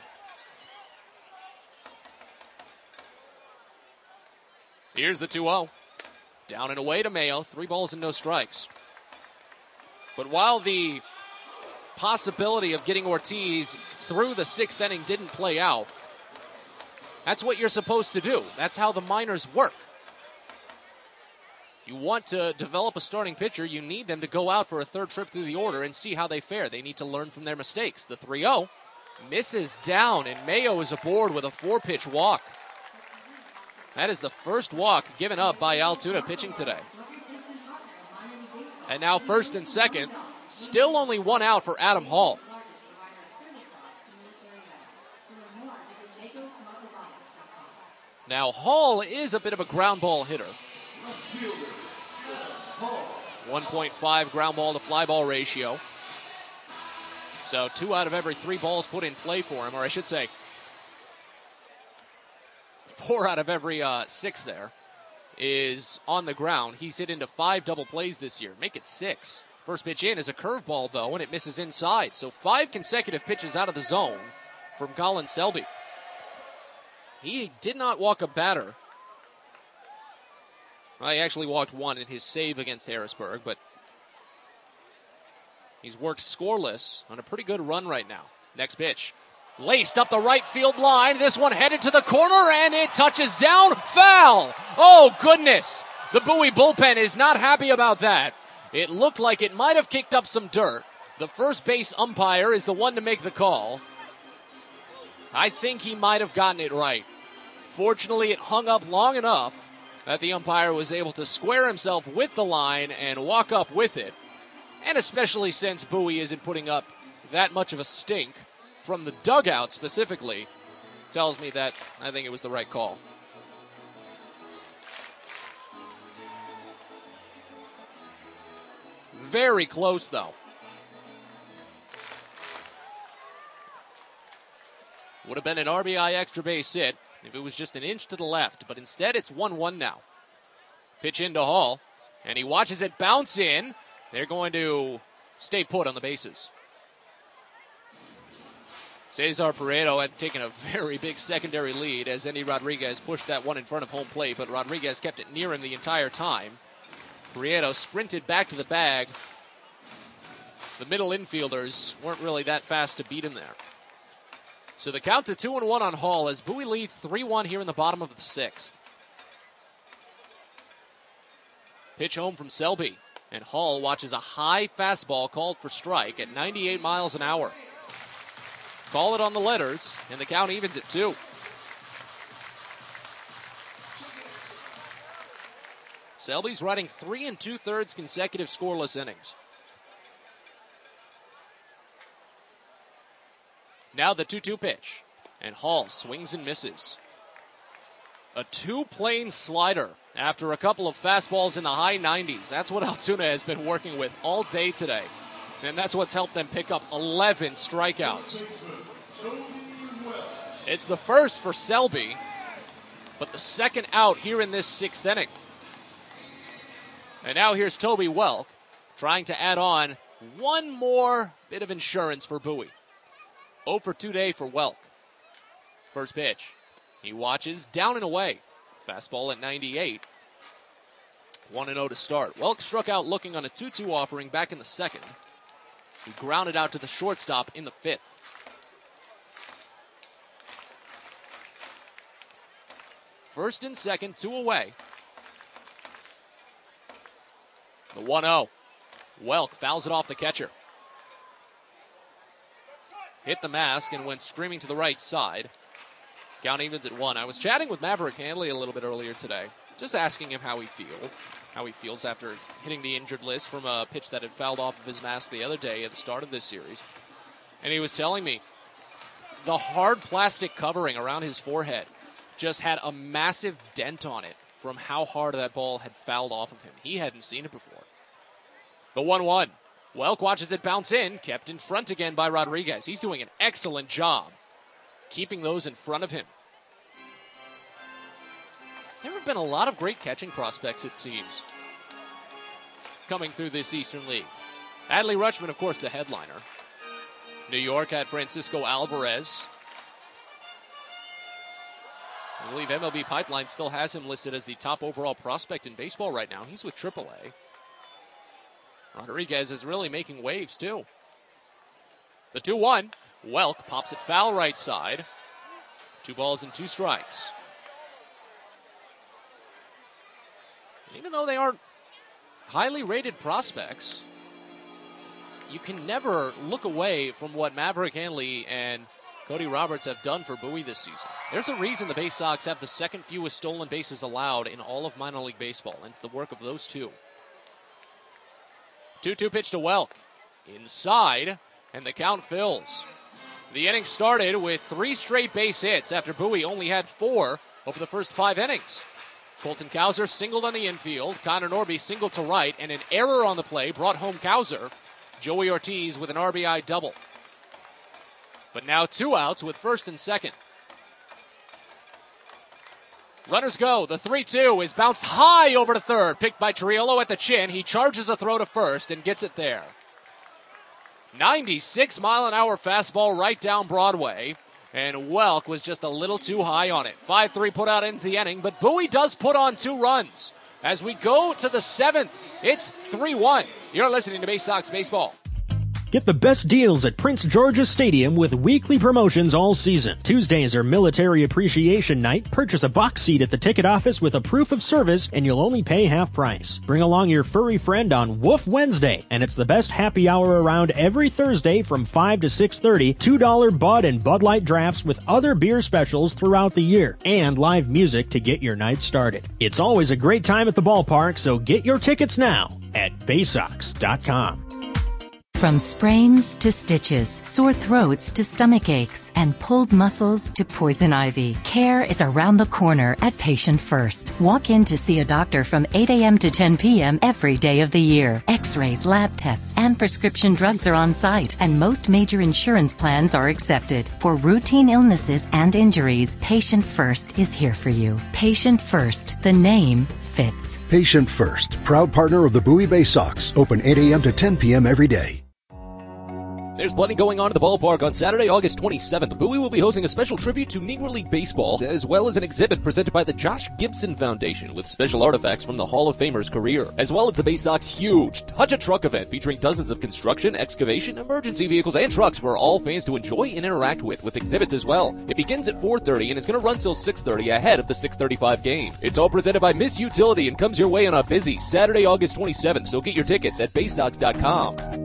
Here's the 2-0. Down and away to Mayo. 3 balls and no strikes. But while the possibility of getting Ortiz through the 6th inning didn't play out, that's what you're supposed to do. That's how the minors work. You want to develop a starting pitcher, you need them to go out for a 3rd trip through the order and see how they fare. They need to learn from their mistakes. The 3-0 misses down, and Mayo is aboard with a 4-pitch walk. That is the first walk given up by Altoona pitching today. And now 1st and 2nd, still only 1 out for Adam Hall. Now Hall is a bit of a ground ball hitter. 1.5 ground ball to fly ball ratio. So 2 out of every 3 balls put in play for him, or I should say 4 out of every 6 there is on the ground. He's hit into 5 double plays this year. Make it 6. First pitch in is a curveball, though, and it misses inside. So 5 consecutive pitches out of the zone from Colin Selby. He did not walk a batter. Well, he actually walked 1 in his save against Harrisburg, but he's worked scoreless on a pretty good run right now. Next pitch. Laced up the right field line. This one headed to the corner, and it touches down. Foul! Oh, goodness. The Bowie bullpen is not happy about that. It looked like it might have kicked up some dirt. The first base umpire is the one to make the call. I think he might have gotten it right. Fortunately, it hung up long enough that the umpire was able to square himself with the line and walk up with it. And especially since Bowie isn't putting up that much of a stink from the dugout specifically, tells me that I think it was the right call. Very close, though. Would have been an RBI extra base hit if it was just an inch to the left, but instead it's 1-1 now. Pitch into Hall, and he watches it bounce in. They're going to stay put on the bases. Cesar Pareto had taken a very big secondary lead as Endy Rodriguez pushed that one in front of home plate, but Rodriguez kept it near him the entire time. Prieto sprinted back to the bag. The middle infielders weren't really that fast to beat him there. So the count to 2-1 on Hall as Bowie leads 3-1 here in the bottom of the 6th. Pitch home from Selby, and Hall watches a high fastball called for strike at 98 miles an hour. Call it on the letters, and the count evens at 2. Selby's riding 3 2/3 consecutive scoreless innings. Now the 2-2 pitch, and Hall swings and misses. A 2-plane slider after a couple of fastballs in the high 90s. That's what Altoona has been working with all day today, and that's what's helped them pick up 11 strikeouts. It's the first for Selby, but the second out here in this 6th inning. And now here's Toby Welk trying to add on one more bit of insurance for Bowie. 0 for 2 day for Welk. First pitch. He watches, down and away. Fastball at 98. 1-0 to start. Welk struck out looking on a 2-2 offering back in the 2nd. He grounded out to the shortstop in the 5th. First and second, 2 away. The 1-0. Welk fouls it off the catcher. Hit the mask and went screaming to the right side. Count evens at 1. I was chatting with Maverick Handley a little bit earlier today, just asking him how he feels after hitting the injured list from a pitch that had fouled off of his mask the other day at the start of this series. And he was telling me the hard plastic covering around his forehead just had a massive dent on it from how hard that ball had fouled off of him. He hadn't seen it before. The 1-1. Welk watches it bounce in, kept in front again by Rodriguez. He's doing an excellent job keeping those in front of him. There have been a lot of great catching prospects, it seems, coming through this Eastern League. Adley Rutschman, of course, the headliner. New York had Francisco Alvarez. I believe MLB Pipeline still has him listed as the top overall prospect in baseball right now. He's with AAA. Rodriguez is really making waves, too. The 2-1. Welk pops it foul right side. 2 balls and 2 strikes. Even though they aren't highly rated prospects, you can never look away from what Maverick Hanley and Cody Roberts have done for Bowie this season. There's a reason the Bay Sox have the second fewest stolen bases allowed in all of minor league baseball, and it's the work of those two. 2-2 pitch to Welk. Inside, and the count fills. The inning started with 3 straight base hits after Bowie only had 4 over the first 5 innings. Colton Cowser singled on the infield. Connor Norby singled to right, and an error on the play brought home Cowser. Joey Ortiz with an RBI double. But now 2 outs with first and second. Runners go. The 3-2 is bounced high over to third. Picked by Triolo at the chin. He charges a throw to first and gets it there. 96-mile-an-hour fastball right down Broadway. And Welk was just a little too high on it. 5-3 put out ends the inning, but Bowie does put on 2 runs. As we go to the 7th, it's 3-1. You're listening to Bay Sox Baseball. Get the best deals at Prince George's Stadium with weekly promotions all season. Tuesdays are Military Appreciation Night. Purchase a box seat at the ticket office with a proof of service and you'll only pay half price. Bring along your furry friend on Woof Wednesday, and it's the best happy hour around every Thursday from 5 to 6:30. $2 Bud and Bud Light drafts with other beer specials throughout the year, and live music to get your night started. It's always a great time at the ballpark, so get your tickets now at baysox.com. From sprains to stitches, sore throats to stomach aches, and pulled muscles to poison ivy, care is around the corner at Patient First. Walk in to see a doctor from 8 a.m. to 10 p.m. every day of the year. X-rays, lab tests, and prescription drugs are on site, and most major insurance plans are accepted. For routine illnesses and injuries, Patient First is here for you. Patient First, the name fits. Patient First, proud partner of the Bowie Bay Sox. Open 8 a.m. to 10 p.m. every day. There's plenty going on at the ballpark on Saturday, August 27th. Bowie will be hosting a special tribute to Negro League Baseball, as well as an exhibit presented by the Josh Gibson Foundation with special artifacts from the Hall of Famer's career, as well as the Bay Sox huge Touch a Truck event featuring dozens of construction, excavation, emergency vehicles, and trucks for all fans to enjoy and interact with exhibits as well. It begins at 4:30 and is going to run till 6:30 ahead of the 6:35 game. It's all presented by Miss Utility and comes your way on a busy Saturday, August 27th, so get your tickets at baysox.com.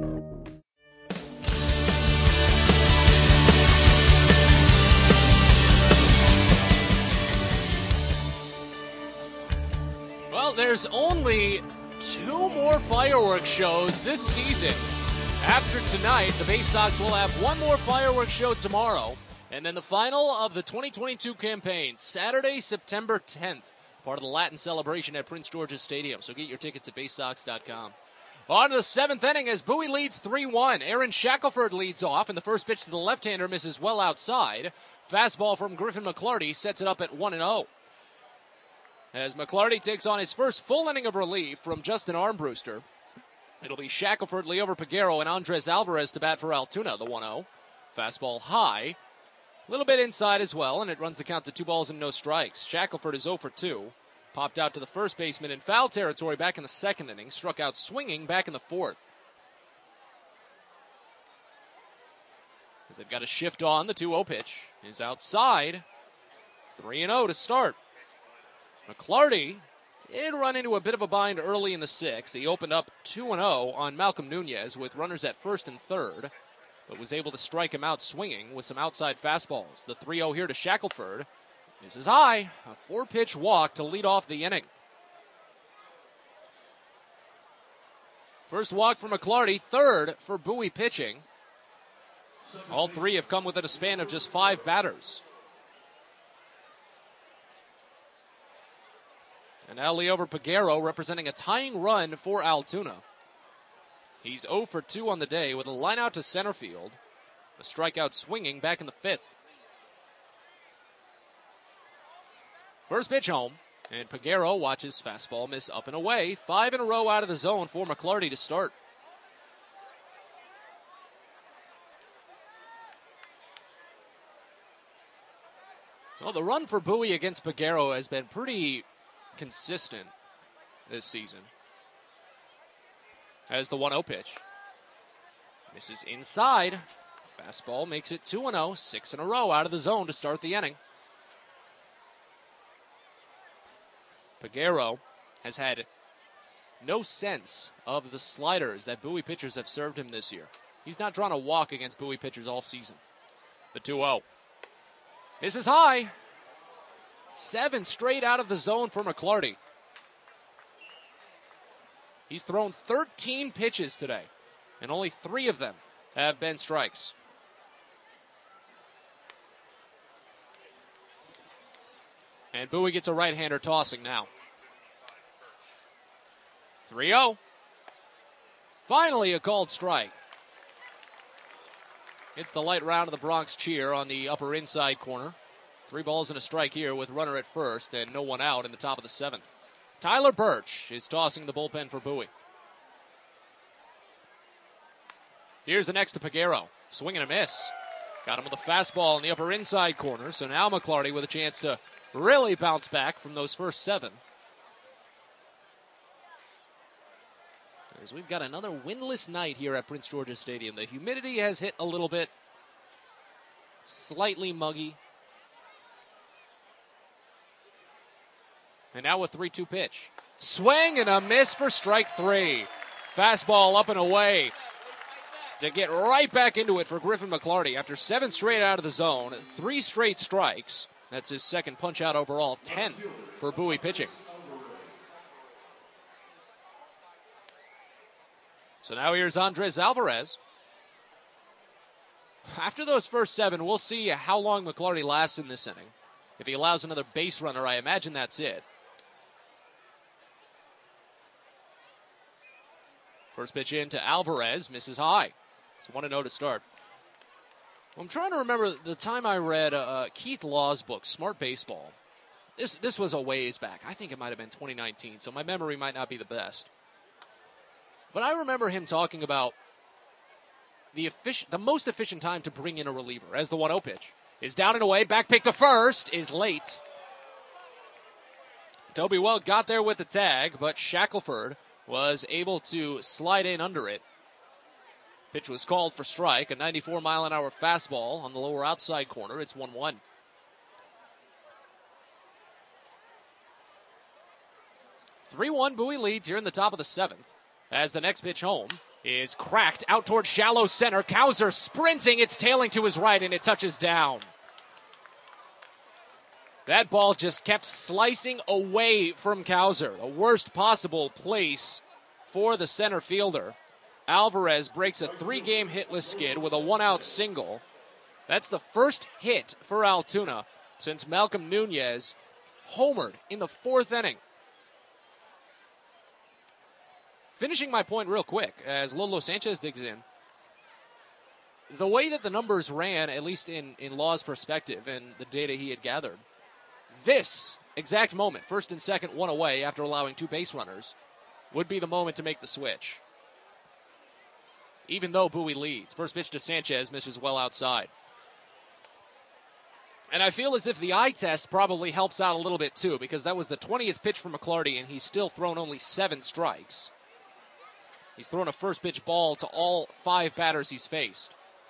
There's only 2 more fireworks shows this season. After tonight, the Bay Sox will have 1 more fireworks show tomorrow, and then the final of the 2022 campaign, Saturday, September 10th, part of the Latin celebration at Prince George's Stadium. So get your tickets at baysox.com. On to the 7th inning as Bowie leads 3-1. Aaron Shackelford leads off, and the first pitch to the left-hander misses well outside. Fastball from Griffin McClarty sets it up at 1-0. As McClarty takes on his first full inning of relief from Justin Armbruster. It'll be Shackelford, Liover Peguero, and Andres Alvarez to bat for Altoona, the 1-0. Fastball high. A little bit inside as well, and it runs the count to 2 balls and no strikes. Shackelford is 0 for 2. Popped out to the first baseman in foul territory back in the 2nd inning. Struck out swinging back in the 4th. As they've got a shift on, the 2-0 pitch is outside. 3-0 to start. McClarty did run into a bit of a bind early in the 6th. He opened up 2-0 on Malcolm Nunez with runners at 1st and 3rd, but was able to strike him out swinging with some outside fastballs. The 3-0 here to Shackelford. This is high. A 4-pitch walk to lead off the inning. First walk for McClarty, 3rd for Bowie pitching. All 3 have come within a span of just 5 batters. And now Liover Peguero representing a tying run for Altoona. He's 0 for 2 on the day with a line out to center field. A strikeout swinging back in the 5th. First pitch home, and Peguero watches fastball miss up and away. 5 in a row out of the zone for McClarty to start. Well, the run for Bowie against Peguero has been pretty consistent this season. As the 1-0 pitch. Misses inside. Fastball makes it 2-0, 6 in a row out of the zone to start the inning. Peguero has had no sense of the sliders that Bowie pitchers have served him this year. He's not drawn a walk against Bowie pitchers all season. The 2-0. This is high. 7 straight out of the zone for McClarty. He's thrown 13 pitches today, and only 3 of them have been strikes. And Bowie gets a right-hander tossing now. 3-0. Finally a called strike. It's the light round of the Bronx cheer on the upper inside corner. 3 balls and a strike here with runner at first and no one out in the top of the 7th. Tyler Birch is tossing the bullpen for Bowie. Here's the next to Peguero. Swing and a miss. Got him with a fastball in the upper inside corner, so now McClarty with a chance to really bounce back from those first 7. As we've got another windless night here at Prince George's Stadium. The humidity has hit a little bit. Slightly muggy. And now a 3-2 pitch. Swing and a miss for strike 3. Fastball up and away to get right back into it for Griffin McClarty. After 7 straight out of the zone, 3 straight strikes. That's his second punch out overall, 10 for Bowie pitching. So now here's Andres Alvarez. After those first 7, we'll see how long McClarty lasts in this inning. If he allows another base runner, I imagine that's it. First pitch in to Alvarez, misses high. It's 1-0 to start. I'm trying to remember the time I read Keith Law's book, Smart Baseball. This was a ways back. I think it might have been 2019, so my memory might not be the best. But I remember him talking about the most efficient time to bring in a reliever as the 1-0 pitch is down and away. Back pick to first is late. Toby Welk got there with the tag, but Shackelford was able to slide in under it. Pitch was called for strike, a 94-mile-an-hour fastball on the lower outside corner. It's 1-1. Bowie leads here in the top of the 7th. As the next pitch home is cracked out toward shallow center. Cowser sprinting, it's tailing to his right, and it touches down. That ball just kept slicing away from Cowser. The worst possible place for the center fielder. Alvarez breaks a 3-game hitless skid with a 1-out single. That's the first hit for Altoona since Malcolm Nunez homered in the 4th inning. Finishing my point real quick as Lolo Sanchez digs in. The way that the numbers ran, at least in Law's perspective and the data he had gathered, this exact moment, first and second, 1 away after allowing 2 base runners, would be the moment to make the switch. Even though Bowie leads. First pitch to Sanchez, misses well outside. And I feel as if the eye test probably helps out a little bit too, because that was the 20th pitch for McClarty, and he's still thrown only 7 strikes. He's thrown a first pitch ball to all 5 batters he's faced.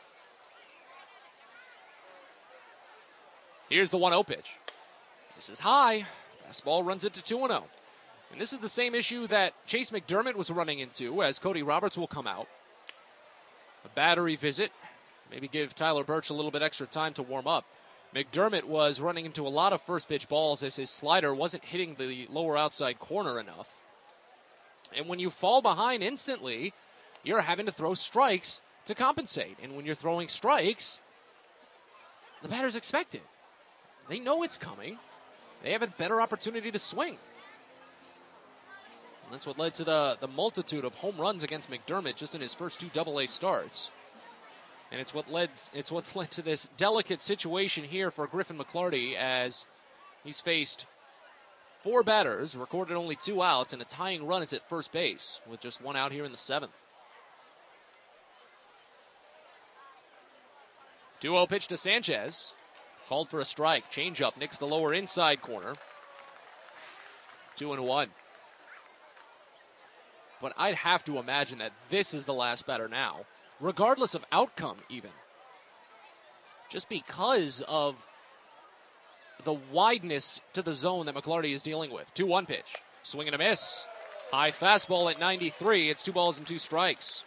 Here's the 1-0 pitch. This is high. Fastball runs it to 2-0. And this is the same issue that Chase McDermott was running into as Cody Roberts will come out. A battery visit. Maybe give Tyler Birch a little bit extra time to warm up. McDermott was running into a lot of first pitch balls as his slider wasn't hitting the lower outside corner enough. And when you fall behind instantly, you're having to throw strikes to compensate. And when you're throwing strikes, the batters expect it. They know it's coming. They have a better opportunity to swing. And that's what led to the multitude of home runs against McDermott just in his first 2 AA starts. And it's what's led to this delicate situation here for Griffin McClarty as he's faced 4 batters, recorded only 2 outs, and a tying run is at first base with just 1 out here in the 7th. 2-0 pitch to Sanchez. Called for a strike. Changeup nicks the lower inside corner. 2-1. But I'd have to imagine that this is the last batter now, regardless of outcome even. Just because of the wideness to the zone that McClarty is dealing with. 2-1 pitch. Swing and a miss. High fastball at 93. It's 2 balls and 2 strikes.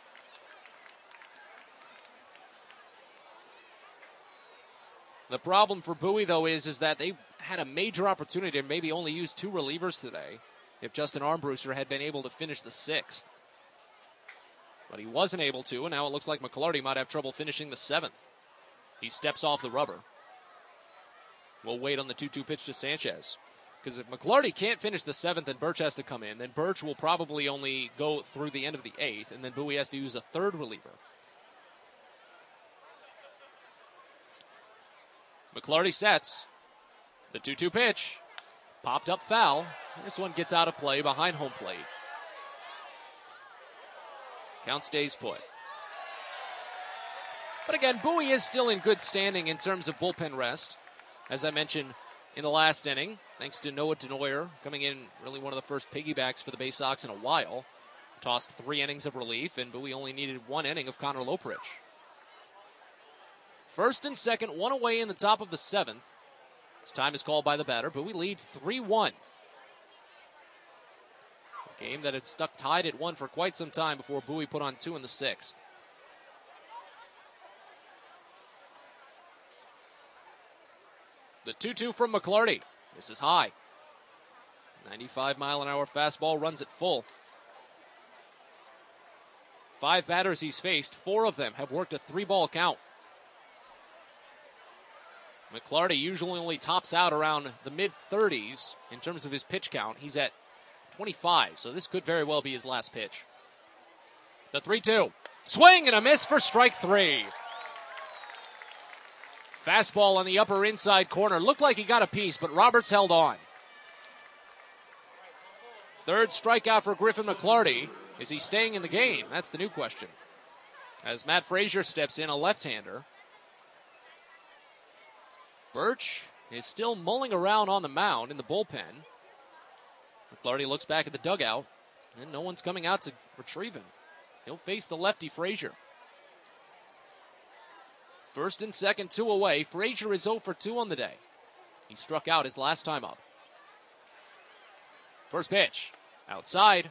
The problem for Bowie, though, is that they had a major opportunity to maybe only use 2 relievers today if Justin Armbruster had been able to finish the 6th. But he wasn't able to, and now it looks like McClarty might have trouble finishing the 7th. He steps off the rubber. We'll wait on the 2-2 pitch to Sanchez. Because if McClarty can't finish the 7th and Birch has to come in, then Birch will probably only go through the end of the 8th, and then Bowie has to use a 3rd reliever. McClarty sets. The 2-2 pitch. Popped up foul. This one gets out of play behind home plate. Count stays put. But again, Bowie is still in good standing in terms of bullpen rest. As I mentioned in the last inning, thanks to Noah Denoyer coming in really one of the first piggybacks for the Bay Sox in a while. Tossed 3 innings of relief, and Bowie only needed 1 inning of Connor Loprich. First and second, 1 away in the top of the 7th. This time is called by the batter. Bowie leads 3-1. A game that had stuck tied at 1 for quite some time before Bowie put on 2 in the 6th. The 2-2 from McClarty. This is high. 95-mile-an-hour fastball runs it full. 5 batters he's faced. 4 of them have worked a 3-ball count. McClarty usually only tops out around the mid-30s in terms of his pitch count. He's at 25, so this could very well be his last pitch. The 3-2. Swing and a miss for strike 3. Fastball on the upper inside corner. Looked like he got a piece, but Roberts held on. 3rd strikeout for Griffin McClarty. Is he staying in the game? That's the new question. As Matt Frazier steps in, a left-hander. Birch is still mulling around on the mound in the bullpen. McClarty looks back at the dugout, and no one's coming out to retrieve him. He'll face the lefty Frazier. First and second, 2 away. Frazier is 0 for 2 on the day. He struck out his last time up. First pitch, outside.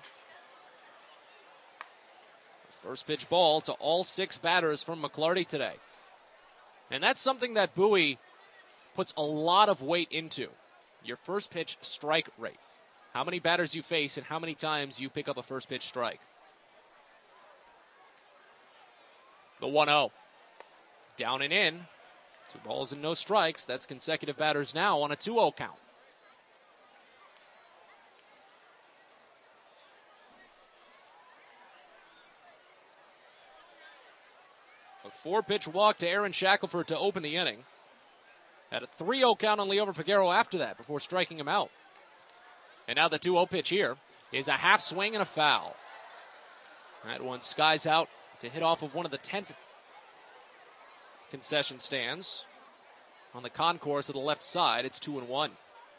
First pitch ball to all 6 batters from McClarty today. And that's something that Bowie puts a lot of weight into. Your first pitch strike rate. How many batters you face and how many times you pick up a first pitch strike. The 1-0. Down and in. 2 balls and no strikes. That's consecutive batters now on a 2-0 count. A 4-pitch walk to Aaron Shackelford to open the inning. Had a 3-0 count on Liover Peguero after that before striking him out. And now the 2-0 pitch here is a half swing and a foul. That one skies out to hit off of one of the tent concession stands on the concourse of the left side. It's 2-1.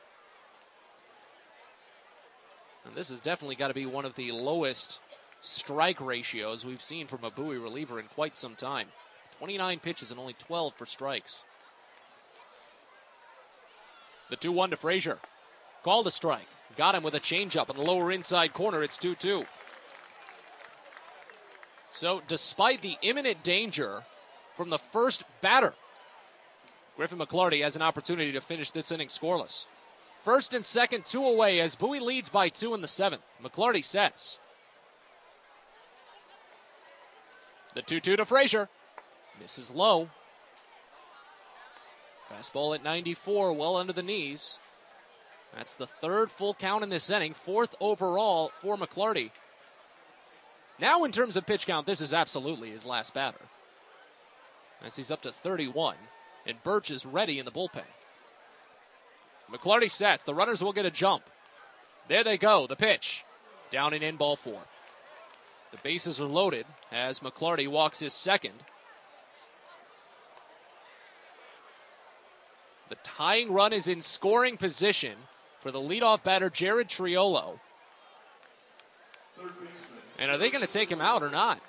And this has definitely got to be one of the lowest strike ratios we've seen from a Bowie reliever in quite some time. 29 pitches and only 12 for strikes. The 2-1 to Frazier. Called a strike. Got him with a changeup in the lower inside corner. It's 2-2. So despite the imminent danger from the first batter, Griffin McClarty has an opportunity to finish this inning scoreless. First and second, 2 away as Bowie leads by 2 in the 7th. McClarty sets. The 2-2 to Frazier. Misses low. Fastball at 94, well under the knees. That's the 3rd full count in this inning, 4th overall for McClarty. Now in terms of pitch count, this is absolutely his last batter, as he's up to 31, and Birch is ready in the bullpen. McClarty sets. The runners will get a jump. There they go, the pitch. Down and in, ball 4. The bases are loaded as McClarty walks his 2nd. The tying run is in scoring position for the leadoff batter, Jared Triolo. And are they going to take him out or not?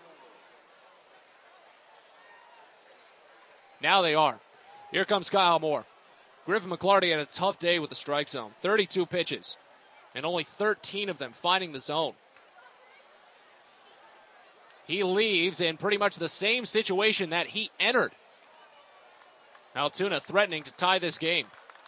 Now they are. Here comes Kyle Moore. Griffin McClarty had a tough day with the strike zone. 32 pitches, and only 13 of them finding the zone. He leaves in pretty much the same situation that he entered. Altoona threatening to tie this game.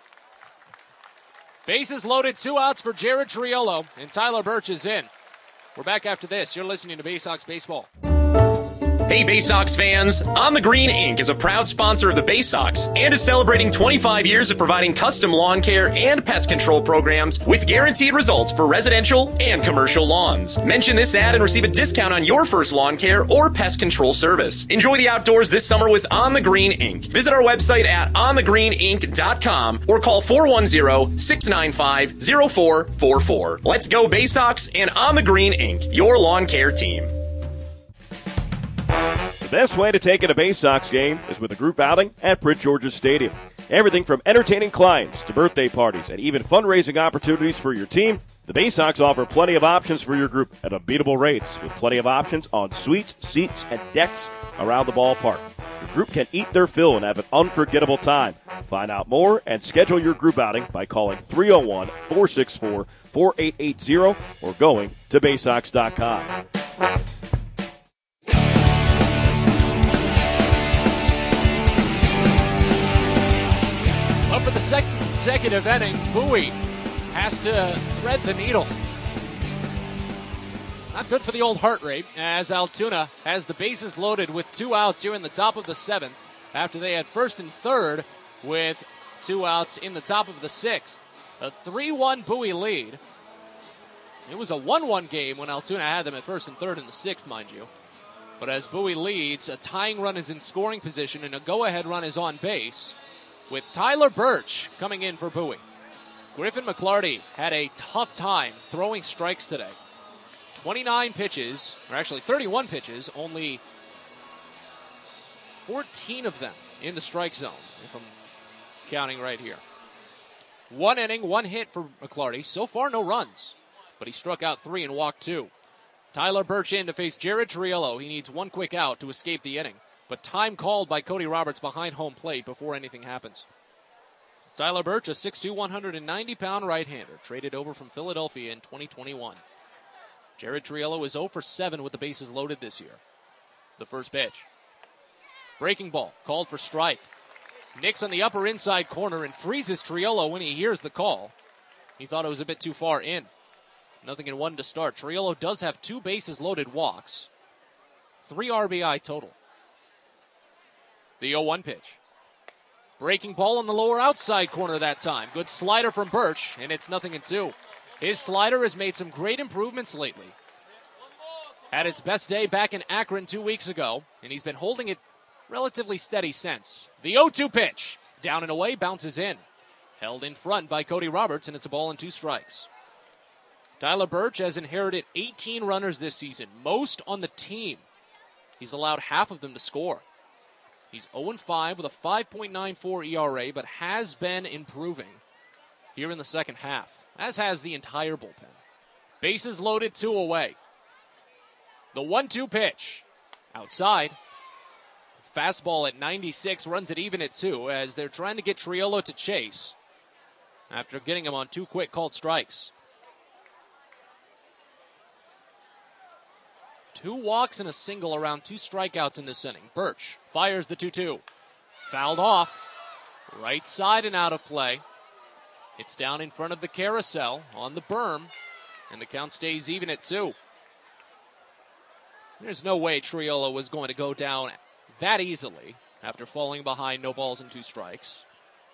Bases loaded, 2 outs for Jared Triolo, and Tyler Birch is in. We're back after this. You're listening to Bay Sox Baseball. Hey, Bay Sox fans! On the Green Inc. is a proud sponsor of the Bay Sox and is celebrating 25 years of providing custom lawn care and pest control programs with guaranteed results for residential and commercial lawns. Mention this ad and receive a discount on your first lawn care or pest control service. Enjoy the outdoors this summer with On the Green Inc. Visit our website at onthegreeninc.com or call 410-695-0444. Let's go Bay Sox and On the Green Inc., your lawn care team. The best way to take in a Bay Sox game is with a group outing at Prince George's Stadium. Everything from entertaining clients to birthday parties and even fundraising opportunities for your team, the Bay Sox offer plenty of options for your group at unbeatable rates with plenty of options on suites, seats, and decks around the ballpark. Your group can eat their fill and have an unforgettable time. Find out more and schedule your group outing by calling 301-464-4880 or going to baysox.com. Up for the second consecutive inning, Bowie has to thread the needle. Not good for the old heart rate, as Altoona has the bases loaded with 2 outs here in the top of the 7th, after they had first and third with 2 outs in the top of the 6th. A 3-1 Bowie lead. It was a 1-1 game when Altoona had them at first and third in the 6th, mind you. But as Bowie leads, a tying run is in scoring position and a go-ahead run is on base, with Tyler Birch coming in for Bowie. Griffin McClarty had a tough time throwing strikes today. 29 pitches, or actually 31 pitches, only 14 of them in the strike zone, if I'm counting right here. 1 inning, 1 hit for McClarty. So far, no runs, but he struck out 3 and walked 2. Tyler Birch in to face Jared Triolo. He needs 1 quick out to escape the inning, but time called by Cody Roberts behind home plate before anything happens. Tyler Birch, a 6'2", 190-pound right-hander, traded over from Philadelphia in 2021. Jared Triolo is 0 for 7 with the bases loaded this year. The first pitch. Breaking ball, called for strike. Nicks on the upper inside corner and freezes Triolo when he hears the call. He thought it was a bit too far in. 0-1 to start. Triolo does have 2 bases loaded walks. 3 RBI total. The 0-1 pitch. Breaking ball on the lower outside corner that time. Good slider from Birch, and it's 0-2. His slider has made some great improvements lately. Had its best day back in Akron 2 weeks ago, and he's been holding it relatively steady since. The 0-2 pitch. Down and away, bounces in. Held in front by Cody Roberts, and it's a ball and 2 strikes. Tyler Birch has inherited 18 runners this season, most on the team. He's allowed half of them to score. He's 0-5 with a 5.94 ERA, but has been improving here in the second half, as has the entire bullpen. Bases loaded, 2 away. The 1-2 pitch. Outside. Fastball at 96, runs it even at 2, as they're trying to get Triolo to chase after getting him on 2 quick called strikes. 2 walks and a single, around 2 strikeouts in this inning. Birch fires the 2-2. Fouled off. Right side and out of play. It's down in front of the carousel on the berm, and the count stays even at 2. There's no way Triolo was going to go down that easily after falling behind, no balls and 2 strikes.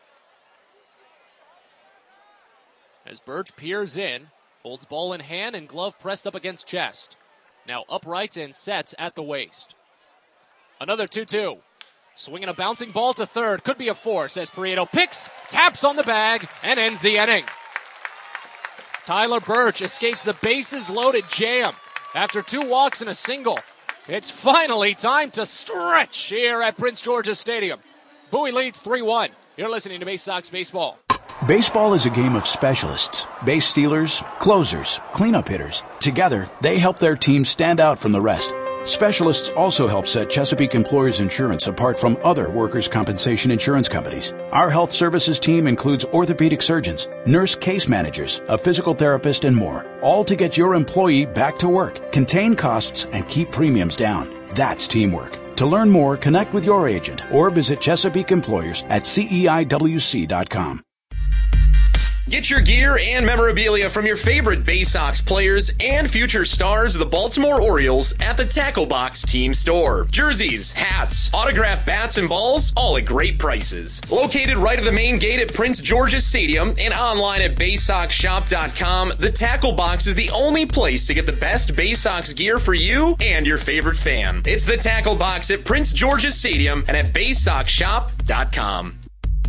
As Birch peers in, holds ball in hand and glove pressed up against chest. Now uprights and sets at the waist. Another 2-2. Swinging a bouncing ball to third. Could be a force as Prieto picks, taps on the bag, and ends the inning. Tyler Birch escapes the bases loaded jam after 2 walks and a single. It's finally time to stretch here at Prince George's Stadium. Bowie leads 3-1. You're listening to Bay Sox Baseball. Baseball is a game of specialists. Base stealers, closers, cleanup hitters. Together, they help their team stand out from the rest. Specialists also help set Chesapeake Employers Insurance apart from other workers' compensation insurance companies. Our health services team includes orthopedic surgeons, nurse case managers, a physical therapist, and more, all to get your employee back to work, contain costs, and keep premiums down. That's teamwork. To learn more, connect with your agent or visit Chesapeake Employers at CEIWC.com. Get your gear and memorabilia from your favorite Bay Sox players and future stars of the Baltimore Orioles at the Tackle Box Team Store. Jerseys, hats, autographed bats and balls, all at great prices. Located right at the main gate at Prince George's Stadium and online at BaySoxShop.com, the Tackle Box is the only place to get the best Bay Sox gear for you and your favorite fan. It's the Tackle Box at Prince George's Stadium and at BaySoxShop.com.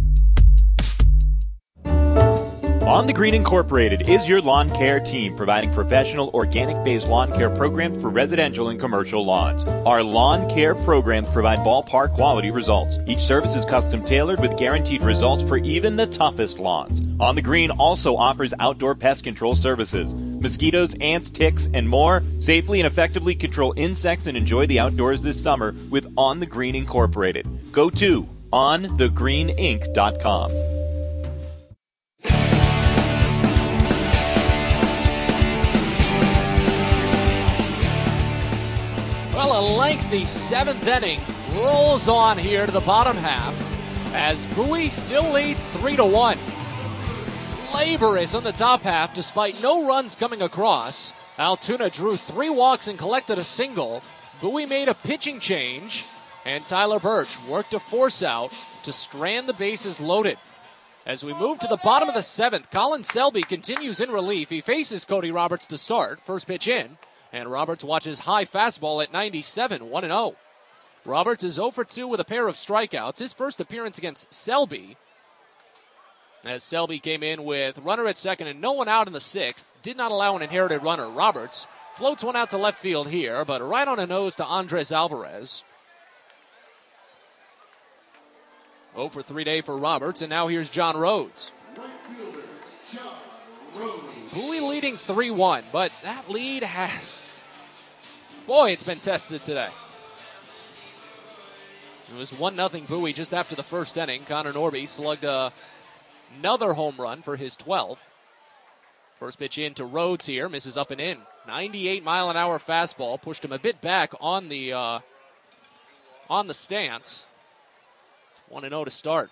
On the Green Incorporated is your lawn care team, providing professional organic-based lawn care programs for residential and commercial lawns. Our lawn care programs provide ballpark quality results. Each service is custom tailored with guaranteed results for even the toughest lawns. On the Green also offers outdoor pest control services. Mosquitoes, ants, ticks, and more. Safely and effectively control insects and enjoy the outdoors this summer with On the Green Incorporated. Go to onthegreeninc.com. Well, a lengthy seventh inning rolls on here to the bottom half as Bowie still leads 3-1. Laborious on the top half despite no runs coming across. Altoona drew 3 walks and collected a single. Bowie made a pitching change, and Tyler Birch worked a force out to strand the bases loaded. As we move to the bottom of the seventh, Colin Selby continues in relief. He faces Cody Roberts to start. First pitch in. And Roberts watches high fastball at 97, 1-0. Roberts is 0 for 2 with a pair of strikeouts. His first appearance against Selby. As Selby came in with runner at second and no one out in the sixth. Did not allow an inherited runner. Roberts floats one out to left field here, but right on a nose to Andres Alvarez. 0 for 3 day for Roberts, and now here's John Rhodes. Bowie leading 3-1, but that lead has... Boy, it's been tested today. It was 1-0 Bowie just after the first inning. Connor Norby slugged another home run for his 12th. First pitch in to Rhodes here, misses up and in. 98-mile-an-hour fastball, pushed him a bit back on the stance. 1-0 to start.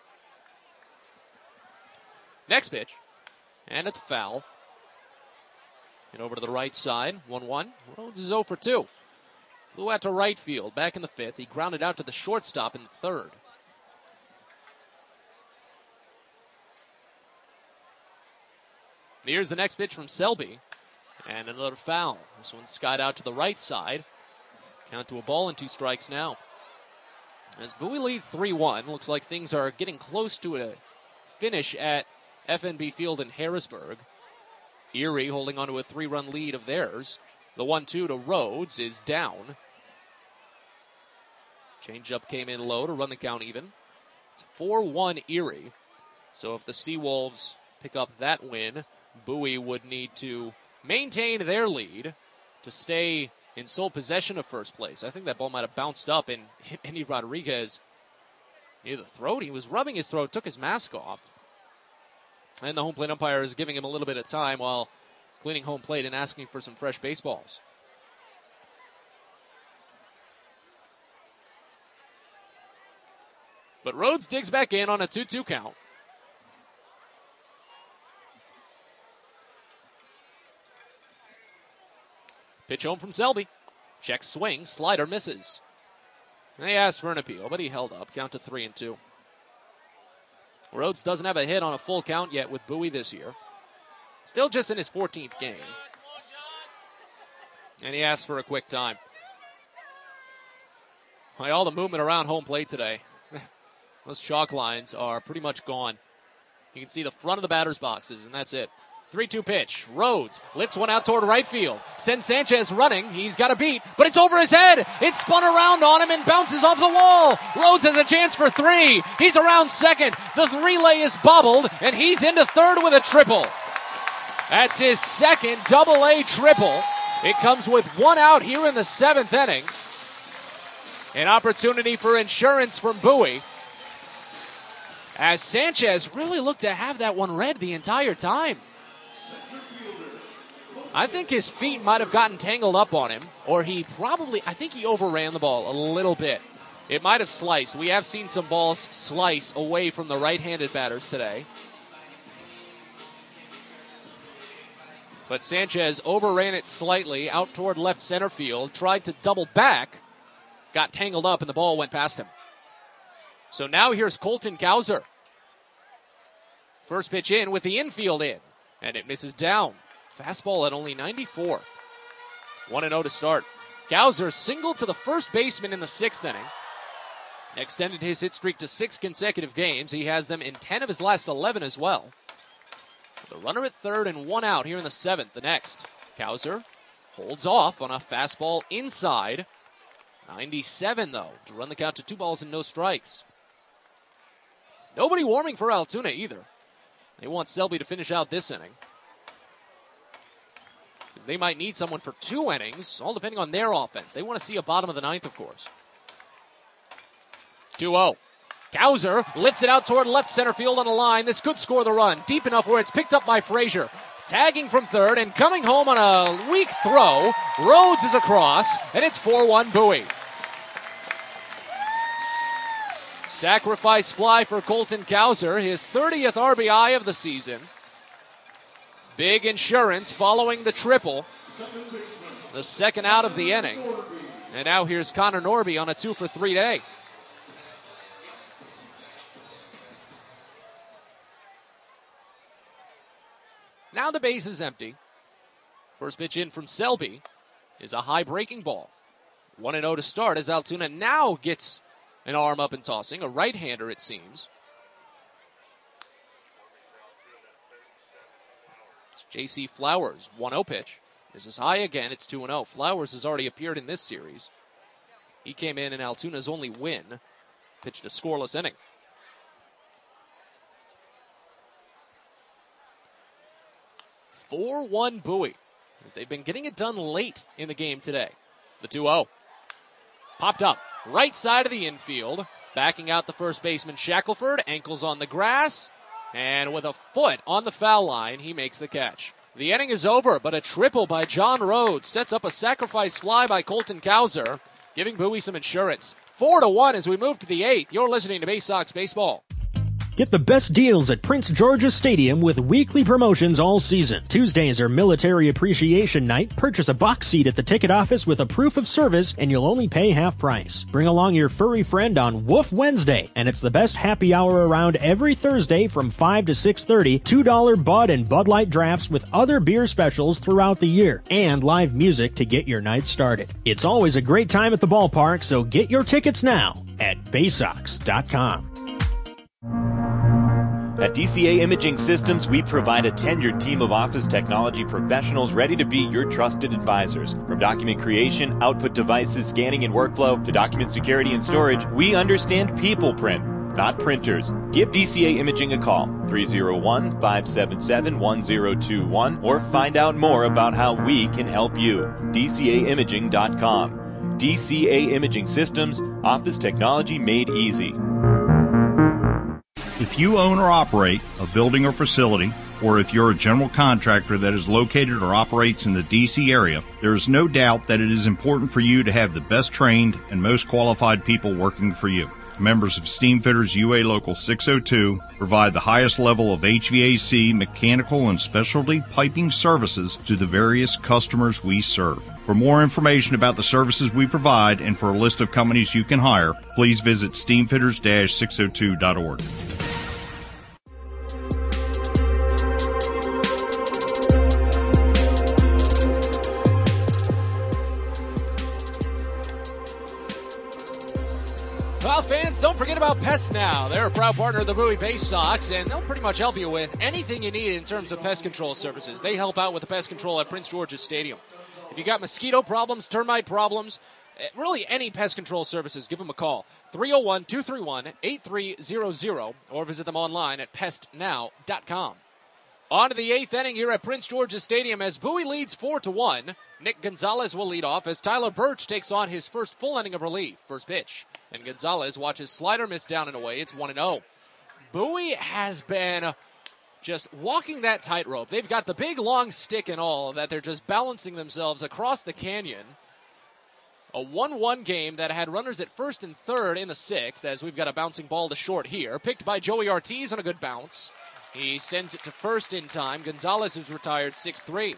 Next pitch. And it's foul. And over to the right side, 1-1. Rhodes is 0 for 2. Flew out to right field, back in the fifth. He grounded out to the shortstop in the third. Here's the next pitch from Selby. And another foul. This one skied out to the right side. Count to a ball and 2 strikes now. As Bowie leads 3-1, looks like things are getting close to a finish at FNB Field in Harrisburg. Erie holding on to a 3-run lead of theirs. The 1-2 to Rhodes is down. Changeup came in low to run the count even. It's 4-1 Erie. So if the Seawolves pick up that win, Bowie would need to maintain their lead to stay in sole possession of first place. I think that ball might have bounced up and hit Andy Rodriguez near the throat. He was rubbing his throat, took his mask off. And the home plate umpire is giving him a little bit of time while cleaning home plate and asking for some fresh baseballs. But Rhodes digs back in on a 2-2 count. Pitch home from Selby. Check swing, slider misses. They asked for an appeal, but he held up. Count to 3-2. Rhodes doesn't have a hit on a full count yet with Bowie this year. Still just in his 14th game. And he asked for a quick time. By all the movement around home plate today, those chalk lines are pretty much gone. You can see the front of the batter's boxes, and that's it. 3-2 pitch. Rhodes lifts one out toward right field. Sends Sanchez running. He's got a beat, but it's over his head. It's spun around on him and bounces off the wall. Rhodes has a chance for 3. He's around second. The relay is bobbled, and he's into third with a triple. That's his second double-A triple. It comes with 1 out here in the 7th inning. An opportunity for insurance from Bowie, as Sanchez really looked to have that one read the entire time. I think his feet might have gotten tangled up on him, or I think he overran the ball a little bit. It might have sliced. We have seen some balls slice away from the right-handed batters today. But Sanchez overran it slightly out toward left center field, tried to double back, got tangled up, and the ball went past him. So now here's Colton Cowser. First pitch in with the infield in, and it misses down. Fastball at only 94. 1-0 to start. Cowser singled to the first baseman in the 6th inning. Extended his hit streak to 6 consecutive games. He has them in 10 of his last 11 as well. The runner at third and 1 out here in the 7th. The next, Cowser holds off on a fastball inside. 97, though, to run the count to 2 balls and no strikes. Nobody warming for Altoona either. They want Selby to finish out this inning, because they might need someone for 2 innings, all depending on their offense. They want to see a bottom of the 9th, of course. 2-0. Cowser lifts it out toward left center field on a line. This could score the run. Deep enough where it's picked up by Frazier. Tagging from third and coming home on a weak throw. Rhodes is across, and it's 4-1 Bowie. Sacrifice fly for Colton Cowser, his 30th RBI of the season. Big insurance following the triple. The second out of the inning. And now here's Connor Norby on a 2-for-3 day. Now the base is empty. First pitch in from Selby is a high breaking ball. 1-0 to start as Altoona now gets an arm up and tossing. A right-hander, it seems. It's J.C. Flowers, 1-0 pitch. This is high again. It's 2-0. Flowers has already appeared in this series. He came in Altoona's only win. Pitched a scoreless inning. (4-1) Bowie, as they've been getting it done late in the game today. The 2-0. Popped up. Right side of the infield. Backing out the first baseman, Shackelford. Ankles on the grass. And with a foot on the foul line, he makes the catch. The inning is over, but a triple by John Rhodes sets up a sacrifice fly by Colton Cowser, giving Bowie some insurance. 4-1 as we move to the 8th. You're listening to Bay Sox Baseball. Get the best deals at Prince George's Stadium with weekly promotions all season. Tuesdays are Military Appreciation Night. Purchase a box seat at the ticket office with a proof of service, and you'll only pay half price. Bring along your furry friend on Woof Wednesday, and it's the best happy hour around every Thursday from 5 to 6:30. $2 Bud and Bud Light drafts with other beer specials throughout the year, and live music to get your night started. It's always a great time at the ballpark, so get your tickets now at baysox.com. At DCA Imaging Systems, we provide a tenured team of office technology professionals ready to be your trusted advisors. From document creation, output devices, scanning and workflow, to document security and storage, we understand people print, not printers. Give DCA Imaging a call, 301-577-1021, or find out more about how we can help you. DCAimaging.com. DCA Imaging Systems, office technology made easy. If you own or operate a building or facility, or if you're a general contractor that is located or operates in the D.C. area, there is no doubt that it is important for you to have the best trained and most qualified people working for you. Members of Steamfitters UA Local 602 provide the highest level of HVAC, mechanical, and specialty piping services to the various customers we serve. For more information about the services we provide and for a list of companies you can hire, please visit steamfitters-602.org. South fans, don't forget about Pest Now. They're a proud partner of the Bowie Bay Sox, and they'll pretty much help you with anything you need in terms of pest control services. They help out with the pest control at Prince George's Stadium. If you got mosquito problems, termite problems, really any pest control services, give them a call. 301-231-8300 or visit them online at pestnow.com. On to the 8th inning here at Prince George's Stadium as Bowie leads 4-1. Nick Gonzalez will lead off as Tyler Birch takes on his first full inning of relief. First pitch. And Gonzalez watches slider miss down and away. It's 1-0. Bowie has been just walking that tightrope. They've got the big long stick and all that they're just balancing themselves across the canyon. A 1-1 game that had runners at first and third in the 6th as we've got a bouncing ball to short here. Picked by Joey Ortiz on a good bounce. He sends it to first in time. Gonzalez is retired 6-3.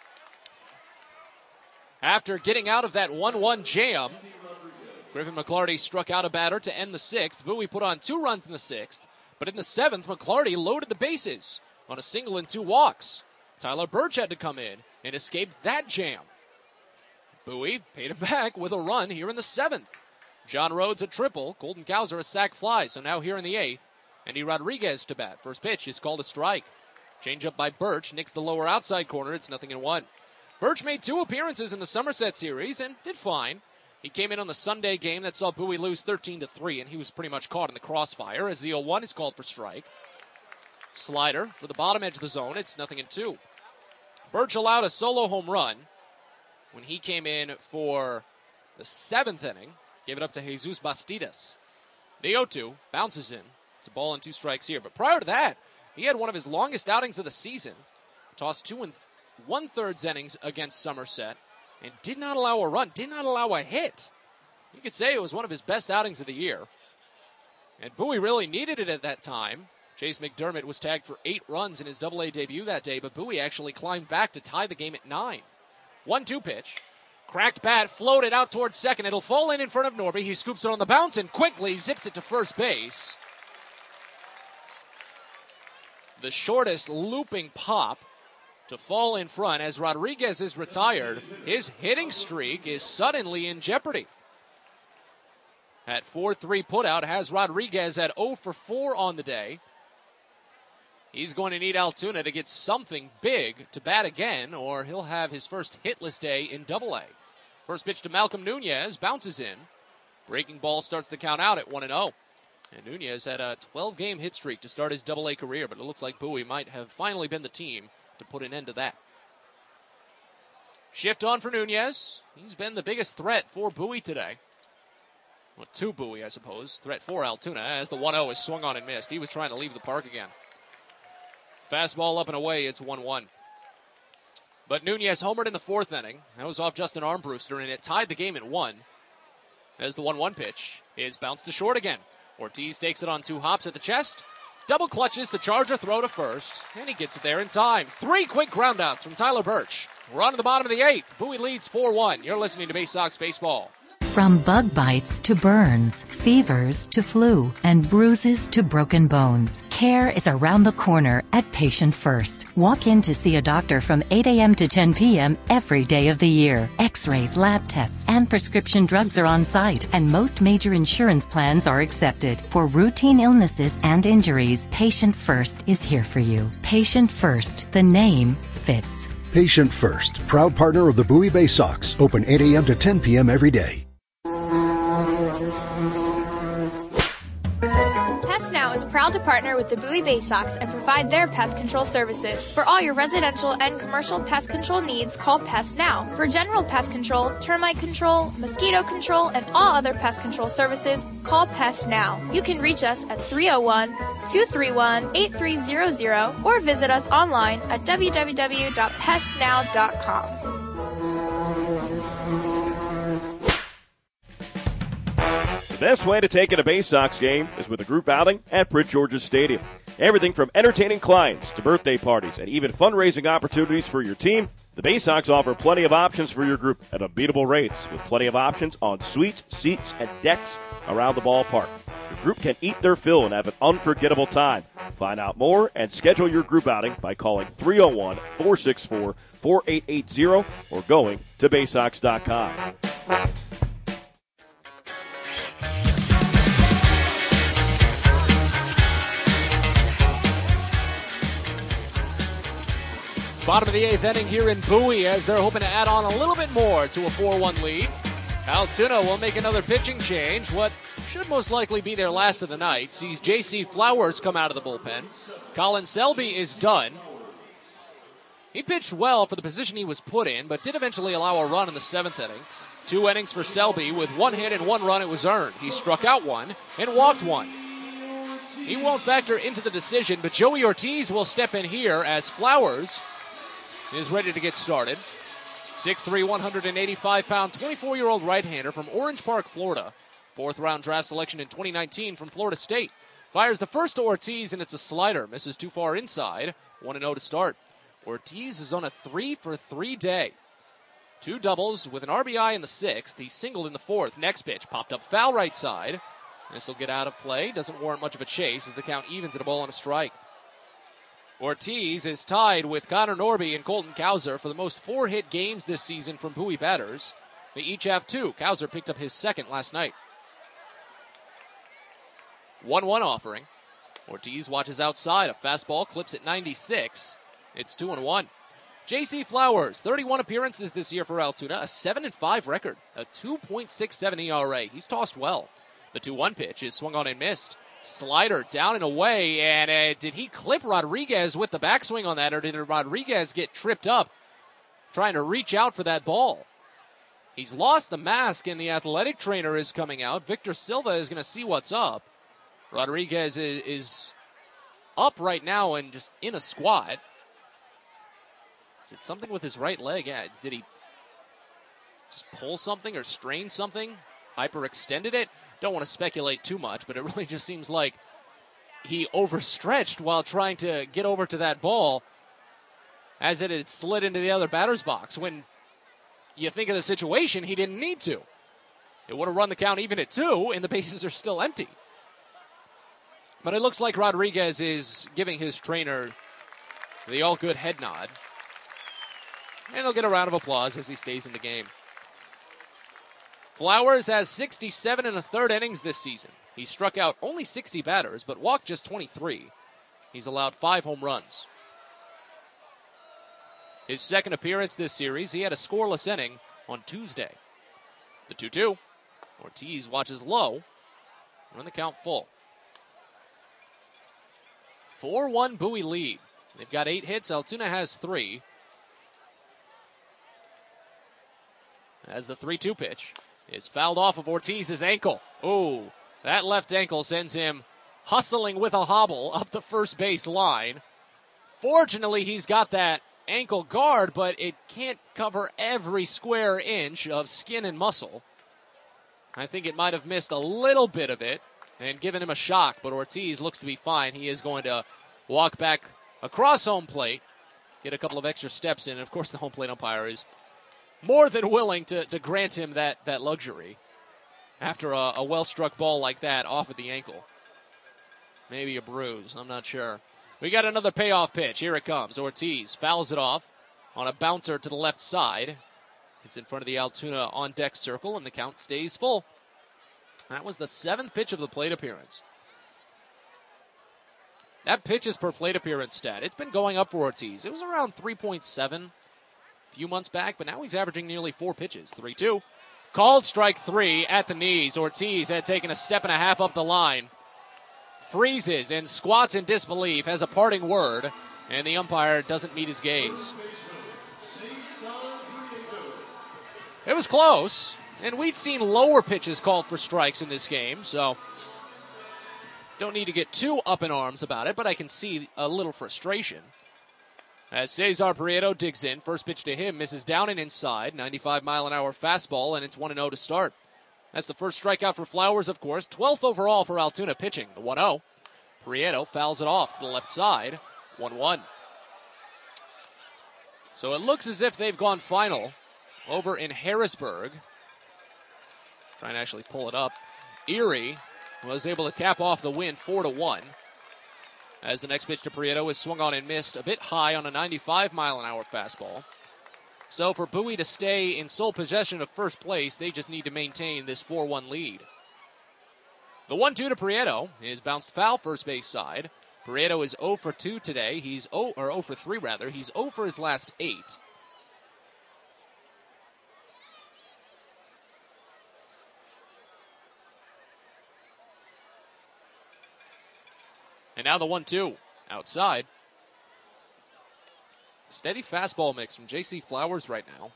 After getting out of that 1-1 jam, Griffin McClarty struck out a batter to end the 6th. Bowie put on 2 runs in the 6th, but in the 7th, McClarty loaded the bases on a single and 2 walks. Tyler Birch had to come in and escape that jam. Bowie paid him back with a run here in the 7th. John Rhodes a triple, Colton Cowser a sac fly, so now here in the 8th. Andy Rodriguez to bat. First pitch is called a strike. Change up by Birch, nicks the lower outside corner. It's 0-1. Birch made 2 appearances in the Somerset series and did fine. He came in on the Sunday game that saw Bowie lose 13-3, and he was pretty much caught in the crossfire as the 0-1 is called for strike. Slider for the bottom edge of the zone. It's 0-2. Birch allowed a solo home run when he came in for the 7th inning. Gave it up to Jesus Bastidas. The 0-2 bounces in. It's a ball and 2 strikes here. But prior to that, he had one of his longest outings of the season. Tossed 2 1/3 innings against Somerset and did not allow a run, did not allow a hit. You could say it was one of his best outings of the year. And Bowie really needed it at that time. Chase McDermott was tagged for 8 runs in his Double-A debut that day, but Bowie actually climbed back to tie the game at 9. 1-2 pitch. Cracked bat, floated out towards second. It'll fall in front of Norby. He scoops it on the bounce and quickly zips it to first base. The shortest looping pop to fall in front as Rodriguez is retired. His hitting streak is suddenly in jeopardy. That 4-3 putout has Rodriguez at 0 for 4 on the day. He's going to need Altoona to get something big to bat again, or he'll have his first hitless day in Double-A. First pitch to Malcolm Nunez, bounces in. Breaking ball starts the count out at 1-0. And Nunez had a 12-game hit streak to start his Double-A career, but it looks like Bowie might have finally been the team to put an end to that. Shift on for Nunez. He's been the biggest threat for Bowie today. Well, to Bowie, I suppose. Threat for Altoona as the 1-0 is swung on and missed. He was trying to leave the park again. Fastball up and away, it's 1-1. But Nunez homered in the 4th inning. That was off Justin Armbruster, and it tied the game at 1. As the 1-1 pitch is bounced to short again. Ortiz takes it on 2 hops at the chest. Double clutches the Charger throw to first, and he gets it there in time. 3 quick groundouts from Tyler Birch. We're on to the bottom of the 8th. Bowie leads 4-1. You're listening to Bay Sox Baseball. From bug bites to burns, fevers to flu, and bruises to broken bones, care is around the corner at Patient First. Walk in to see a doctor from 8 a.m. to 10 p.m. every day of the year. X-rays, lab tests, and prescription drugs are on site, and most major insurance plans are accepted. For routine illnesses and injuries, Patient First is here for you. Patient First, the name fits. Patient First, proud partner of the Bowie Bay Sox, open 8 a.m. to 10 p.m. every day. Pest Now is proud to partner with the Bowie Bay Sox and provide their pest control services. For all your residential and commercial pest control needs, call Pest Now. For general pest control, termite control, mosquito control, and all other pest control services, call Pest Now. You can reach us at 301-231-8300 or visit us online at www.pestnow.com. The best way to take in a Bay Sox game is with a group outing at Prince George's Stadium. Everything from entertaining clients to birthday parties and even fundraising opportunities for your team, the Bay Sox offer plenty of options for your group at unbeatable rates with plenty of options on suites, seats, and decks around the ballpark. Your group can eat their fill and have an unforgettable time. Find out more and schedule your group outing by calling 301-464-4880 or going to baysox.com. Bottom of the 8th inning here in Bowie as they're hoping to add on a little bit more to a 4-1 lead. Altoona will make another pitching change. What should most likely be their last of the night sees J.C. Flowers come out of the bullpen. Colin Selby is done. He pitched well for the position he was put in, but did eventually allow a run in the 7th inning. 2 innings for Selby. With 1 hit and 1 run, it was earned. He struck out 1 and walked 1. He won't factor into the decision, but Joey Ortiz will step in here as Flowers is ready to get started. 6'3", 185-pound, 24-year-old right-hander from Orange Park, Florida. 4th-round draft selection in 2019 from Florida State. Fires the first to Ortiz, and it's a slider. Misses too far inside. 1-0 to start. Ortiz is on a 3-for-3 day. 2 doubles with an RBI in the 6th. He singled in the 4th. Next pitch popped up foul right side. This will get out of play. Doesn't warrant much of a chase as the count evens at a ball and a strike. Ortiz is tied with Connor Norby and Colton Cowser for the most 4-hit games this season from Bowie batters. They each have 2. Cowser picked up his 2nd last night. 1-1 offering. Ortiz watches outside. A fastball clips at 96. It's 2-1. J.C. Flowers, 31 appearances this year for Altoona, a 7-5 record, a 2.67 ERA. He's tossed well. The 2-1 pitch is swung on and missed. Slider down and away, and did he clip Rodriguez with the backswing on that, or did Rodriguez get tripped up trying to reach out for that ball? He's lost the mask, and the athletic trainer is coming out. Victor Silva is going to see what's up. Rodriguez is up right now and just in a squat. Is it something with his right leg? Yeah, did he just pull something or strain something? Hyperextended it? Don't want to speculate too much, but it really just seems like he overstretched while trying to get over to that ball as it had slid into the other batter's box. When you think of the situation, he didn't need to. It would have run the count even at 2, and the bases are still empty. But it looks like Rodriguez is giving his trainer the all-good head nod. And they'll get a round of applause as he stays in the game. Flowers has 67 1/3 innings this season. He struck out only 60 batters, but walked just 23. He's allowed 5 home runs. His 2nd appearance this series, he had a scoreless inning on Tuesday. The 2-2. Ortiz watches low. Run the count full. 4-1 Bowie lead. They've got 8 hits. Altoona has 3. As the 3-2 pitch is fouled off of Ortiz's ankle. Oh, that left ankle sends him hustling with a hobble up the first base line. Fortunately, he's got that ankle guard, but it can't cover every square inch of skin and muscle. I think it might have missed a little bit of it and given him a shock, but Ortiz looks to be fine. He is going to walk back across home plate, get a couple of extra steps in, and of course the home plate umpire is more than willing to grant him that luxury after a well-struck ball like that off of the ankle. Maybe a bruise, I'm not sure. We got another payoff pitch. Here it comes. Ortiz fouls it off on a bouncer to the left side. It's in front of the Altoona on-deck circle, and the count stays full. That was the 7th pitch of the plate appearance. That pitches per plate appearance stat, it's been going up for Ortiz. It was around 3.7 few months back, but now he's averaging nearly 4 pitches. 3-2. Called strike 3 at the knees. Ortiz had taken a step and a half up the line. Freezes and squats in disbelief, has a parting word, and the umpire doesn't meet his gaze. It was close, and we'd seen lower pitches called for strikes in this game, so don't need to get too up in arms about it, but I can see a little frustration. As Cesar Prieto digs in, first pitch to him, misses down and inside, 95-mile-an-hour fastball, and it's 1-0 to start. That's the first strikeout for Flowers, of course, 12th overall for Altoona pitching, the 1-0. Prieto fouls it off to the left side, 1-1. So it looks as if they've gone final over in Harrisburg. Trying to actually pull it up. Erie was able to cap off the win 4-1. As the next pitch to Prieto is swung on and missed a bit high on a 95-mile-an-hour fastball. So for Bowie to stay in sole possession of first place, they just need to maintain this 4-1 lead. The 1-2 to Prieto is bounced foul first base side. Prieto is 0 for 2 today. He's 0 for 3 rather. He's 0 for his last 8. And now the 1-2 outside. Steady fastball mix from J.C. Flowers right now.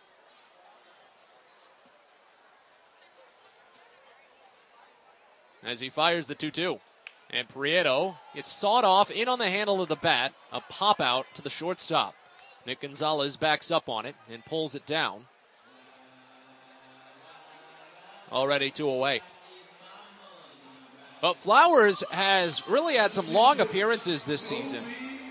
As he fires the 2-2. And Prieto gets sawed off in on the handle of the bat. A pop out to the shortstop. Nick Gonzalez backs up on it and pulls it down. Already 2 away. But Flowers has really had some long appearances this season.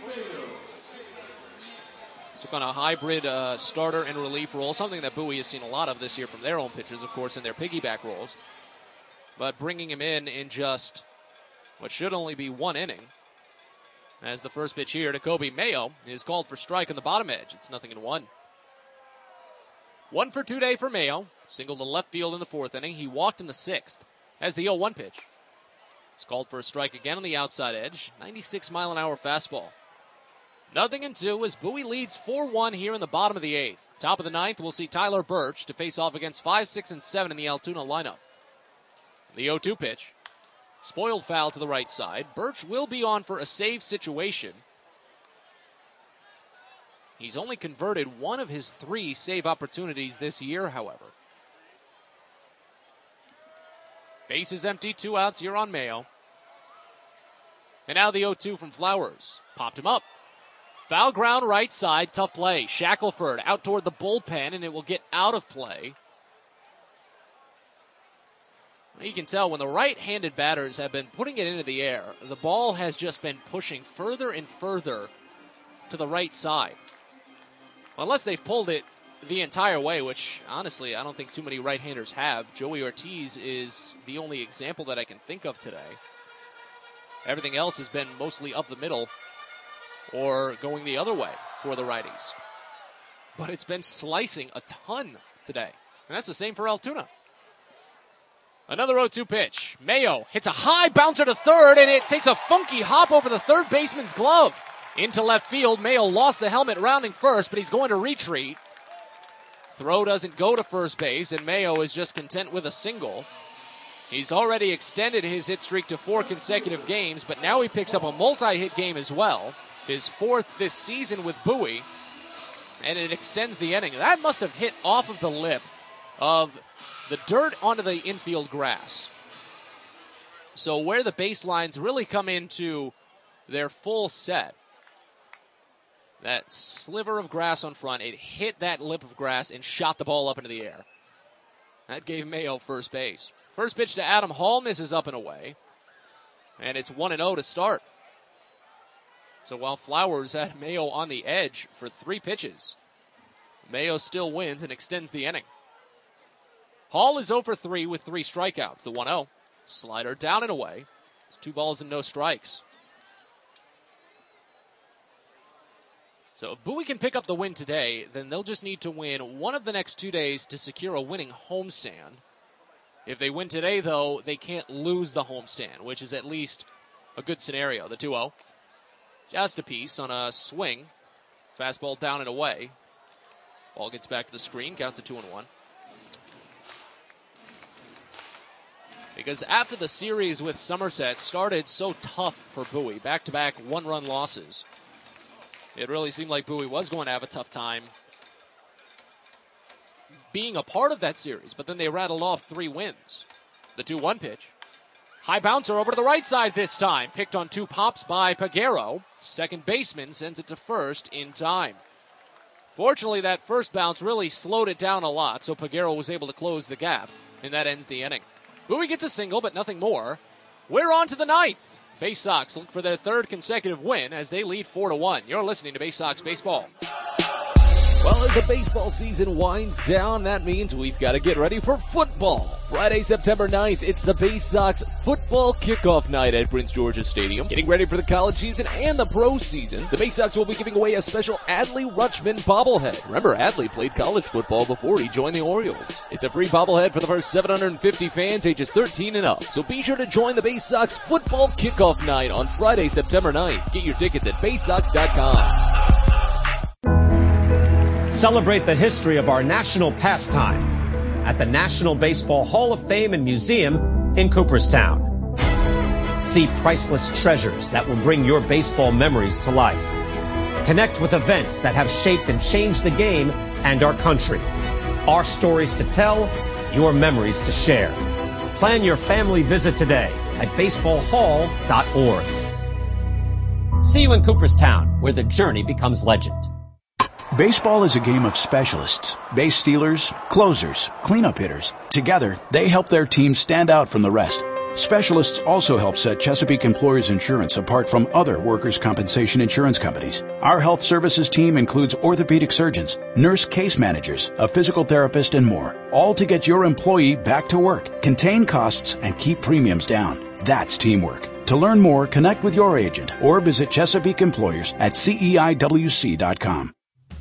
Took on a hybrid starter and relief role, something that Bowie has seen a lot of this year from their own pitchers, of course, in their piggyback roles. But bringing him in just what should only be 1 inning. As the first pitch here to Kobe Mayo is called for strike on the bottom edge. It's 0-1. 1 for 2 day for Mayo. Single to left field in the 4th inning. He walked in the 6th as the 0-1 pitch. It's called for a strike again on the outside edge. 96-mile-an-hour fastball. 0-2 as Bowie leads 4-1 here in the bottom of the 8th. Top of the 9th, we'll see Tyler Birch to face off against 5, 6, and 7 in the Altoona lineup. The 0-2 pitch. Spoiled foul to the right side. Birch will be on for a save situation. He's only converted 1 of his 3 save opportunities this year, however. Base is empty, 2 outs here on Mayo. And now the 0-2 from Flowers. Popped him up. Foul ground right side, tough play. Shackelford out toward the bullpen, and it will get out of play. You can tell when the right-handed batters have been putting it into the air, the ball has just been pushing further and further to the right side. Unless they've pulled it the entire way, which, honestly, I don't think too many right-handers have. Joey Ortiz is the only example that I can think of today. Everything else has been mostly up the middle or going the other way for the righties. But it's been slicing a ton today. And that's the same for Altoona. Another 0-2 pitch. Mayo hits a high bouncer to third, and it takes a funky hop over the third baseman's glove. Into left field, Mayo lost the helmet rounding first, but he's going to retreat. Throw doesn't go to first base, and Mayo is just content with a single. He's already extended his hit streak to 4 consecutive games, but now he picks up a multi-hit game as well. His 4th this season with Bowie, and it extends the inning. That must have hit off of the lip of the dirt onto the infield grass. So where the baselines really come into their full set, that sliver of grass on front, it hit that lip of grass and shot the ball up into the air. That gave Mayo first base. First pitch to Adam Hall misses up and away. And it's 1-0 to start. So while Flowers had Mayo on the edge for 3 pitches, Mayo still wins and extends the inning. Hall is 0 for 3 with 3 strikeouts. The 1-0. Slider down and away. It's 2 balls and no strikes. So if Bowie can pick up the win today, then they'll just need to win one of the next 2 days to secure a winning homestand. If they win today, though, they can't lose the homestand, which is at least a good scenario. The 2-0. Just a piece on a swing. Fastball down and away. Ball gets back to the screen. Counts to 2-1. Because after the series with Somerset started so tough for Bowie, back-to-back 1-run losses, it really seemed like Bowie was going to have a tough time being a part of that series, but then they rattled off 3 wins. The 2-1 pitch. High bouncer over to the right side this time. Picked on 2 pops by Peguero. Second baseman sends it to first in time. Fortunately, that first bounce really slowed it down a lot, so Peguero was able to close the gap, and that ends the inning. Bowie gets a single, but nothing more. We're on to the 9th. Bay Sox look for their 3rd consecutive win as they lead 4-1. You're listening to Bay Sox Baseball. Well, as the baseball season winds down, that means we've got to get ready for football. Friday, September 9th, it's the Bay Sox football kickoff night at Prince George's Stadium. Getting ready for the college season and the pro season, the Bay Sox will be giving away a special Adley Rutschman bobblehead. Remember, Adley played college football before he joined the Orioles. It's a free bobblehead for the first 750 fans ages 13 and up. So be sure to join the Bay Sox football kickoff night on Friday, September 9th. Get your tickets at baysox.com. Celebrate the history of our national pastime at the National Baseball Hall of Fame and Museum in Cooperstown. See priceless treasures that will bring your baseball memories to life. Connect with events that have shaped and changed the game and our country. Our stories to tell, your memories to share. Plan your family visit today at baseballhall.org. See you in Cooperstown, where the journey becomes legend. Baseball is a game of specialists. Base stealers, closers, cleanup hitters. Together, they help their team stand out from the rest. Specialists also help set Chesapeake Employers Insurance apart from other workers' compensation insurance companies. Our health services team includes orthopedic surgeons, nurse case managers, a physical therapist, and more. All to get your employee back to work, contain costs, and keep premiums down. That's teamwork. To learn more, connect with your agent or visit Chesapeake Employers at CEIWC.com.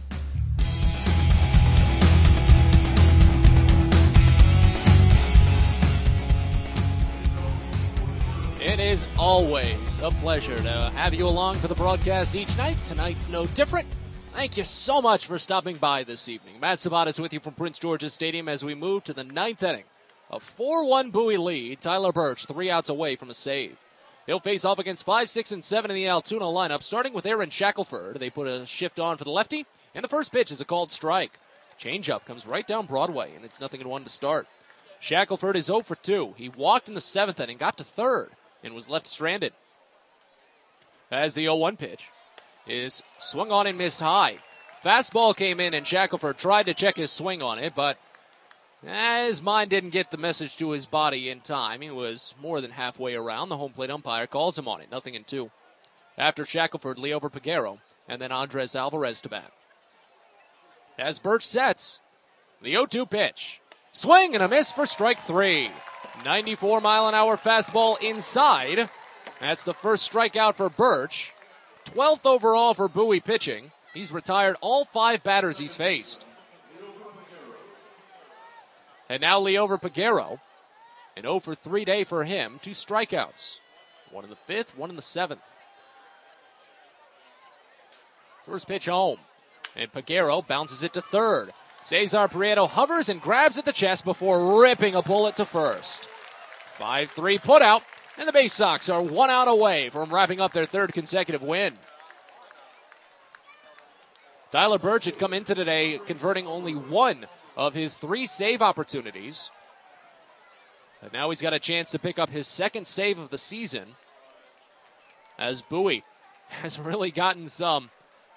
It is always a pleasure to have you along for the broadcast each night. Tonight's no different. Thank you so much for stopping by this evening. Matt Sabatis with you from Prince George's Stadium as we move to the ninth inning. A 4-1 Bowie lead. Tyler Birch 3 outs away from a save. He'll face off against 5, 6, and 7 in the Altoona lineup, starting with Aaron Shackelford. They put a shift on for the lefty, and the first pitch is a called strike. Changeup comes right down Broadway, and it's 0-1 to start. Shackelford is 0 for 2. He walked in the 7th inning, got to 3rd, and was left stranded. As the 0-1 pitch is swung on and missed high. Fastball came in, and Shackelford tried to check his swing on it, but his mind didn't get the message to his body in time. He was more than halfway around. The home plate umpire calls him on it, 0-2. After Shackelford, Leover Peguero, and then Andres Alvarez to bat. As Birch sets, the 0-2 pitch. Swing and a miss for strike 3. 94-mile-an-hour fastball inside. That's the first strikeout for Birch. 12th overall for Bowie pitching. He's retired all 5 batters he's faced. And now Leover Peguero. An 0 for 3 day for him. 2 strikeouts. 1 in the 5th, 1 in the 7th. First pitch home. And Peguero bounces it to 3rd. Cesar Prieto hovers and grabs at the chest before ripping a bullet to first. 5-3 put out, and the Bay Sox are 1 out away from wrapping up their 3rd consecutive win. Tyler Birch had come into today converting only 1 of his 3 save opportunities. And now he's got a chance to pick up his 2nd save of the season, as Bowie has really gotten some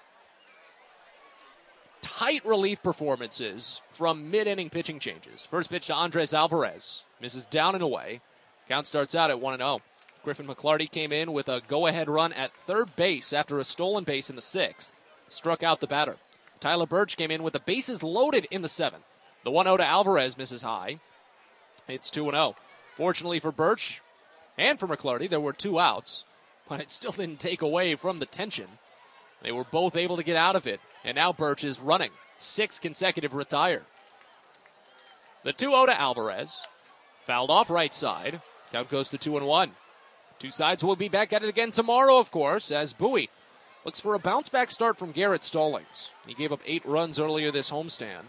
tight relief performances from mid-inning pitching changes. First pitch to Andres Alvarez. Misses down and away. Count starts out at 1-0. Griffin McClarty came in with a go-ahead run at 3rd base after a stolen base in the 6th. Struck out the batter. Tyler Birch came in with the bases loaded in the 7th. The 1-0 to Alvarez misses high. It's 2-0. Fortunately for Birch and for McClarty, there were 2 outs, but it still didn't take away from the tension. They were both able to get out of it. And now Birch is running. 6 consecutive retire. The 2-0 to Alvarez. Fouled off right side. Count goes to 2-1. 2 sides will be back at it again tomorrow, of course, as Bowie looks for a bounce-back start from Garrett Stallings. He gave up 8 runs earlier this homestand.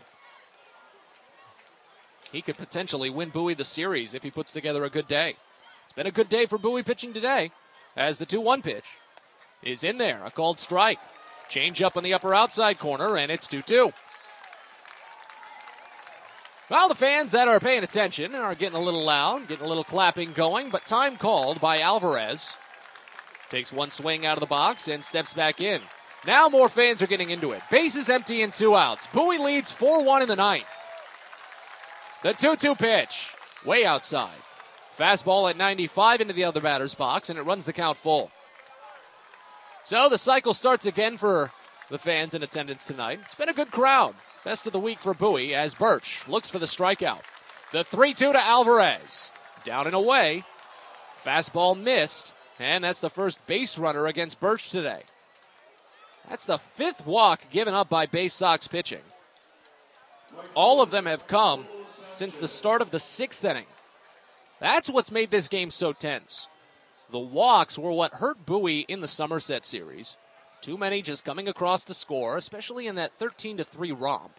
He could potentially win Bowie the series if he puts together a good day. It's been a good day for Bowie pitching today, as the 2-1 pitch is in there. A called strike. Change up on the upper outside corner, and it's 2-2. Well, the fans that are paying attention are getting a little loud, getting a little clapping going, but time called by Alvarez. Takes 1 swing out of the box and steps back in. Now more fans are getting into it. Bases empty and 2 outs. Bowie leads 4-1 in the 9th. The 2-2 pitch, way outside. Fastball at 95 into the other batter's box, and it runs the count full. So the cycle starts again for the fans in attendance tonight. It's been a good crowd. Best of the week for Bowie as Birch looks for the strikeout. The 3-2 to Alvarez. Down and away. Fastball missed. And that's the first base runner against Birch today. That's the 5th walk given up by Bay Sox pitching. All of them have come since the start of the 6th inning. That's what's made this game so tense. The walks were what hurt Bowie in the Somerset series. Too many just coming across to score, especially in that 13-3 romp.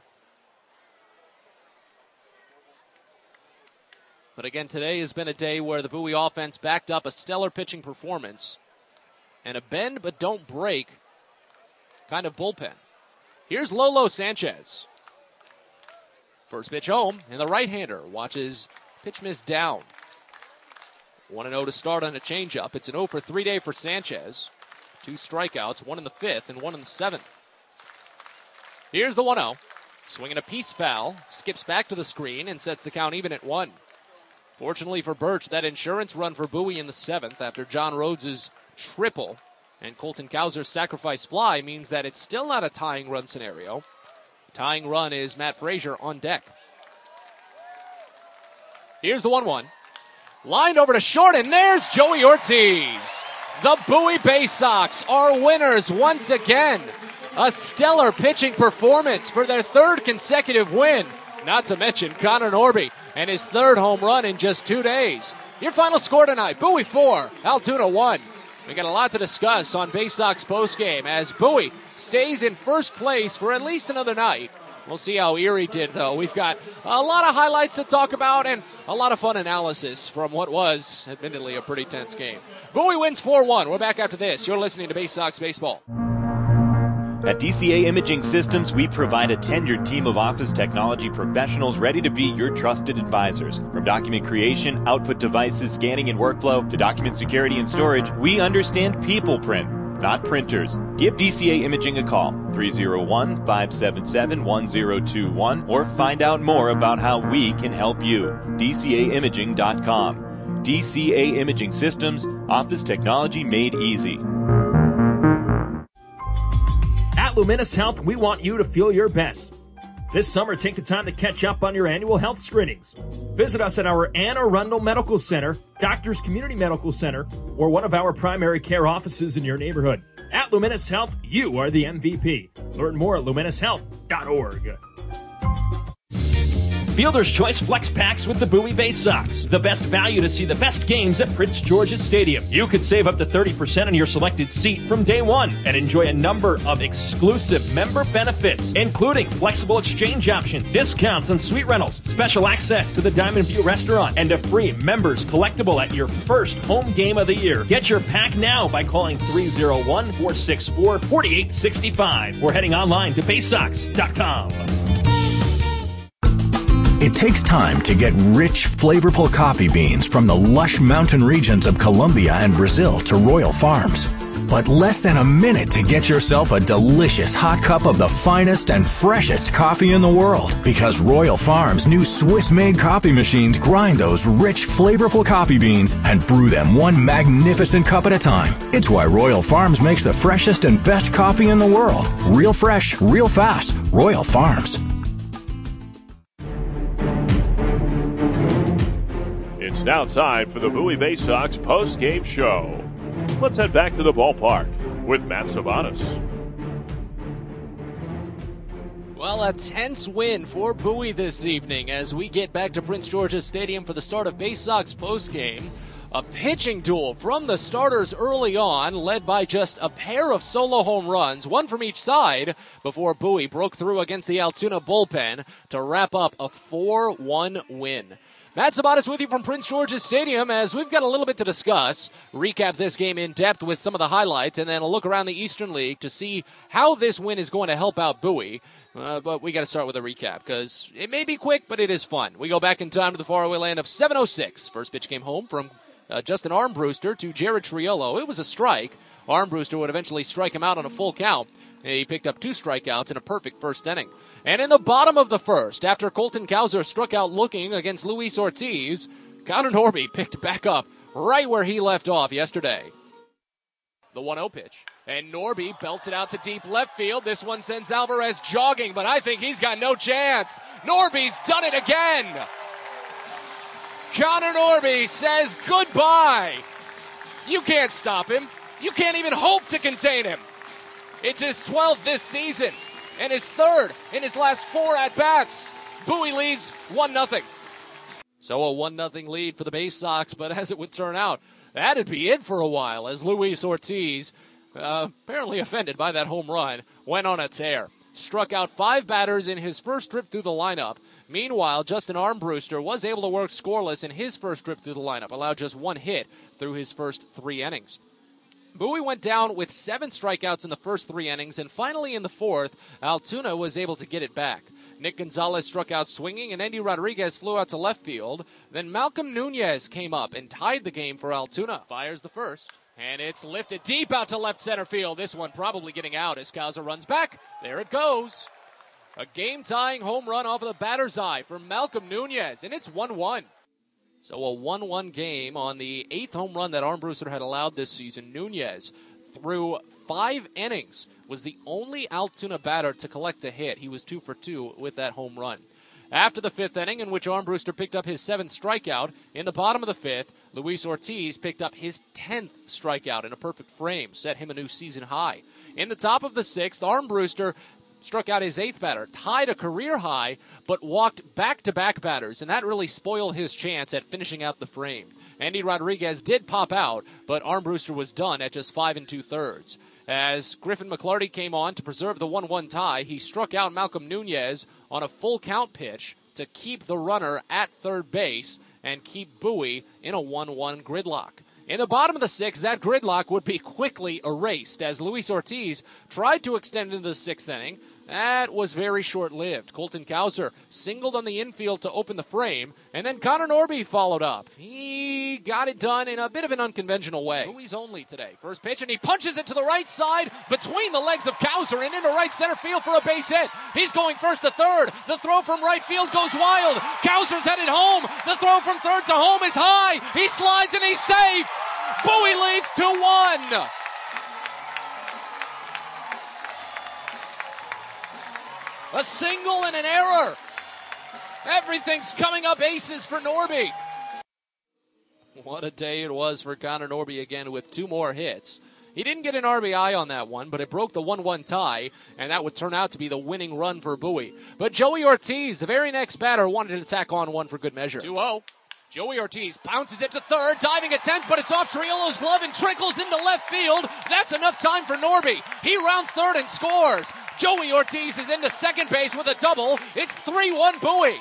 But again, today has been a day where the Bowie offense backed up a stellar pitching performance and a bend but don't break kind of bullpen. Here's Lolo Sanchez. First pitch home, and the right-hander watches pitch miss down. 1-0 to start on a changeup. It's an 0 for 3 day for Sanchez. 2 strikeouts, 1 in the 5th and 1 in the 7th. Here's the 1-0. Swinging a piece foul, skips back to the screen and sets the count even at 1. Fortunately for Birch, that insurance run for Bowie in the 7th after John Rhodes' triple and Colton Cowser's sacrifice fly means that it's still not a tying run scenario. Tying run is Matt Frazier on deck. Here's the 1-1. Lined over to short, and there's Joey Ortiz. The Bowie Bay Sox are winners once again. A stellar pitching performance for their 3rd consecutive win. Not to mention Connor Norby and his 3rd home run in just 2 days. Your final score tonight, Bowie 4, Altoona 1. We got a lot to discuss on Bay Sox postgame as Bowie stays in first place for at least another night. We'll see how Erie did, though. We've got a lot of highlights to talk about and a lot of fun analysis from what was, admittedly, a pretty tense game. Bowie wins 4-1. We're back after this. You're listening to Bay Sox Baseball. At DCA Imaging Systems, we provide a tenured team of office technology professionals ready to be your trusted advisors. From document creation, output devices, scanning and workflow, to document security and storage, we understand people print, not printers. Give DCA Imaging a call, 301-577-1021, or find out more about how we can help you. DCAimaging.com. DCA Imaging Systems, office technology made easy. At Luminous Health, we want you to feel your best. This summer, take the time to catch up on your annual health screenings. Visit us at our Anne Arundel Medical Center, Doctors Community Medical Center, or one of our primary care offices in your neighborhood. At Luminous Health, you are the MVP. Learn more at luminoushealth.org. Fielder's Choice Flex Packs with the Bowie Bay Sox. The best value to see the best games at Prince George's Stadium. You could save up to 30% on your selected seat from day one and enjoy a number of exclusive member benefits, including flexible exchange options, discounts on suite rentals, special access to the Diamond View restaurant, and a free members collectible at your first home game of the year. Get your pack now by calling 301-464-4865 or heading online to baysox.com. It takes time to get rich, flavorful coffee beans from the lush mountain regions of Colombia and Brazil to Royal Farms. But less than a minute to get yourself a delicious hot cup of the finest and freshest coffee in the world. Because Royal Farms' new Swiss-made coffee machines grind those rich, flavorful coffee beans and brew them one magnificent cup at a time. It's why Royal Farms makes the freshest and best coffee in the world. Real fresh, real fast. Royal Farms. It's now time for the Bowie Bay Sox post-game show. Let's head back to the ballpark with Matt Sabanis. Well, a tense win for Bowie this evening as we get back to Prince George's Stadium for the start of Bay Sox postgame. A pitching duel from the starters early on, led by just a pair of solo home runs, one from each side, before Bowie broke through against the Altoona bullpen to wrap up a 4-1 win. Matt Sabatis with you from Prince George's Stadium as we've got a little bit to discuss. Recap this game in depth with some of the highlights and then a look around the Eastern League to see how this win is going to help out Bowie. But we got to start with a recap because it may be quick, but it is fun. We go back in time to the faraway land of 7:06. First pitch came home from Justin Armbruster to Jared Triolo. It was a strike. Armbruster would eventually strike him out on a full count. He picked up 2 strikeouts in a perfect first inning. And in the bottom of the first, after Colton Cowser struck out looking against Luis Ortiz, Connor Norby picked back up right where he left off yesterday. The 1-0 pitch. And Norby belts it out to deep left field. This one sends Alvarez jogging, but I think he's got no chance. Norby's done it again. Connor Norby says goodbye. You can't stop him. You can't even hope to contain him. It's his 12th this season and his 3rd in his last 4 at-bats. Bowie leads 1-0. So a 1-0 lead for the Bay Sox, but as it would turn out, that'd be it for a while as Luis Ortiz, apparently offended by that home run, went on a tear. Struck out 5 batters in his first trip through the lineup. Meanwhile, Justin Armbruster was able to work scoreless in his first trip through the lineup, allowed just 1 hit through his first 3 innings. Bowie went down with 7 strikeouts in the first 3 innings, and finally in the 4th, Altoona was able to get it back. Nick Gonzalez struck out swinging, and Andy Rodriguez flew out to left field. Then Malcolm Nunez came up and tied the game for Altoona. Fires the first, and it's lifted deep out to left center field. This one probably getting out as Causa runs back. There it goes. A game-tying home run off of the batter's eye for Malcolm Nunez, and it's 1-1. So a 1-1 game on the 8th home run that Armbruster had allowed this season. Nunez, through 5 innings, was the only Altoona batter to collect a hit. He was 2 for 2 with that home run. After the 5th inning, in which Armbruster picked up his 7th strikeout, in the bottom of the 5th, Luis Ortiz picked up his 10th strikeout in a perfect frame, set him a new season high. In the top of the 6th, Armbruster struck out his 8th batter, tied a career high, but walked back-to-back batters, and that really spoiled his chance at finishing out the frame. Andy Rodriguez did pop out, but Armbruster was done at just 5 2/3. As Griffin McClarty came on to preserve the 1-1 tie, he struck out Malcolm Nunez on a full count pitch to keep the runner at third base and keep Bowie in a 1-1 gridlock. In the bottom of the 6th, that gridlock would be quickly erased as Luis Ortiz tried to extend into the 6th inning. That was very short-lived. Colton Cowser singled on the infield to open the frame, and then Connor Norby followed up. He got it done in a bit of an unconventional way. Bowie's only today. First pitch, and he punches it to the right side between the legs of Cowser and into right center field for a base hit. He's going first to third. The throw from right field goes wild. Cowser's headed home. The throw from third to home is high. He slides and he's safe. Bowie leads 2-1. A single and an error. Everything's coming up aces for Norby. What a day it was for Connor Norby again with 2 more hits. He didn't get an RBI on that one, but it broke the 1-1 tie, and that would turn out to be the winning run for Bowie. But Joey Ortiz, the very next batter, wanted to tack on one for good measure. 2-0. Joey Ortiz bounces it to third, diving at 10th, but it's off Triolo's glove and trickles into left field. That's enough time for Norby. He rounds third and scores. Joey Ortiz is into second base with a double. It's 3-1 Bowie.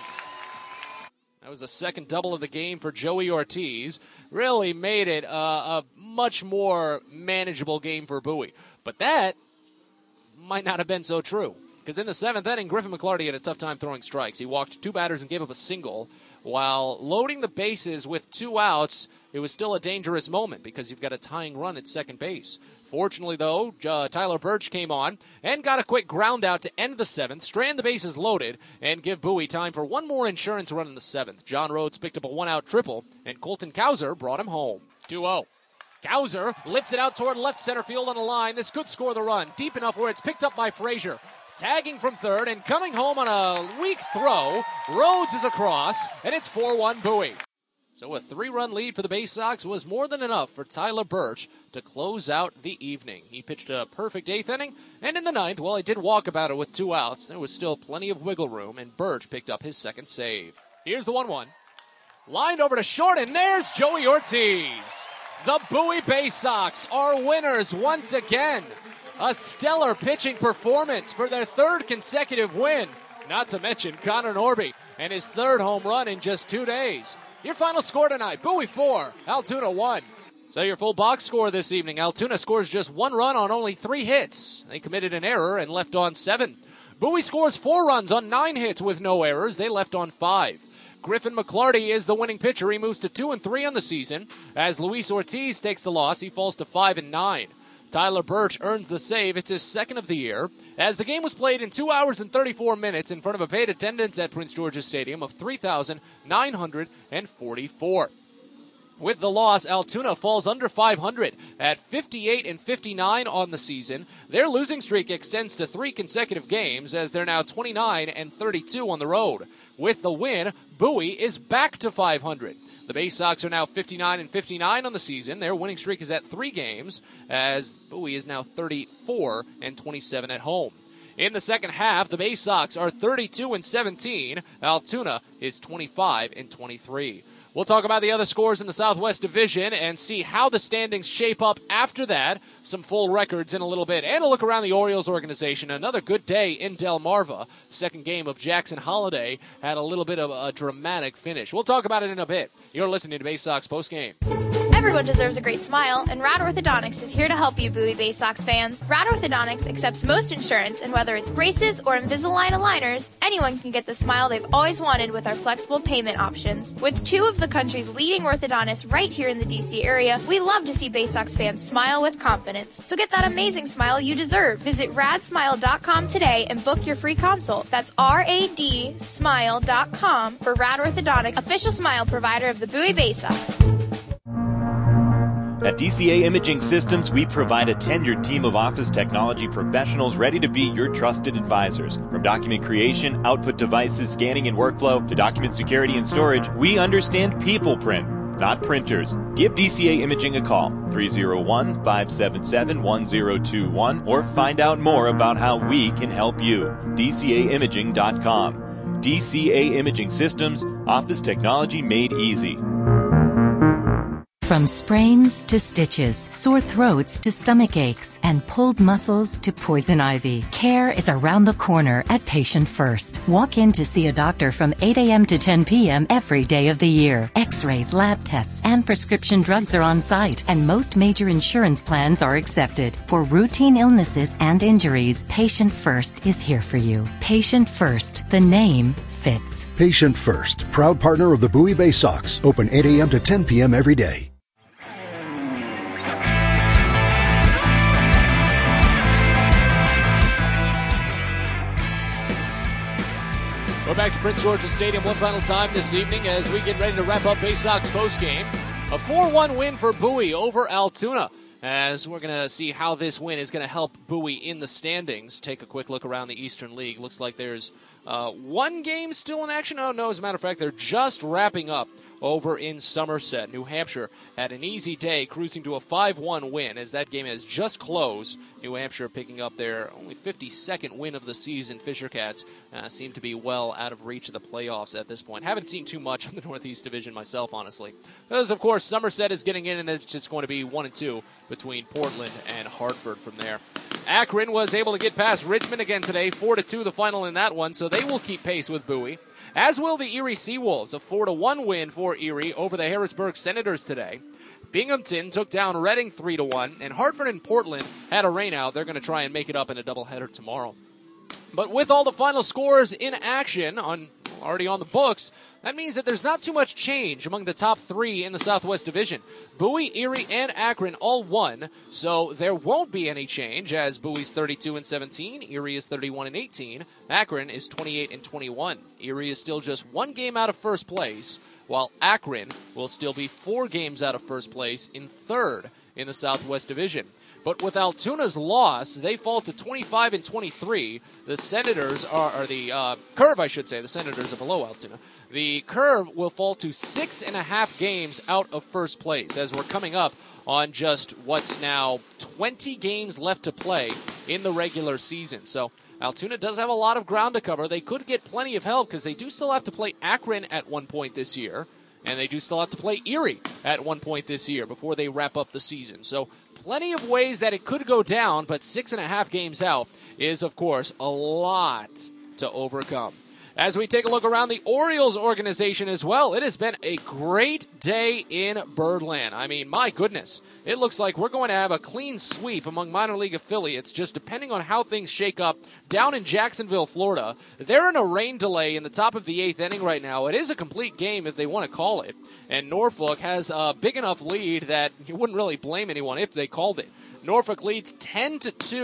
That was the second double of the game for Joey Ortiz. Really made it a much more manageable game for Bowie. But that might not have been so true. Because in the 7th inning, Griffin McClarty had a tough time throwing strikes. He walked 2 batters and gave up a single. While loading the bases with 2 outs, it was still a dangerous moment because you've got a tying run at second base. Fortunately, though, Tyler Birch came on and got a quick ground out to end the 7th, strand the bases loaded, and give Bowie time for one more insurance run in the 7th. John Rhodes picked up a 1-out triple, and Colton Cowser brought him home. 2-0. Cowser lifts it out toward left center field on a line. This could score the run, deep enough where it's picked up by Frazier. Tagging from third and coming home on a weak throw. Rhodes is across, and it's 4-1 Bowie. So a 3-run lead for the Bay Sox was more than enough for Tyler Birch to close out the evening. He pitched a perfect 8th inning, and in the 9th, while he did walk about it with 2 outs, there was still plenty of wiggle room, and Birch picked up his second save. Here's the 1-1. Lined over to short, and there's Joey Ortiz. The Bowie Bay Sox are winners once again. A stellar pitching performance for their 3rd consecutive win. Not to mention Connor Norby and his 3rd home run in just 2 days. Your final score tonight, Bowie 4, Altoona 1. So your full box score this evening, Altoona scores just 1 run on only 3 hits. They committed an error and left on 7. Bowie scores 4 runs on 9 hits with no errors. They left on 5. Griffin McClarty is the winning pitcher. He moves to 2-3 on the season. As Luis Ortiz takes the loss, he falls to 5-9. Tyler Birch earns the save. It's his 2nd of the year. As the game was played in 2 hours and 34 minutes in front of a paid attendance at Prince George's Stadium of 3,944. With the loss, Altoona falls under 500 at 58-59 on the season. Their losing streak extends to 3 consecutive games as they're now 29-32 on the road. With the win, Bowie is back to 500. The Bay Sox are now 59-59 on the season. Their winning streak is at 3 games as Bowie is now 34-27 at home. In the second half, the Bay Sox are 32-17. Altoona is 25-23. We'll talk about the other scores in the Southwest Division and see how the standings shape up after that. Some full records in a little bit. And a look around the Orioles organization. Another good day in Delmarva. Second game of Jackson Holiday had a little bit of a dramatic finish. We'll talk about it in a bit. You're listening to Bay Sox Postgame. Everyone deserves a great smile, and Rad Orthodontics is here to help you, Bowie Bay Sox fans. Rad Orthodontics accepts most insurance, and whether it's braces or Invisalign aligners, anyone can get the smile they've always wanted with our flexible payment options. With 2 of the country's leading orthodontists right here in the D.C. area, we love to see Bay Sox fans smile with confidence. So get that amazing smile you deserve. Visit radsmile.com today and book your free consult. That's radsmile.com for Rad Orthodontics, official smile provider of the Bowie Bay Sox. At DCA Imaging Systems, we provide a tenured team of office technology professionals ready to be your trusted advisors. From document creation, output devices, scanning and workflow, to document security and storage, we understand people print, not printers. Give DCA Imaging a call, 301-577-1021, or find out more about how we can help you. DCAimaging.com. DCA Imaging Systems, office technology made easy. From sprains to stitches, sore throats to stomach aches, and pulled muscles to poison ivy, care is around the corner at Patient First. Walk in to see a doctor from 8 a.m. to 10 p.m. every day of the year. X-rays, lab tests, and prescription drugs are on site, and most major insurance plans are accepted. For routine illnesses and injuries, Patient First is here for you. Patient First, the name fits. Patient First, proud partner of the Bowie Bay Sox, open 8 a.m. to 10 p.m. every day. We're back to Prince George's Stadium one final time this evening as we get ready to wrap up Bay Sox postgame. A 4-1 win for Bowie over Altoona. As we're going to see how this win is going to help Bowie in the standings. Take a quick look around the Eastern League. Looks like there's one game still in action. Oh, no, as a matter of fact, they're just wrapping up over in Somerset. New Hampshire had an easy day, cruising to a 5-1 win as that game has just closed. New Hampshire picking up their only 52nd win of the season. Fisher Cats seem to be well out of reach of the playoffs at this point. Haven't seen too much of the Northeast Division myself, honestly. Because, of course, Somerset is getting in, and it's just going to be 1-2 between Portland and Hartford from there. Akron was able to get past Richmond again today, 4-2 the final in that one, so they will keep pace with Bowie. As will the Erie Seawolves, a 4-1 win for Erie over the Harrisburg Senators today. Binghamton took down Reading 3-1, and Hartford and Portland had a rainout. They're going to try and make it up in a doubleheader tomorrow. But with all the final scores in action already on the books, that means that there's not too much change among the top 3 in the Southwest Division. Bowie, Erie, and Akron all won, so there won't be any change as Bowie's 32-17, Erie is 31-18, Akron is 28-21. Erie is still just 1 game out of first place, while Akron will still be 4 games out of first place in third in the Southwest Division. But with Altoona's loss, they fall to 25-23. The Senators are the Curve, I should say. The Senators are below Altoona. The Curve will fall to 6.5 games out of first place as we're coming up on just what's now 20 games left to play in the regular season. So Altoona does have a lot of ground to cover. They could get plenty of help because they do still have to play Akron at one point this year, and they do still have to play Erie at one point this year before they wrap up the season. So plenty of ways that it could go down, but 6.5 games out is, of course, a lot to overcome. As we take a look around the Orioles organization as well, it has been a great day in Birdland. I mean, my goodness, it looks like we're going to have a clean sweep among minor league affiliates, just depending on how things shake up down in Jacksonville, Florida. They're in a rain delay in the top of the 8th inning right now. It is a complete game if they want to call it, and Norfolk has a big enough lead that you wouldn't really blame anyone if they called it. Norfolk leads 10-2.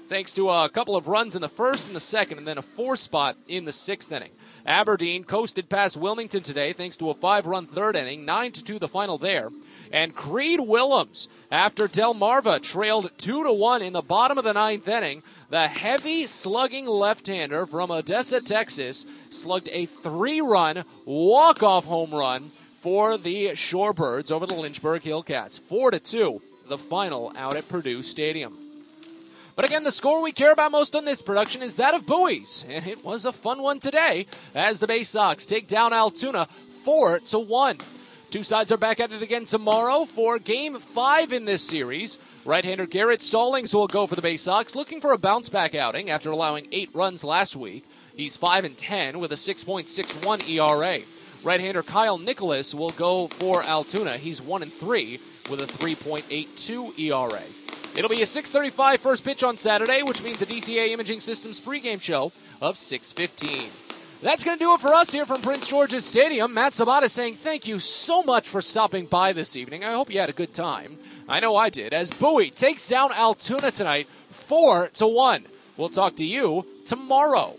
thanks to a couple of runs in the first and the second, and then a 4 spot in the 6th inning. Aberdeen coasted past Wilmington today thanks to a 5-run 3rd inning, 9-2 the final there. And Creed Willems, after Delmarva trailed 2-1 in the bottom of the 9th inning, the heavy slugging left-hander from Odessa, Texas, slugged a 3-run walk-off home run for the Shorebirds over the Lynchburg Hillcats. 4-2, the final out at Purdue Stadium. But again, the score we care about most on this production is that of Bowie's, and it was a fun one today as the Bay Sox take down Altoona 4-1. Two sides are back at it again tomorrow for Game 5 in this series. Right-hander Garrett Stallings will go for the Bay Sox, looking for a bounce-back outing after allowing 8 runs last week. He's 5-10 with a 6.61 ERA. Right-hander Kyle Nicholas will go for Altoona. He's 1-3 with a 3.82 ERA. It'll be a 6:35 first pitch on Saturday, which means the DCA Imaging Systems pregame show of 6:15. That's going to do it for us here from Prince George's Stadium. Matt Sabates saying thank you so much for stopping by this evening. I hope you had a good time. I know I did, as Bowie takes down Altoona tonight 4-1. We'll talk to you tomorrow.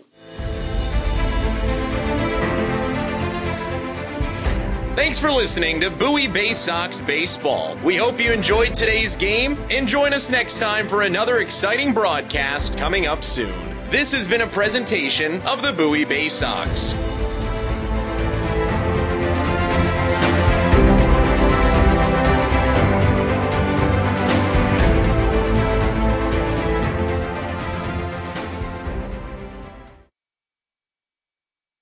Thanks for listening to Bowie Bay Sox Baseball. We hope you enjoyed today's game, and join us next time for another exciting broadcast coming up soon. This has been a presentation of the Bowie Bay Sox.